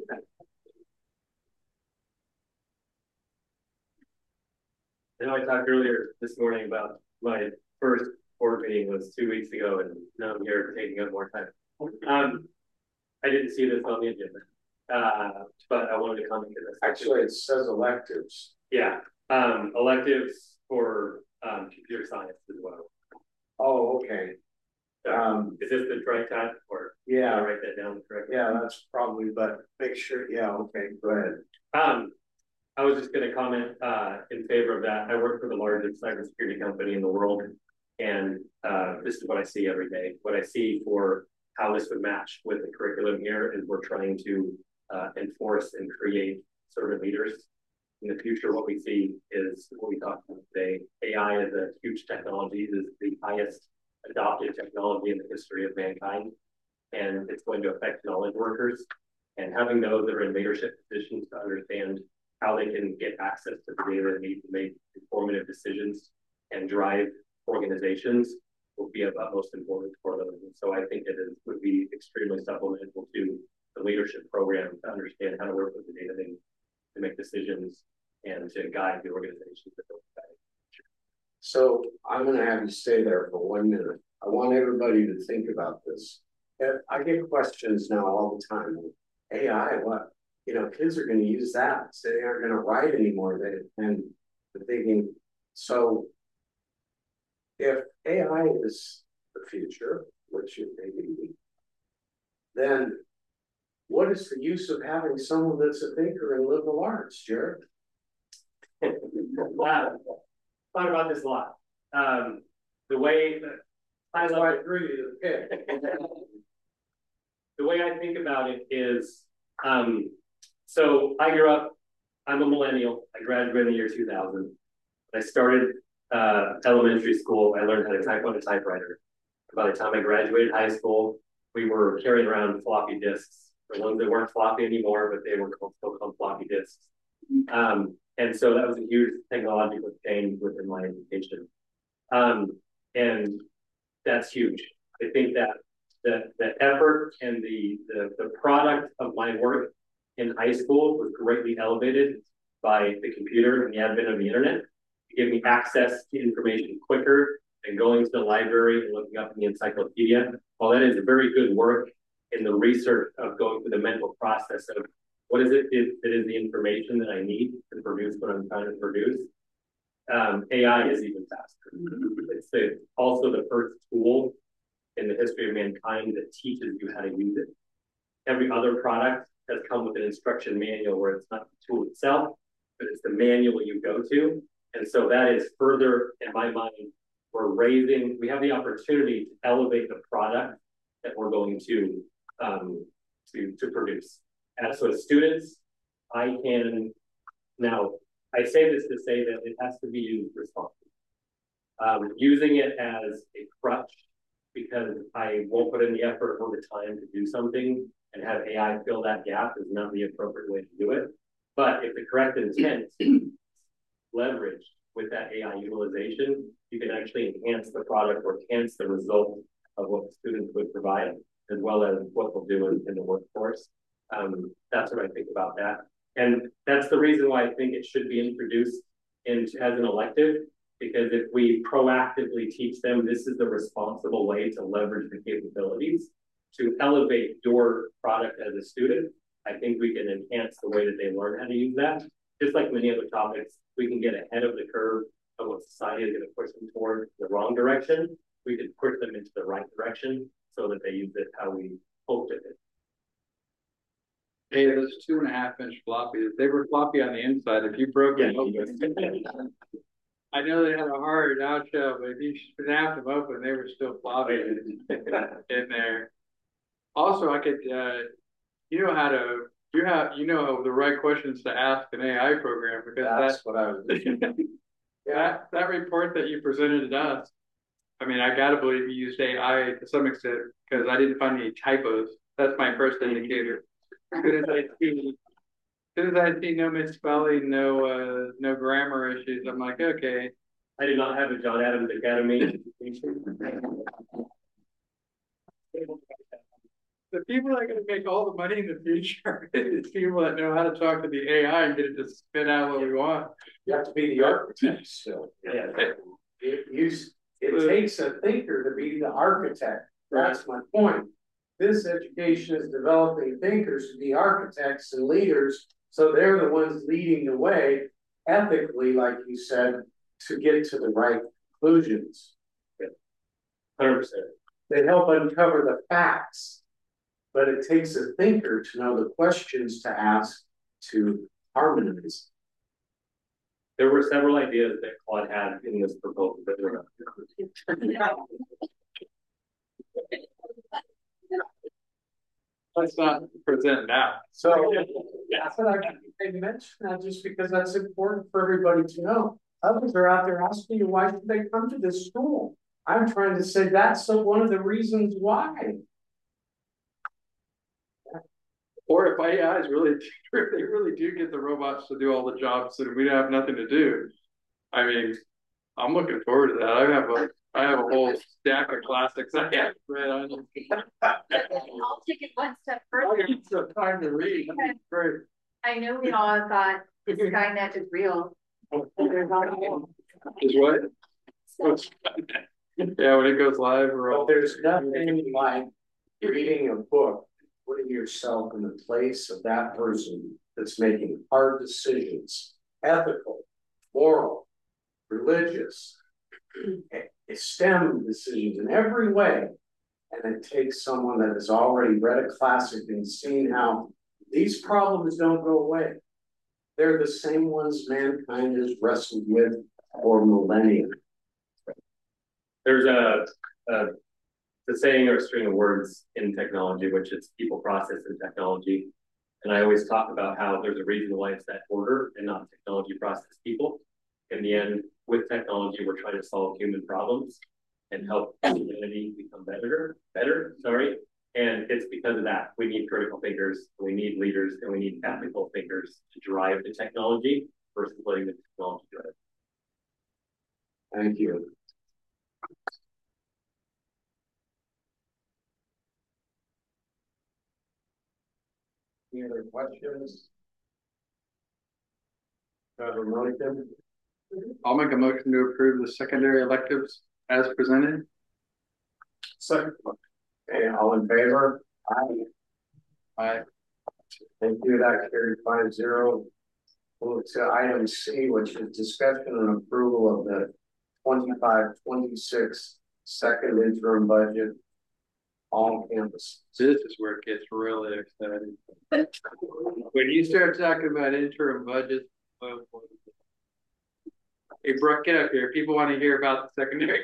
I know I talked earlier this morning about my first board meeting was two weeks ago, and now I'm here taking up more time. Um, I didn't see this on the agenda, uh, but I wanted to comment to this. Actually, it says electives. Yeah, um, electives for um, computer science as well. Oh, okay. Um, Is this the right time, or yeah, I'll write that down correctly? Yeah, that's probably, but make sure. Yeah, okay, go ahead. Um, I was just going to comment uh, in favor of that. I work for the largest cybersecurity company in the world, and uh, this is what I see every day. What I see for how this would match with the curriculum here is we're trying to uh, enforce and create servant leaders. In the future, what we see is what we talked about today. A I is a huge technology. It is the highest adopted technology in the history of mankind, and it's going to affect knowledge workers. And having those that are in leadership positions to understand how they can get access to the data they need to make informative decisions and drive organizations will be of utmost importance for them. And so I think it is, would be extremely supplemental to the leadership program to understand how to work with the data they need to make decisions and to guide the organizations that they'll guide. So I'm going to have you stay there for one minute. I want everybody to think about this. I get questions now all the time. A I, what? You know, kids are going to use that. So they aren't going to write anymore. They, and they're thinking, so if A I is the future, which it may be, then what is the use of having someone that's a thinker in liberal arts, Jared? Wow. Thought about this a lot. Um, the way that I love I agree with you. The way I think about it is, um, so I grew up, I'm a millennial. I graduated in the year two thousand. I started uh, elementary school. I learned how to type on a typewriter. By the time I graduated high school, we were carrying around floppy disks. The ones that weren't floppy anymore, but they were called, still called floppy disks. Um, and so that was a huge technological change within my education. Um, and that's huge. I think that the, the effort and the, the, the product of my work in high school was greatly elevated by the computer and the advent of the internet. It gave me access to information quicker than going to the library and looking up in the encyclopedia. While that is very good work in the research of going through the mental process of what is it that is the information that I need to produce what I'm trying to produce, um, A I is even faster. It's the, also the first tool in the history of mankind that teaches you how to use it. Every other product has come with an instruction manual where it's not the tool itself, but it's the manual you go to. And so that is further, in my mind, we're raising, we have the opportunity to elevate the product that we're going to, um, to, to produce. And so as students, I can, now, I say this to say that it has to be used responsibly. Um, using it as a crutch because I won't put in the effort or the time to do something and have A I fill that gap is not the appropriate way to do it. But if the correct intent leveraged with that A I utilization, you can actually enhance the product or enhance the result of what the students would provide, as well as what they'll do in, in the workforce. Um, that's what I think about that. And that's the reason why I think it should be introduced into, as an elective, Because if we proactively teach them, this is the responsible way to leverage the capabilities to elevate your product as a student, I think we can enhance the way that they learn how to use that. Just like many other topics, we can get ahead of the curve of what society is going to push them toward the wrong direction. We can push them into the right direction so that they use it how we hoped it. Hey, those two and a half inch floppies, they were floppy on the inside. If you broke them open, I know they had a hard out shell, but if you snapped them open, they were still floppy in there. Also, I could, uh, you know how to, you have, you know the right questions to ask an A I program because That's that's what I was. that that report that you presented to us. I mean, I gotta believe you used A I to some extent because I didn't find any typos. That's my first indicator. As soon as I see, as soon as I see no misspelling, no uh, no grammar issues, I'm like, okay. I did not have a John Adams Academy. The people that are going to make all the money in the future is people that know how to talk to the A I and get it to spit out what we want. You have to be the architect still. Yeah. It, use, it takes a thinker to be the architect. That's my point. This education is developing thinkers to be architects and leaders, so they're the ones leading the way ethically, like you said, to get to the right conclusions. one hundred percent. They help uncover the facts, but it takes a thinker to know the questions to ask to harmonize. There were several ideas that Claude had in this proposal that were Let's not present now. So that's what I can mention that just because that's important for everybody to know. Others are out there asking you, why should they come to this school? I'm trying to say that's one of the reasons why. Or if A Is really, if they really do get the robots to do all the jobs and we have nothing to do, I mean, I'm looking forward to that. I have a, I have a whole stack of classics I haven't read on. I'll take it one step further. I need some time to read. That's great. I know we all thought Skynet is real. Is what? Yeah, when it goes live, we're all. But there's nothing like reading a book, putting yourself in the place of that person that's making hard decisions, ethical, moral, religious, STEM decisions in every way. And it takes someone that has already read a classic and seen how these problems don't go away. They're the same ones mankind has wrestled with for millennia. There's a, a the saying or a string of words in technology, which is people, process, and technology. And I always talk about how there's a reason why it's that order and not technology, process, people. In the end, with technology, we're trying to solve human problems and help humanity become better, better, sorry. And it's because of that. We need critical thinkers, we need leaders, and we need ethical thinkers to drive the technology versus letting the technology do it. Thank you. Any other questions? Doctor Monica? I'll make a motion to approve the secondary electives as presented. Second. Okay, all in favor? Aye. Aye. Thank you. That carried five zero. Move to item C, which is discussion and approval of the twenty-five twenty-six second interim budget on campus. This is where it gets really exciting. When you start talking about interim budgets, oh, hey Brooke, get up here. People want to hear about the secondary.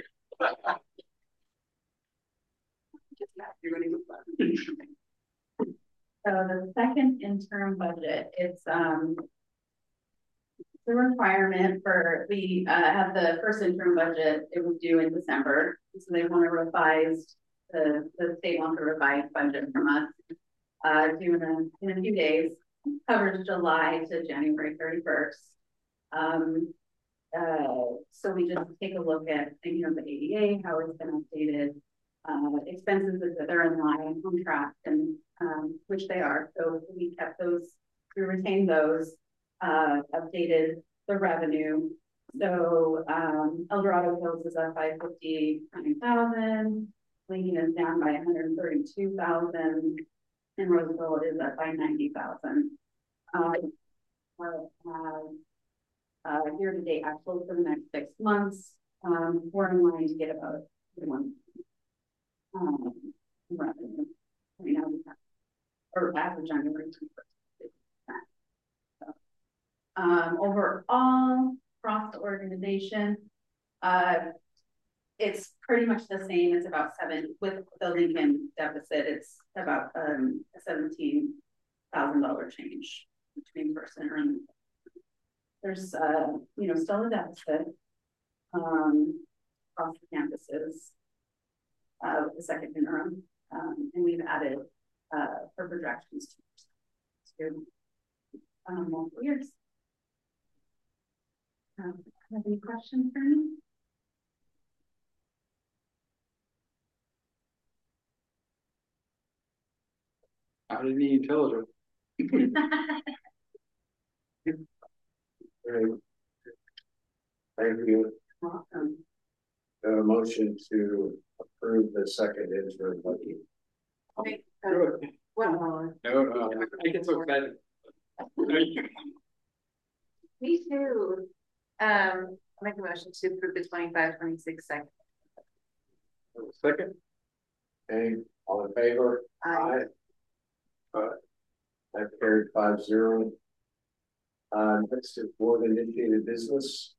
So the second interim budget, it's um the requirement for, we uh, have the first interim budget, it was due in December. So they want to revise, the, the state wants a revised budget from us, uh, due in a, in a few days, covers July to January thirty-first. Um, uh, so we just take a look at, you know, the A D A, how it's been updated, uh, expenses that they're in line on track, and um, which they are. So we kept those, we retained those, uh, updated the revenue so, um, El Dorado Hills is up by fifty-nine thousand, Lincoln is down by one hundred thirty-two thousand, and Roseville is up by ninety thousand. Um, uh, uh, year to date actual for the next six months, um, we're in line to get about one. Um, revenue. Right now we have, or as of January twenty-first. So, um, overall, across the organization, uh, it's pretty much the same. It's about seven with the Lincoln deficit. It's about um, a seventeen thousand dollar change between first and interim. There's, uh, you know, still a deficit um, across the campuses uh, with the second interim, um, and we've added uh, for projections to um, multiple years. Um, have any questions for me? How did he intelligent? Great. Thank you. Welcome. A motion to approve the second interim budget. Okay, uh, well, No, no, I get so excited. me too. Um, I'll make a motion to approve the twenty-five, twenty-six second. Second. Okay, all in favor? Aye. Aye. That carried five zero. Uh, next is board initiated business.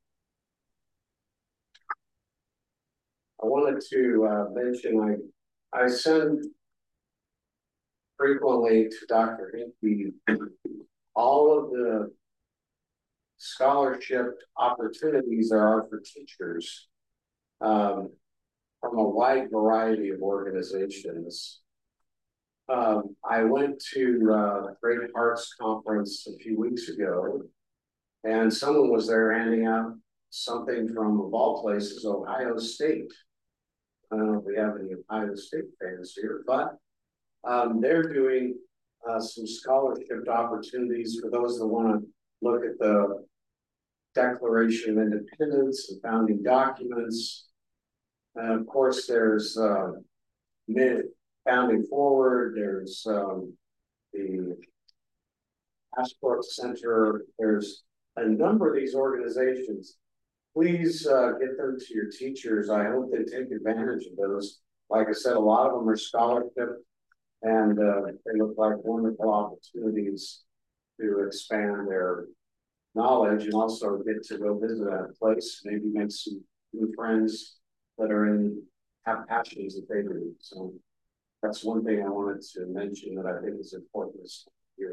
I wanted to uh, mention I I send frequently to Doctor Hinkey all of the scholarship opportunities there are for teachers um, from a wide variety of organizations. Um, I went to uh, Great Hearts Conference a few weeks ago, and someone was there handing out something from, of all places, Ohio State. I don't know if we have any Ohio State fans here, but um, they're doing uh, some scholarship opportunities for those that want to look at the Declaration of Independence and founding documents. And of course, there's uh, mid Founding Forward, there's um, the Passport Center, there's a number of these organizations. Please uh, get them to your teachers. I hope they take advantage of those. Like I said, a lot of them are scholarship, and uh, they look like wonderful opportunities to expand their knowledge and also get to go visit that place, maybe make some new friends that are in, have passions that they do. So that's one thing I wanted to mention that I think is important here.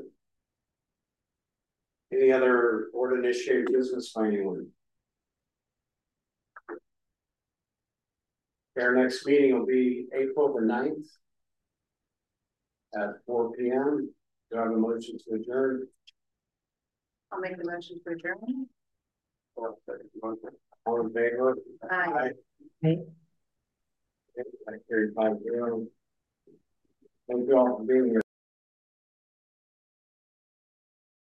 Any other board initiated business by anyone? Our next meeting will be April the ninth at four P M Do I have a motion to adjourn? I'll make the motion to adjourn. All in favor? Aye. Aye. I carried five zero. Thank you all for being here.